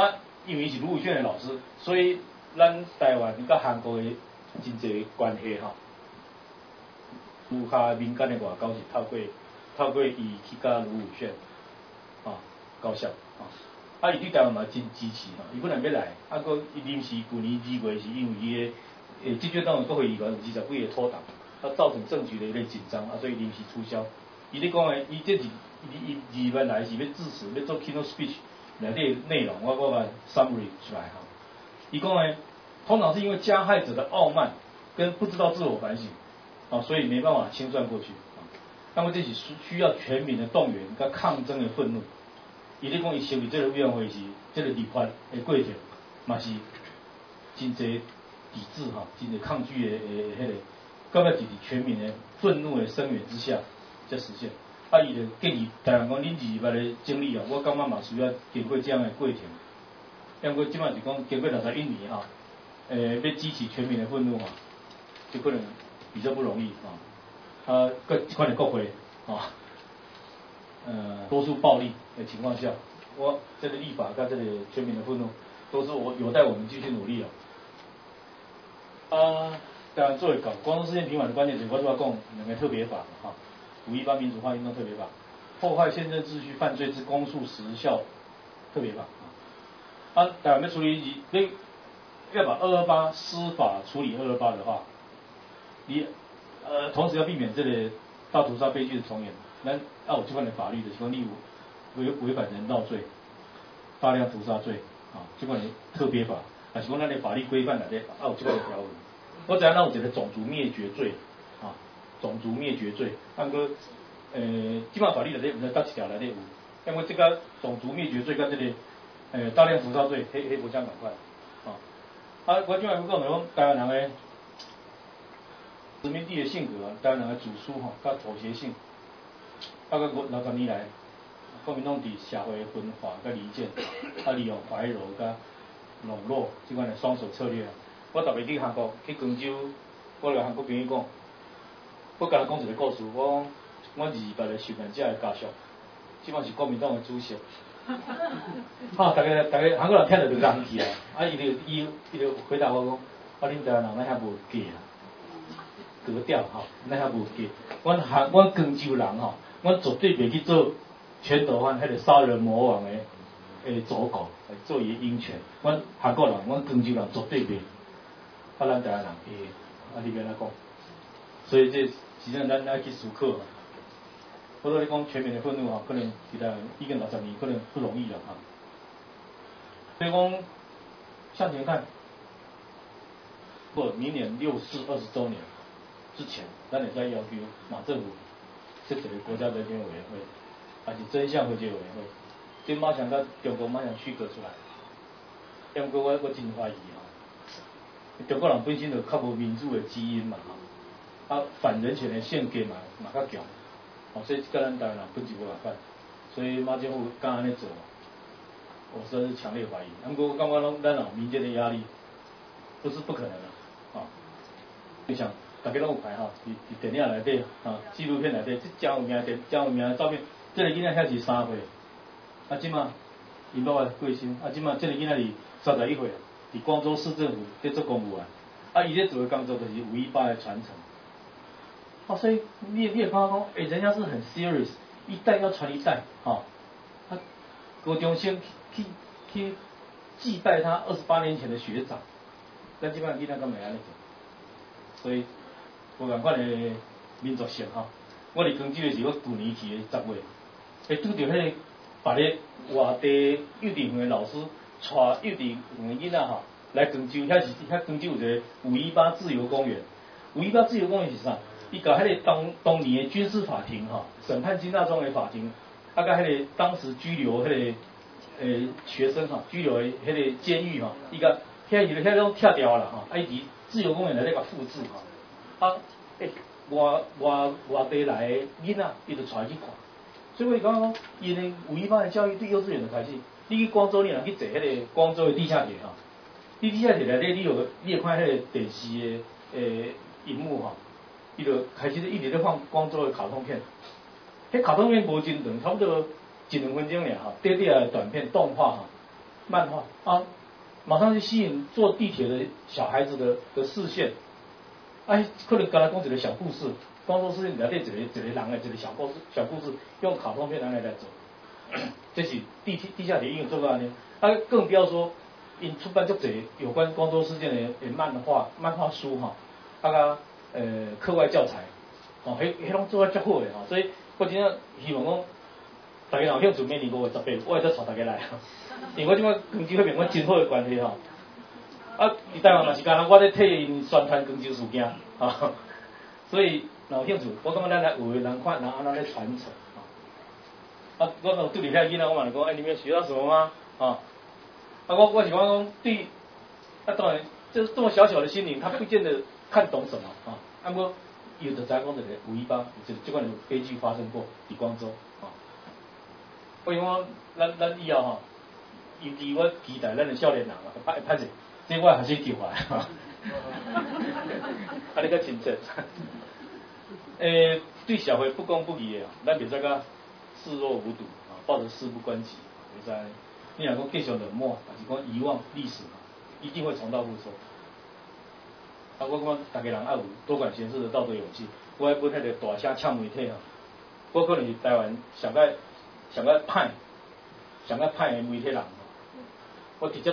因为伊是卢武铉的老师，所以咱台湾甲韩国的真侪关系吼，有较民间的外交是透过透过伊去甲卢武铉吼交涉吼，啊伊对台湾嘛真支持吼，伊本来要来，啊佫伊临时旧年二月是因为伊的诶执政党的国会议员有二十几个脱党，啊造成政局的一个紧张，啊所以临时取消。伊咧讲诶，伊这是伊伊二月来是要致辞，要做 keynote speech 内底内容，我我把 summary 出来哈。伊讲诶，通常是因为加害者的傲慢跟不知道自我反省，啊，所以没办法清算过去。啊，那么这是需要全民的动员跟抗争的愤怒。伊咧讲伊成立这个委员会是这个立法的过程，嘛是真侪抵制哈，真侪抗拒的诶迄个，到尾就是全民的愤怒的声援之下。才实现。啊，伊就建议台湾讲，恁二月的经历啊，我感觉嘛需要经过这样的过程。因为即摆是讲经过六十一年哈，诶、呃，要支持全民的愤怒嘛，就可能比较不容易啊。啊，各这款的国会啊，呃，多数暴力的情况下，我这个立法跟这个全民的愤怒，都是我有待我们继续努力啊。啊，当然作为搞光州事件平反的关键词，我就要讲两个特别法哈。五一八民主化运动特别法，破坏宪政秩序犯罪之公诉时效特别法啊，台湾要处理你要把二二八司法处理二二八的话，你呃同时要避免这个大屠杀悲剧的重演，咱要有这款的法律的，像例如违违反人道罪、大量屠杀罪啊，这款的特别法，还是讲咱的法律规范内底要有这款的条文。我知影咱有一个种族灭绝罪。种族灭绝罪，按个呃，基本法律内底毋知倒一条内底有，因为这个种族灭绝罪跟这个呃大量屠杀罪，迄迄无相共款，啊，啊，我今摆要讲就讲台湾人的殖民地的性格啊，台湾人的自私吼，甲妥协性，啊个六十年来，国民党伫社会的分化甲离间，啊利用怀柔甲笼络即款的双手策略，我特别去韩国去广州，我甲韩国朋友讲。我甲他讲一个故事，我讲我二月的受难者的家属，即摆是国民党的主席。啊，大家大家韩国人听到就硬去啊，啊，伊就伊伊就回答我讲，啊，恁台湾人咱遐无假啊，格调吼，咱遐无假。阮韩阮广州人吼，阮绝对袂去做全斗焕迄个杀人魔王的诶走狗，来做伊的鹰犬。阮韩国人，阮广州人绝对袂。啊，咱台湾人会，啊，你免来讲。所以这实际上咱要去思考啊。我说你讲全民的愤怒哈，可能其他已经六十年可能不容易了哈。所以讲向前看，不，明年六四二十周年之前，咱也在要求马政府设一个国家人权委员会，还是真相和解委员会，这马上甲中国马上区隔出来。因过我我真怀疑哈，中国人本身就较无民主的基因嘛哈。啊，反人权的性格嘛嘛较强，哦，所以跟咱台湾人本质无共款，所以马政府敢安尼做，我实在是强烈怀疑。不过我感觉拢咱有民间的压力，不是不可能的，啊、哦。你想大家拢有看哈，伫伫电影内底啊，纪录片内底，这真有名电，真有名的照片，这个囡仔遐是三岁，啊，即马因爸爸过身，啊，即马这个囡仔是三十一岁，伫广州市政府在做公务员，啊，伊咧做的工作就是五一八的传承。哦，所以你你也看到讲，哎、欸，人家是很 serious， 一代要传一代，哦，他高中生去去祭拜他二十八年前的学长，咱即摆囡仔敢袂安尼做，所以无共款的民族性哈。我伫广州的时候，我旧年去的十月，会拄着迄个别咧外地幼稚园的老师带幼稚园的囡仔哈来广州，遐是遐广州有一个五一八自由公园，五一八自由公园是啥？伊甲迄个当当年的军事法庭哈，审判金大中的法庭，啊，甲迄个当时拘留迄、那个诶、呃、学生哈，拘留的迄个监狱哈，伊甲遐伊遐拢拆掉啦哈，啊伊伫自由公园内底甲复制哈，啊诶、欸、外外外地来的囡仔，伊就带去看，所以我讲讲，伊的五一八的教育对幼稚园就开始，你去广州你若去坐迄个广州的地下铁哈，你地下铁内底你有你会看迄个电视的诶荧幕哈。伊就开始一直咧放广州的卡通片，迄卡通片无真长，差不多一两分钟尔哈，短短的短片动画哈， 漫画啊，马上就吸引坐地铁的小孩子的的视线。哎，可能刚才讲一个小故事，光州事件内底一个一个人的一个小故事，小故事用卡通片来来来做，这是地地下铁应用做到安尼。啊，更不要说因出版足侪有关光州事件的的漫画、漫画书哈，啊个呃课外教材，哦，迄迄拢做得足好的吼，所以我真正希望讲，大家若有兴趣，明年五月十八，我会再带大家来，因为我即摆广州迄边我真好的关系吼。啊，伫台湾嘛是干那，我咧替因宣传广州事件，啊，所以若有兴趣，我感觉咱来有诶人看，人安怎咧传承，啊，我若对里遐囡仔，我嘛讲，哎，你们有学到什么吗？啊，啊，我我是讲讲对，啊，当然，这这么小小的心灵，他不见得看懂什么啊，啊，不过有的咱讲一个五一八，就这款的悲剧发生过，伫广州，啊，我讲咱咱以后吼，尤其我期待咱的少年人啊，拍拍者。这我还是叫来，哈，啊，你较亲切。诶、欸，对社会不公不义的，咱别再个视若无睹啊，抱着事不关己，别再你若讲继续冷漠，还是讲遗忘历史，一定会重蹈覆辙。啊，我讲大家人要有多管闲事的道德勇气。我迄本迄个大声呛媒体啊，我可能是台湾上个上个歹、上个歹的媒体人，我直接。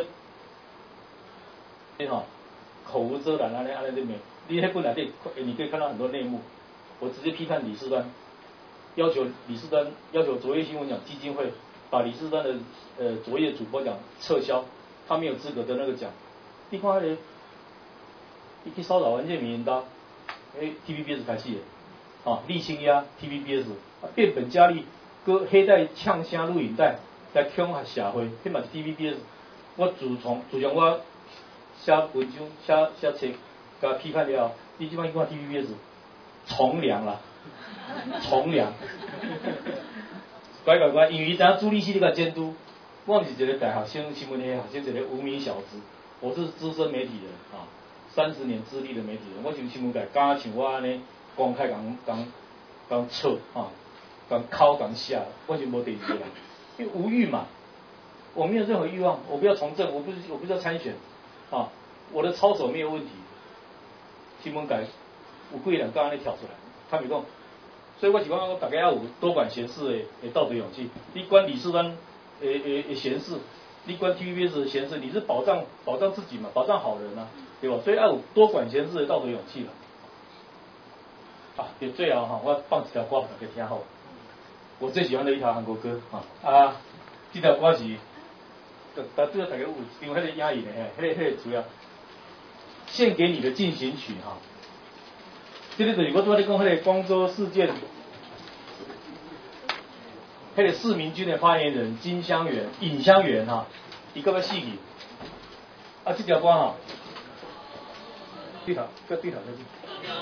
哈，口无遮拦，安尼安尼里面，你迄本来底，你可以看到很多内幕。我直接批判李四端，要求李四端要求卓越新闻奖基金会把李四端的呃卓越主播奖撤销，他没有资格得那个奖。你看迄个，伊去骚扰完建民营刀，诶 T V B S 开始的，啊，立青鸭 T V B S， 变本加厉，搁黑带呛声录影带来恐吓社会，迄嘛是 T V B S。我自从自从我写文章、写写册，甲批判了后，你即摆去看 T V B S， 从良啦，从良。乖乖乖，因为咱朱立熙那个监督，我是一个大学生，新闻系学生，一个无名小子。我是资深媒体人啊，三十年资历的媒体人。我像新闻界，敢像我安尼公开讲讲讲错啊，讲敲讲下，我是无第二个人，因为无欲嘛，我没有任何欲望，我不要从政，我不是我不是要参选。啊，我的操守没有问题，新闻界有几个人刚刚咧跳出来，他们讲，所以我是讲，我大家要有多管闲事的的道德勇气。你管李世端诶诶诶闲事，你管 T V B S 的闲事，你是保障保障自己嘛，保障好人啊，对吧？所以要有多管闲事的道德勇气了。啊，对，最后哈，我放几条歌给大家听好，我最喜欢的一条韩国歌啊啊，这条歌是。大这个大家有因为迄个押韵的嘿，迄、那个迄、那个主要献给你的进行曲哈。这个就是我昨仔咧讲迄个光州事件，迄个市民军的发言人金香元、尹香元哈，伊个要死去。啊，这条歌哈，对头，搁对头再去。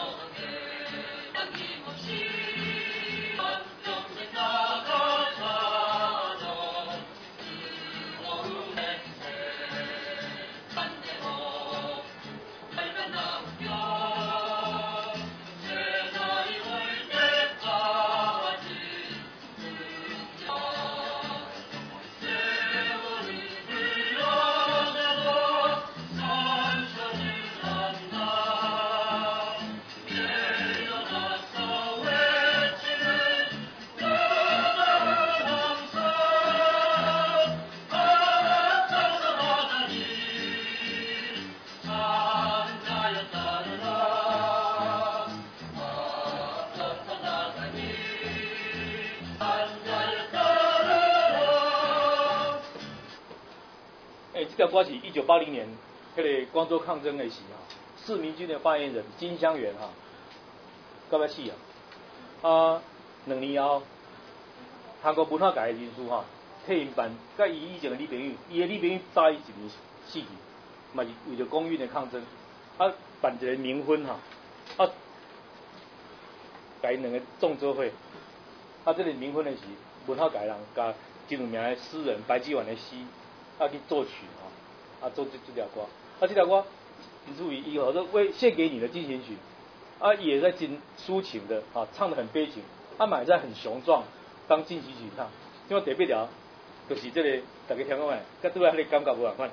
这条歌是一九八零年，迄个光州抗争的时啊，市民军的发言人金香元哈，到要死啊！啊，两年后，韩国文化界的人士哈，替因办，甲伊以前的女朋友，伊的女朋友早伊一年死去，嘛是为着公运的抗争，啊办一个冥婚哈，啊，甲因两个众做伙，啊，这个冥婚的是文化界人甲真有名的诗人白居易的诗。啊，去作曲啊，啊做这这条歌，啊这条歌，你注意，以后说为献给你的进行曲，啊也在进抒情的啊，唱得很悲情，啊买在很雄壮，当进行曲唱，因为第八条， 就是这个大家听讲诶，甲拄仔迄个感觉无共款。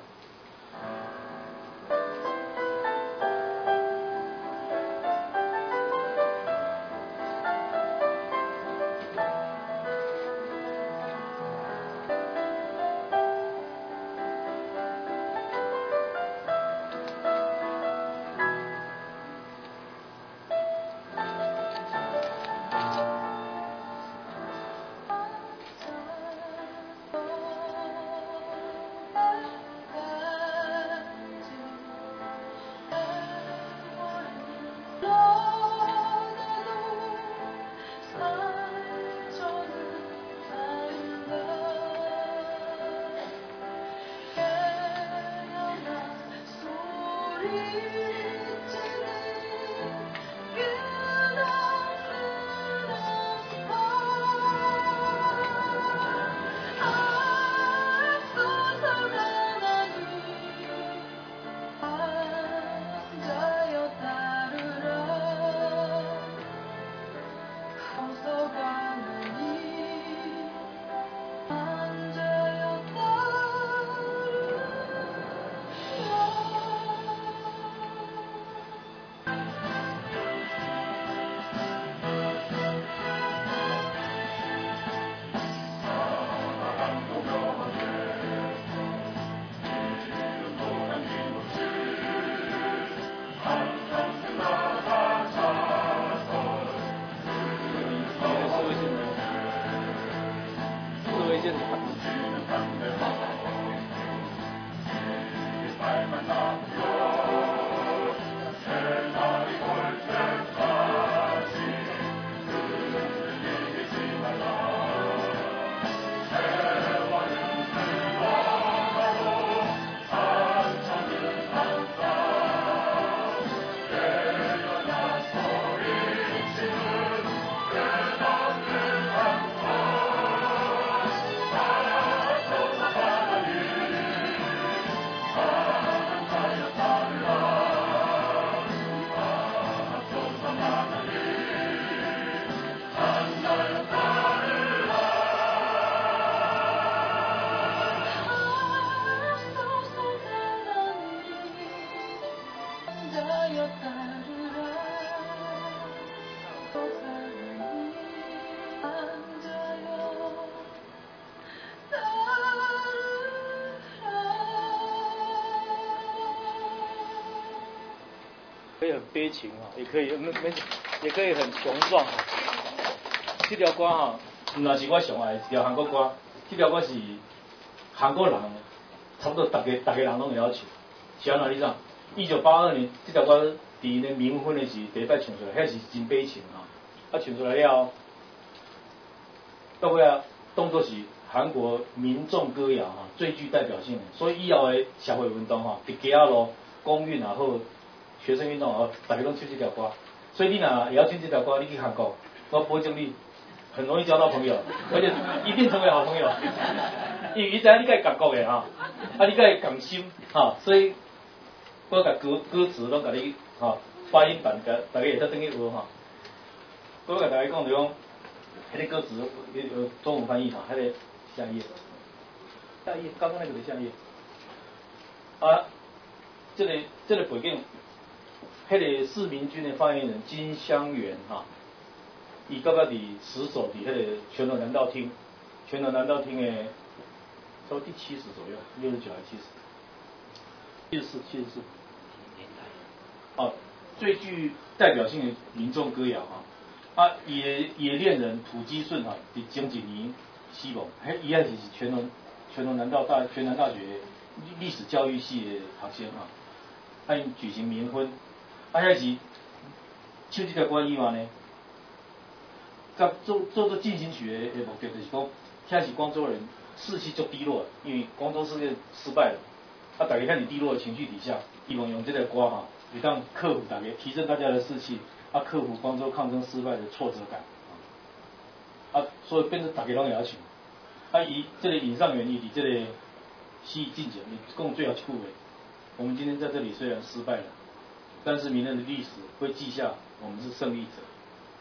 可以很悲情啊，也可以没没，也可以很雄壮啊。这条歌哈，唔那是我上爱一条韩国歌，这条歌是韩国人，差不多大家大家人拢会晓唱。是安怎你知？一九八二年这条歌伫咧冥婚的时第一摆唱出来，遐是真悲情啊。啊唱出来了，到尾啊当作是韩国民众歌谣哈，最具代表性的。所以以后的社会运动哈，伫街仔路、公运也好。学生运动哦，大家拢唱这条歌，所以你若也要唱这条歌，你去韩国，我保证你很容易交到朋友，而且一定成为好朋友。因为伊知影你甲伊共国的哈，啊你甲伊共心哈，所以我甲歌歌词拢甲你哈发音版，甲大家会当转去学哈。我甲大家讲就讲，迄个歌词有中文翻译哈，迄个下一页，下一页刚刚那个的下一页，啊，这个这个背景。迄个市民军的发言人金香元哈，伊刚刚伫死守伫迄个全罗南道厅，全罗南道厅的，差不多第七十左右，六十九还是七十？七十四，七十四。哦，最具代表性的民众歌谣哈，啊野野恋人土鸡顺哈，伫前几年死亡，迄伊也是全罗全罗南道大全南大学历史教育系的学生哈，啊因举行冥婚。啊，遐是唱这条歌以外呢，甲做做做进行曲的的目的就是讲，遐是广州人士气足低落，因为广州事件失败了，啊，大家遐尼低落的情绪底下，希望用这条歌哈，会当克服大家，提升大家的士气，啊，克服广州抗争失败的挫折感，啊，所以变成大家拢会晓唱。啊，伊这个尹尚元伊伫这个西进前，伊讲最后一句话，我们今天在这里虽然失败了。但是明天的历史会记下我们是胜利者。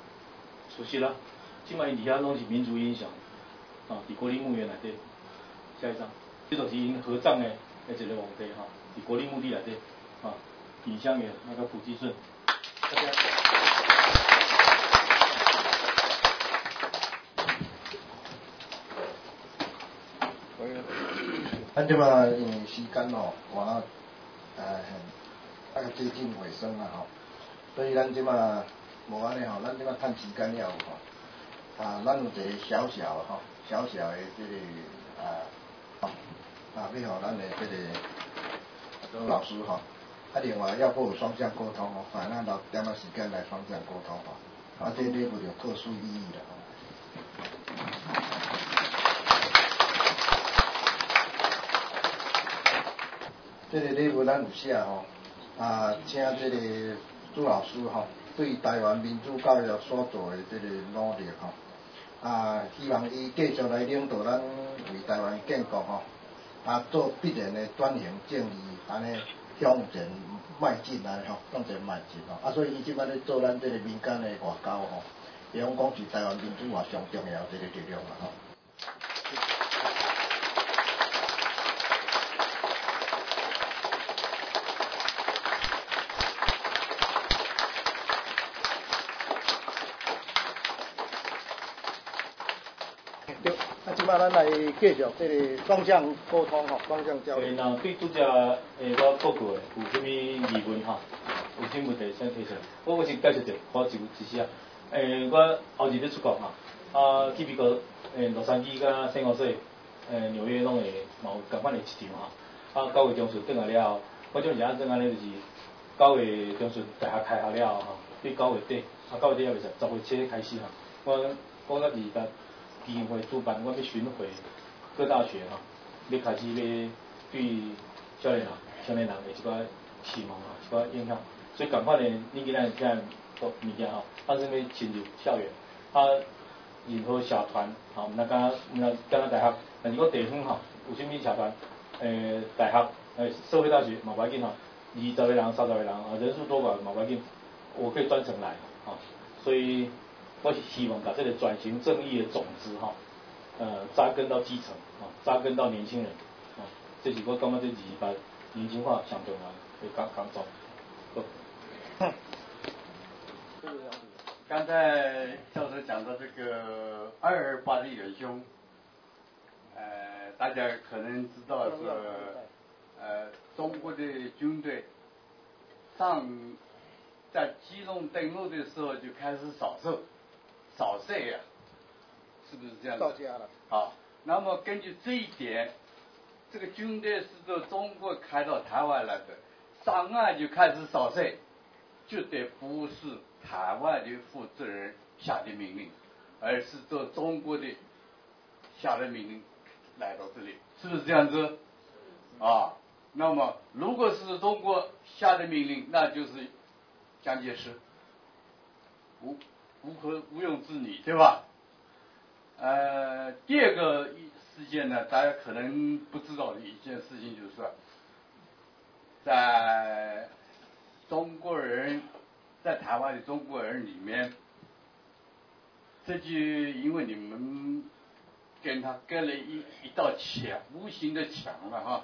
熟悉啦，即摆因底下拢是民族英雄，啊，伫国立墓园内底， 下一张，这就是因合葬的的一个皇帝哈，伫国立墓地内底哈，品香园那个普济顺，大家。 咱即马因为时间吼，完了，呃，啊接近尾声啦吼，所以咱即马无安尼吼，咱即马趁时间了吼，啊，咱有一个小小吼，小小的即、这个啊，啊，要互咱的即、这个周老师吼，啊，另外要有双向沟通吼，反正留点仔时间来双向沟通吼，啊，这礼物有特殊意义的。这个礼物咱有写吼，啊，请这个朱老师吼，对台湾民主教育所做的这个努力吼，啊，希望伊继续来领导咱为台湾建国吼，啊，做必然的转型正义，安尼向前迈进安尼吼，向前迈进吼，啊，所以伊即摆咧做咱这个民间的外交吼，比方讲是台湾民主化上重要的一个力量啦吼。那咱来继续这个双向沟通吼，双向交流。 诶，那对拄只诶，我报告诶，有啥物疑问吼？有啥问题想提出来？我我先解释者，我就一下。诶，我后日咧出国吼，啊，去美国诶，洛杉矶甲圣荷西、诶纽约拢会嘛有共款诶一场吼。啊，九月中旬转来了后，我种是安怎安尼就是九月中旬大学开学了后吼，对九月底，啊九月底也袂使，十月七开始吼。我我甲二月。基金会主办，我要巡回各大学哈，要开始要对少年人、少年人的一个启蒙啊，一个影响。所以赶快呢，你今咱现在做物件吼，咱准备进入校园，啊，任何社团，吼，毋那敢毋那敢若大学，但是我地方吼，有啥物社团，诶，大学，诶，社会大学嘛无要紧吼，二十个人、三十个人，啊，人数多寡嘛无要紧，我可以专程来，哈，所以。我是希望把这个转型正义的种子哈，呃，扎根到基层啊，扎根到年轻人啊，这是我感觉这是把年轻化上重要的刚刚做。 刚才教授讲到这个二二八的元凶，呃，大家可能知道是呃中国的军队上在基隆登陆的时候就开始扫射。扫射呀，是不是这样子？ 到家了。 好，那么根据这一点，这个军队是从中国开到台湾来的，上岸就开始扫射，绝对不是台湾的负责人下的命令，而是做中国的下的命令来到这里，是不是这样子？啊，那么如果是中国下的命令，那就是蒋介石。无无可毋庸置疑，对吧？呃，第二个事件呢，大家可能不知道的一件事情就是，在中国人在台湾的中国人里面，这就因为你们跟他隔了一一道墙，无形的墙了哈。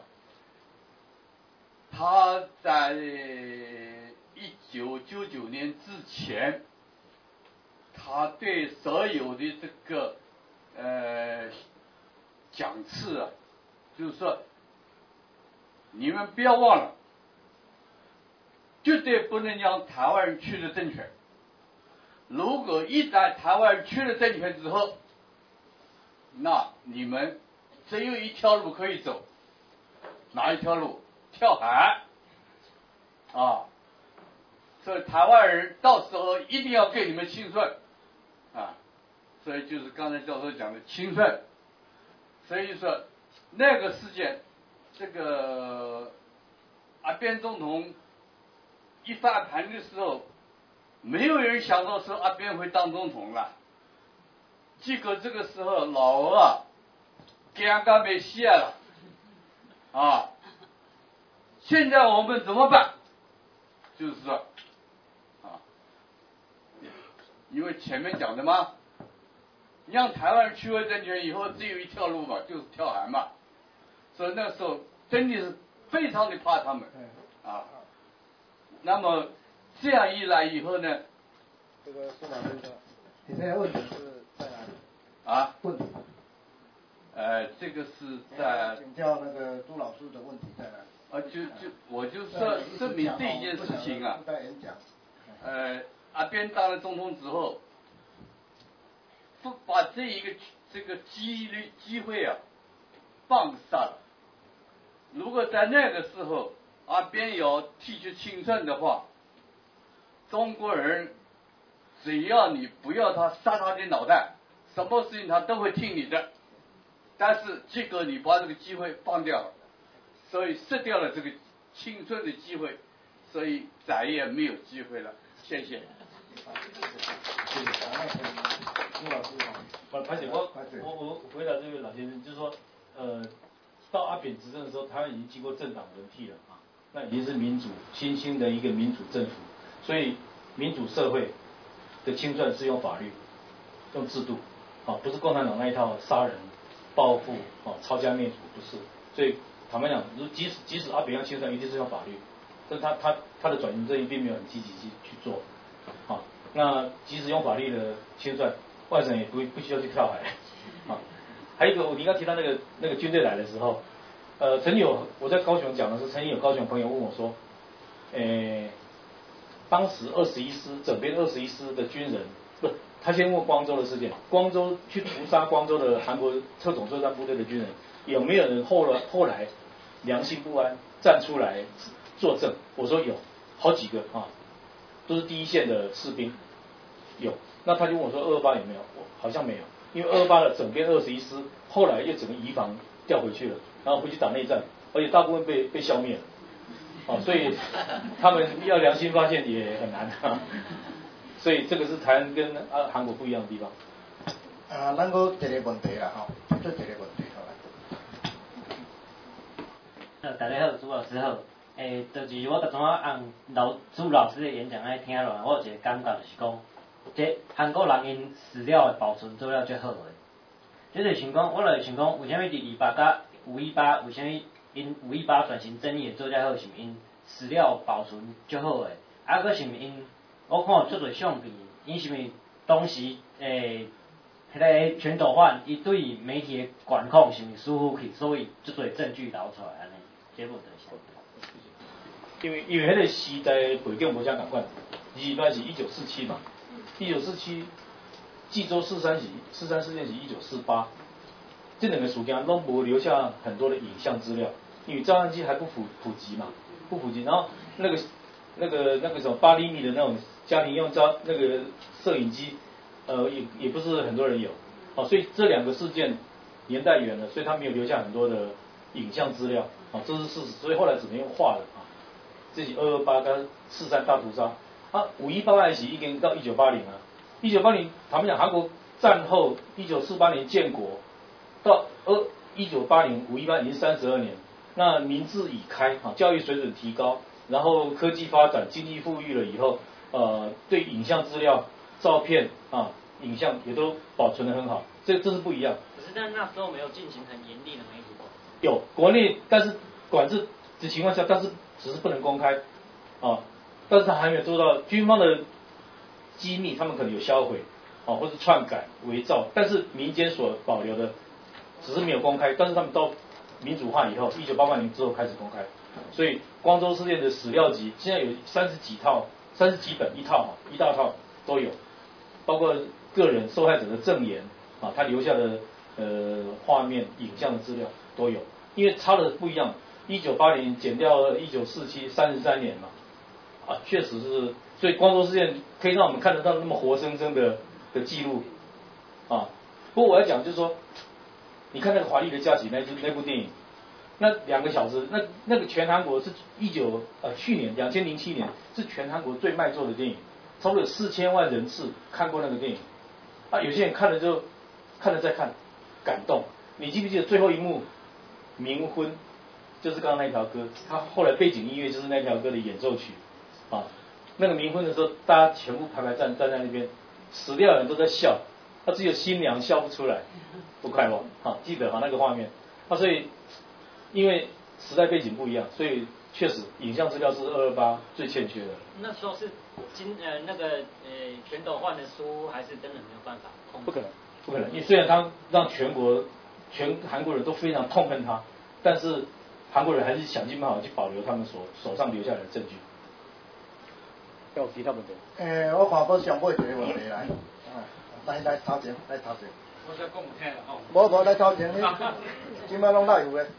他在一九九九年之前。他对所有的这个呃讲次啊，就是说，你们不要忘了，绝对不能让台湾人取得政权。如果一旦台湾人取得政权之后，那你们只有一条路可以走，哪一条路？跳海啊！所以台湾人到时候一定要给你们清算。啊，所以就是刚才教授讲的清算，所以说那个事件，这个阿扁总统一发盘的时候，没有人想到说阿扁会当总统了，结果这个时候老俄啊，刚刚被卸了，啊，现在我们怎么办？就是说。因为前面讲的嘛，让台湾取回政权以后，只有一条路嘛，就是跳海嘛， 所以那时候真的是非常的怕他们啊。那么这样一来以后呢， 这个苏老师说，你现在问题是在哪里？ 啊？ 问题。 呃，这个是在请教那个朱老师的问题在哪里？ 啊，就就我就说证明这一件事情啊，呃，阿扁当了总统之后，不把这一个这个机率机会啊放杀了。如果在那个时候阿扁要提出清算的话，中国人只要你不要他杀他的脑袋，什么事情他都会听你的。但是结果你把这个机会放掉了，所以失掉了这个青春的机会，所以再也没有机会了。谢谢。 谢谢。朱老师好，我拍姐，我我我回答这位老先生，就是说，呃，到阿扁执政的时候，台湾已经经过政党轮替了啊，那已经是民主新兴的一个民主政府，所以民主社会的清算是用法律、用制度，啊，不是共产党那一套杀人、报复、啊抄家灭族，不是。所以坦白讲，即使即使阿扁要清算，一定是用法律，但他他他的转型正义并没有很积极去去做，啊，那即使用法律的清算，外省也不不需要去跳海，啊，还有一个你刚提到那个那个军队来的时候，呃，曾经有我在高雄讲的是，曾经有高雄朋友问我说，诶，当时二十一师整编二十一师的军人，不，他先问光州的事件，光州去屠杀光州的韩国特种作战部队的军人，有没有人后来后来良心不安站出来作证？我说有，好几个啊，都是第一线的士兵，有。那他就问我说二二八有没有？我好像没有，因为二二八的整编二十一师后来又整个移防调回去了，然后回去打内战，而且大部分被被消灭了，哦，所以他们要良心发现也很难啊。所以这个是台湾跟啊韩国不一样的地方。 啊，咱个一个问题啦，吼，做一个问题好来。大家好，朱老师好。诶，就是我逐阵啊按老朱老师的演讲来听落来，我有一个感觉就是讲，这韩国人因史料的保存做了最好的。这就想讲，我就想讲，为什么伫二八甲五一八，为什么因五一八转型正义做遮好，是毋因史料保存最好的？啊，佫是毋因我看做侪相片，因是毋当时诶，迄、那个全斗焕伊对媒体的管控是毋疏忽去，所以做侪证据流出来安尼，结果就是。 因为因为迄个时代背景无啥共款，二八是一九四七嘛，一九四七，济州四三是四三事件是一九四八，这两个事件拢无留下很多的影像资料，因为照相机还不普普及嘛，不普及，然后那个那个那个什么八厘米的那种家庭用照那个摄影机，呃也也不是很多人有，哦，所以这两个事件年代远了，所以他没有留下很多的影像资料，啊，这是事实，所以后来只能用画的啊。这是二二八跟四三大屠杀啊，五一八案是已经到一九八零啊，一九八零他们讲韩国战后一九四八年建国，到二一九八零五一八已经三十二年，那民智已开啊，教育水准提高，然后科技发展，经济富裕了以后，呃，对影像资料、照片啊、影像也都保存得很好，这这是不一样。 可是但那时候没有进行很严厉的媒体管制。 有国内，但是管制的情况下，但是只是不能公开，啊，但是他还没有做到军方的机密，他们可能有销毁，啊，或是篡改、伪造，但是民间所保留的只是没有公开，但是他们到民主化以后，一九八八年之后开始公开，所以光州事件的史料集现在有三十几套、三十几本一套，一大套都有，包括个人受害者的证言，啊，他留下的呃画面、影像的资料都有，因为差的不一样。一九八零减掉一九四七，三十三年嘛，啊，确实是，所以光州事件可以让我们看得到那么活生生的的记录，啊，不过我要讲就是说，你看那个《华丽的假期》那部那部电影，那两个小时，那那个全韩国是一九呃去年两千零七年是全韩国最卖座的电影，差不多有四千万人次看过那个电影，啊，有些人看了就看了再看，感动。你记不记得最后一幕冥婚？就是刚刚那条歌，他后来背景音乐就是那条歌的演奏曲，啊，那个冥婚的时候，大家全部排排站站在那边，死掉的人都在笑，他只有新娘笑不出来，不快乐，啊，记得哈那个画面，啊，所以因为时代背景不一样，所以确实影像资料是二二八最欠缺的。 那时候是金呃那个呃全斗焕的书，还是真的没有办法控制？ 不可能，不可能。因为虽然他让全国全韩国人都非常痛恨他，但是韩国人还是想尽办法去保留他们所手上留下来的证据。要有其他问题？ 诶、欸，我看佫上尾一个问题来，啊，来来头前，来头前。 我再讲听啦吼。 无无来头前，你即摆拢哪有诶？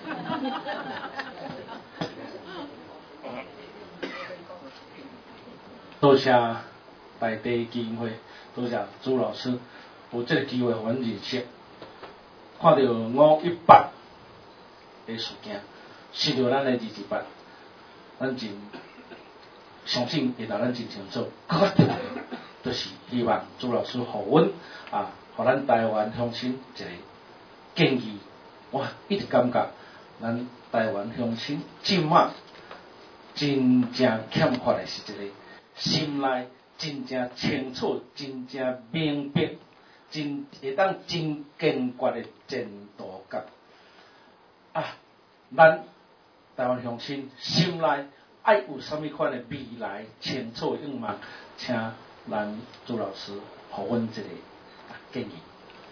多谢大地基金会，多谢朱老师有这个机会，互阮认识，看到五一八的事件，识到咱的二二八，咱真相信会让咱真清楚。更加重要，就是希望朱老师互阮啊，互咱台湾乡亲一个建议。我一直感觉咱台湾乡亲即马真正欠缺的是一个心内真正清楚、真正明白、真会当真坚决的前途感啊！咱台湾乡亲心内爱有啥物款的未来清楚的愿望，请咱朱老师互阮一个建议。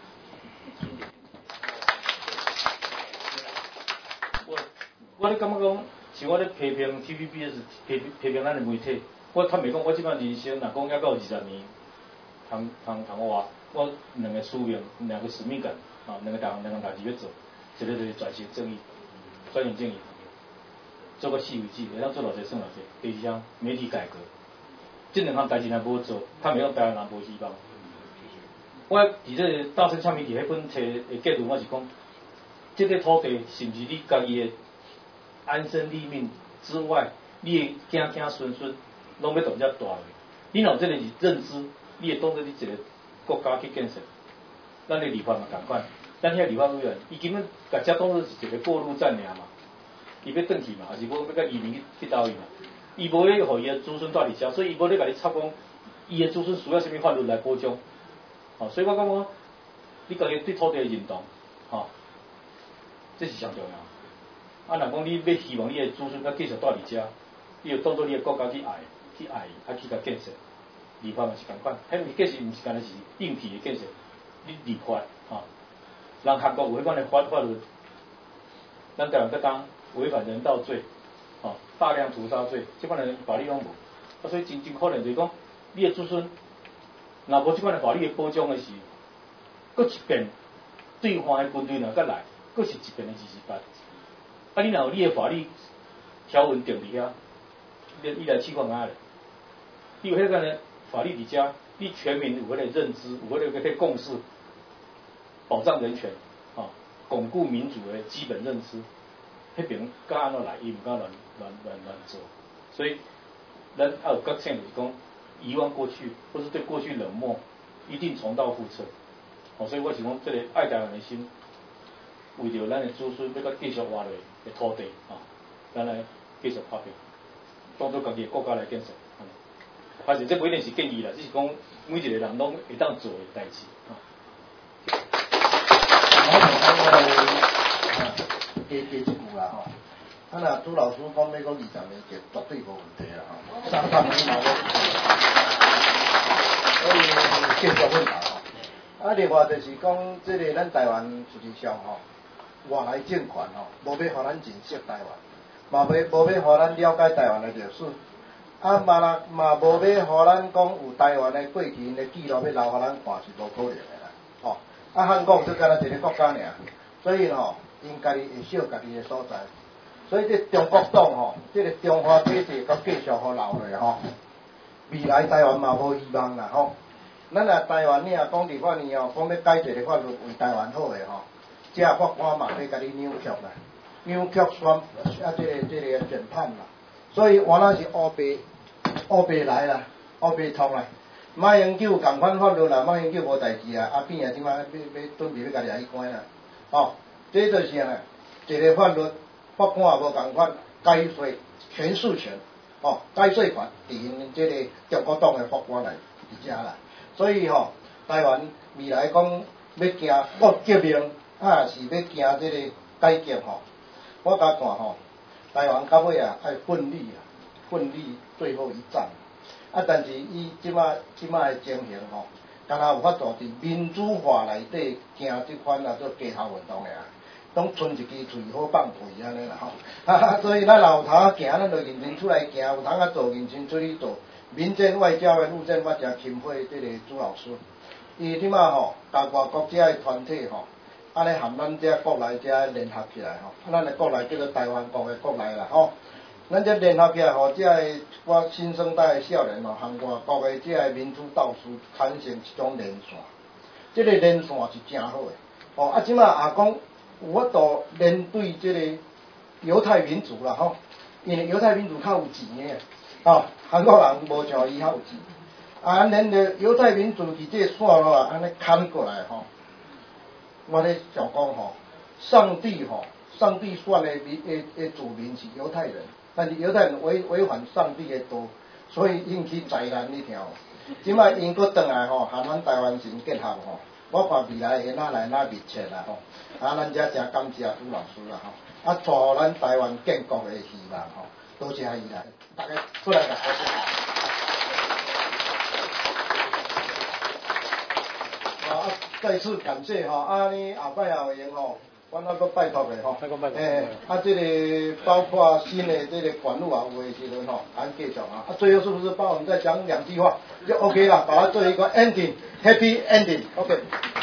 我我咧感觉讲，像我咧批评 T V B S 批批评咱的媒体，我坦白讲，我即摆人生若讲还到二十年，通通通活，我两个使命，两个使命感，啊，两个大两个代志要做，一个就是转型正义，转型正义，做个四为止，会当做偌济算偌济。第二项媒体改革，这两项代志若无做，坦白讲台湾人无希望。我伫这个大声唱媒体迄本册的结论，我是讲，这个土地是毋是你家己的安身立命之外，你的子子孙孙拢要同遮大落。你若有这个认知，你会当作你一个国家去建设。咱的立法嘛同款，咱遐立法委员，伊根本甲遮当作是一个过路站尔嘛，伊要转去嘛，还是要要甲移民去去倒伊嘛？伊无咧互伊的子孙住伫遮，所以伊无咧甲你插讲，伊的子孙需要啥物法律来保障。哦，所以我感觉你家己对土地的认同，吼、哦，这是上重要。啊，若讲你要希望你的子孙甲继续住伫遮，你要当作你的国家去爱，去爱，啊去甲建设，立法嘛是共款，迄毋计是毋是干那是硬体的建设，你立法，吼、哦，人韩国有迄款的法法律，咱台湾搁当违反人道罪，吼、哦，大量屠杀罪，即款的法律拢无，啊，所以真真可能就是讲，你的子孙。若无即款的法律的保障的时候，佫一遍对方的军队若佮来，佫是一遍的二二八。啊，你若有你的法律条文定伫遐，你你来试看下咧。你有迄个呢法律伫遮，你全民有迄个认知，有迄个迄个共识，保障人权，啊、哦，巩固民主的基本认知，迄边敢安怎来，伊毋敢乱乱乱乱做。所以，咱要有觉醒，就是讲。遗忘过去，或是对过去冷漠，一定重蹈覆辙。哦，所以我是讲，这个爱台湾的心，为着咱的子孙要甲继续活落的土地，啊、哦，咱来继续打拼，当作家己的国家来建设。嗯，还是这不一定是建议啦，只是讲每一个人拢会当做的代志。啊、 我讲个，加加一句啦吼。啊，若朱老师讲要讲二十年前，绝对无问题啦吼。三十年嘛无，所以继续奋斗吼。啊，另外就是讲，即个咱台湾事实上吼，外来政权吼，无要互咱认识台湾，嘛无无要互咱了解台湾的历史，啊嘛啦嘛无要互咱讲有台湾的过去的记录要留互咱看是无可能的啦。吼，啊，香港就干那一个国家尔，所以吼，因家己会守家己的所在。所以这中国党吼，这个中华体制搁继续互留落吼，未来台湾嘛无希望啦吼。咱啊台湾你啊讲立法呢哦，讲要改一个法律为台湾好诶吼，这法官嘛要甲你扭曲啦，扭曲宣啊这个这个审判啦。所以原来是乌白乌白来啦，乌白冲啦。马英九共款法律啦，马英九无代志啊，阿扁啊即摆要要准备要家己来关啦。哦，这就是啊，一个法律。法官也无共款，解税全数权，哦，解税权伫因即个中国党的法官来伫遮啦。所以吼、哦，台湾未来讲要行国革命，啊是要行即个改革吼， 我甲看吼，台湾到尾啊爱奋力啊，奋力最后一战。啊，但是伊即马即马的情形吼，敢若有法度伫民主化内底行即款啊做家头运动的啊，拢剩一支喙好放屁安尼啦吼。哈哈，所以咱若有通啊行，咱就认真出来行，有通啊做，认真出去做。民间外交的路线，我诚钦佩这个朱老师。伊即马吼，甲外国遮的团体吼，安尼含咱遮国内遮联合起来吼，咱的国内叫做台湾国的国内啦吼。咱这联合起来，吼，这个我新生代的少年吼，含外国的这个民主导师产生一种连线，这个连线是真好的。哦，啊，即马也讲有法度连对这个犹太民族啦吼，因为犹太民族较有钱的，哦，韩国人无像伊较有钱，啊，连着犹太民族伫这个线路啊，安尼砍过来吼，我咧想讲吼，上帝吼，上帝选的民的的子民是犹太人。但是犹太人违违反上帝的道，所以引起灾难一条。即摆因搁转来吼，含咱台湾省结合吼，我看未来会哪来哪密切啦吼。啊，咱遮诚感谢朱老师啦吼，啊，祝福咱台湾建国的希望吼。多谢伊来，大家出来啦！啊，再次感谢吼，啊，你后摆也有闲吼。我那个拜托的吼，诶，啊，这个包括新的这个管路啊，有的时阵吼，咱继续啊，啊，最后是不是帮我们再讲两句话就 OK 了，把它做一个 ending，happy ending，OK。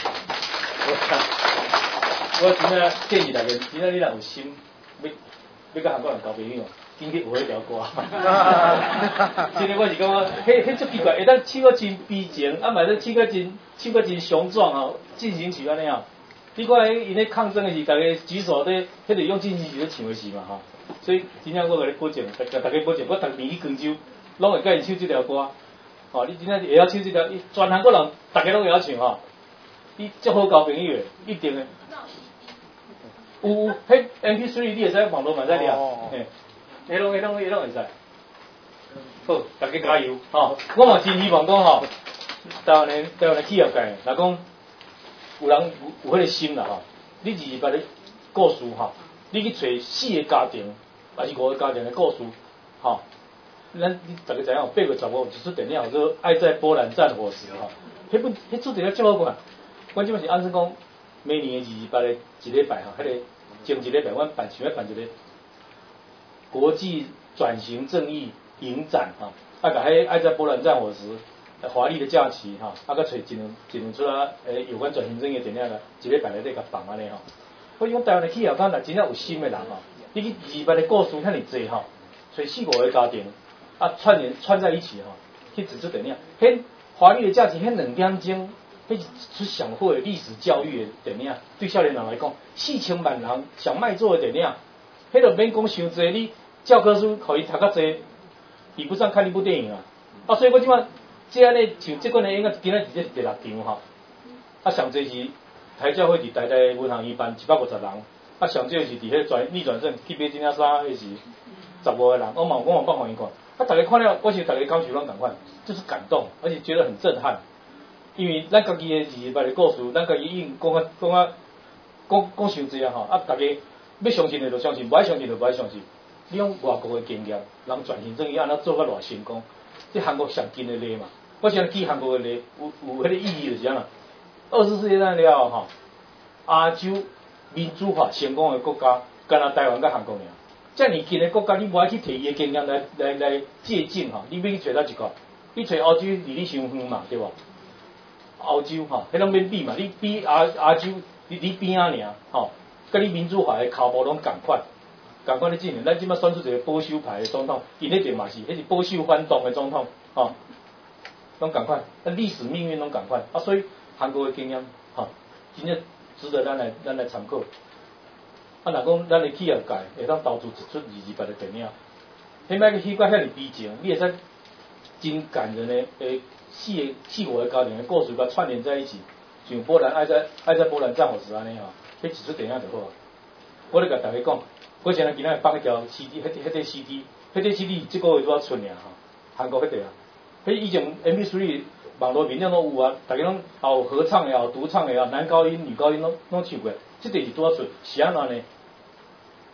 我真正建议大家，真正你若有心，要要甲韩国人交朋友，紧去学迄条歌。真的，我是感觉，迄迄足奇怪，会当唱个真悲情，啊，嘛得唱个真唱个真雄壮哦，进行曲安尼哦。你看，因咧抗争的是，大家举手咧，迄个用进行曲咧唱的是嘛吼，所以真正我甲你保证，甲大家保证，我逐年去广州，拢会甲伊唱这条歌，吼，你真正会晓唱这条，全韩国人大家拢会晓唱吼，伊足好交朋友的，一定的。有有，迄 M P 三 你会使网络嘛使了，嘿，迄拢迄拢迄拢会使。好，大家加油吼！我嘛真希望讲吼，台湾的台湾的企业界，若讲。有人有有迄个心啦吼，你二二八的故事吼，你去找四个家庭，还是五个家庭的故事吼，咱你大家知影有八月十五一出电影叫做《爱在波兰战火时》吼，迄本迄出电影足好看。阮即摆是按算讲每年的二二八的一礼拜吼，迄、那个前一礼拜阮办想要办一个国际转型正义影展吼，啊，甲迄《爱在波兰战火时》。华丽的假期哈，啊，佮找一两一两出啊，诶，有关转型正义的电影个，一礼拜内底甲放安尼吼。我讲台湾的企业家，若真正有心的人吼，你去二八的故事遐尼济吼，找四五个家庭啊串联串在一起吼，去制作电影。迄华丽的假期，迄两点钟，迄是上好的历史教育的电影。对少年人来讲，四千万人上卖座的电影，迄就免讲伤济，你教科书可以读较济，比不上看一部电影啊。啊，所以我即摆。即安尼像即款的影啊，今仔日这是第六场吼，啊上济是台教会伫台大文学院办一百五十人，啊上少是伫迄转逆转胜去买这领衫迄是十五个人，我嘛我嘛放互伊看，啊大家看了，我是大家感受拢同款，就是感动，而且觉得很震撼，因为咱家己的二二八的故事，咱家己已经讲啊讲啊讲讲伤济啊吼，啊大家要相信的就相信，不爱相信就不爱相信，你用外国的经验，人转型正义安怎做甲偌成功？这韩国上近的例嘛，我想记韩国的例有有迄个意义就是啥啦？二次世界大战了后吼，亚洲民主化成功的国家，敢若台湾甲韩国尔。遮尔近的国家，你无爱去摕伊的经验来来来借鉴吼，你要去找倒一个？你找欧洲离你伤远嘛，对无？欧洲吼，迄拢免比嘛，你比亚亚洲你你边仔尔吼，甲你民主化的脚步拢共款。共款咧进行，咱即摆选出一个保守派的总统，因迄点嘛是，迄是保守反动的总统，吼、哦，拢共款，啊历史命运拢共款，啊所以韩国的经验，吼、哦，真正值得咱来咱来参考。啊，若讲咱的企业界会当投资一出二二八的电影，迄摆去迄个遐尼悲情，你会使真感人的诶四个四五个家庭的故事，甲串联在一起，像波兰爱在爱在波兰战火时安尼吼，迄一出电影就好。我咧甲大家讲。我现在今仔放一条 C D， 迄迄块 C D， 迄块 C D 即个月拄啊出尔吼，韩国迄块啊，迄以前 M P 三 网络面顶拢有啊，大家拢也有合唱也有独唱也有男高音、女高音拢拢唱过，即块是拄啊出，是安怎呢？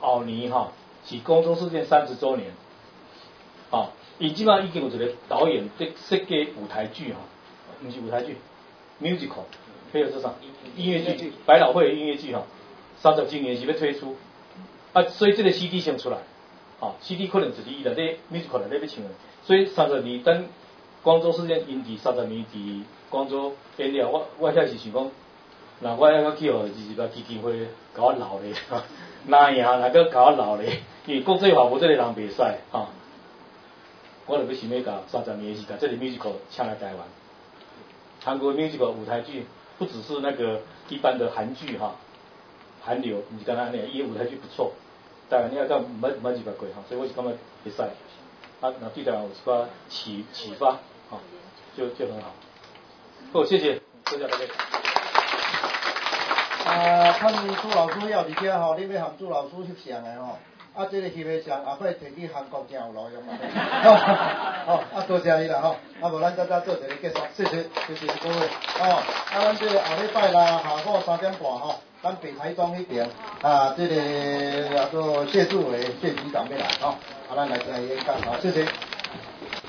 后年哈、哦、是光州事件三十周年，哦，伊即摆已经有一个导演在设计舞台剧哈，不是舞台剧 ，musical， 配合这场音乐剧，百老汇的音乐剧哈，三十周年是要推出，啊，所以这个 C D 先出来，哦 ，C D 可能就是伊内底 musical 内底要唱的，所以三十年等光州事件因伫三十年伫光州演了，我我遐是想讲。那我要去哦，就是把基金会搞我闹咧，哪赢哪个搞我闹咧？因为国际化无这个人袂使哈。我就要想要甲三十年的时间，这个 musical 请来台湾。韩国 musical 舞台剧不只是那个一般的韩剧哈，韩流，你刚才那伊的舞台剧不错，当然你要讲唔捌唔捌入过哈，所以我是感觉会使。啊，那对台湾有一寡启启发，哈，就就很好。好，谢谢，多谢大家。 啊，看朱老师要伫遮吼，你要含朱老师翕相的吼，啊，这个翕的相后摆摕去韩国真有路用嘛。好，啊，多谢你啦吼，啊，无咱再再做一个结束，谢谢，谢谢各位。哦，啊，咱这个后礼拜啦，下午三点半吼，咱北台中迄边啊，这个叫做谢志伟谢局长要来吼，啊，咱来来演讲，好，谢谢。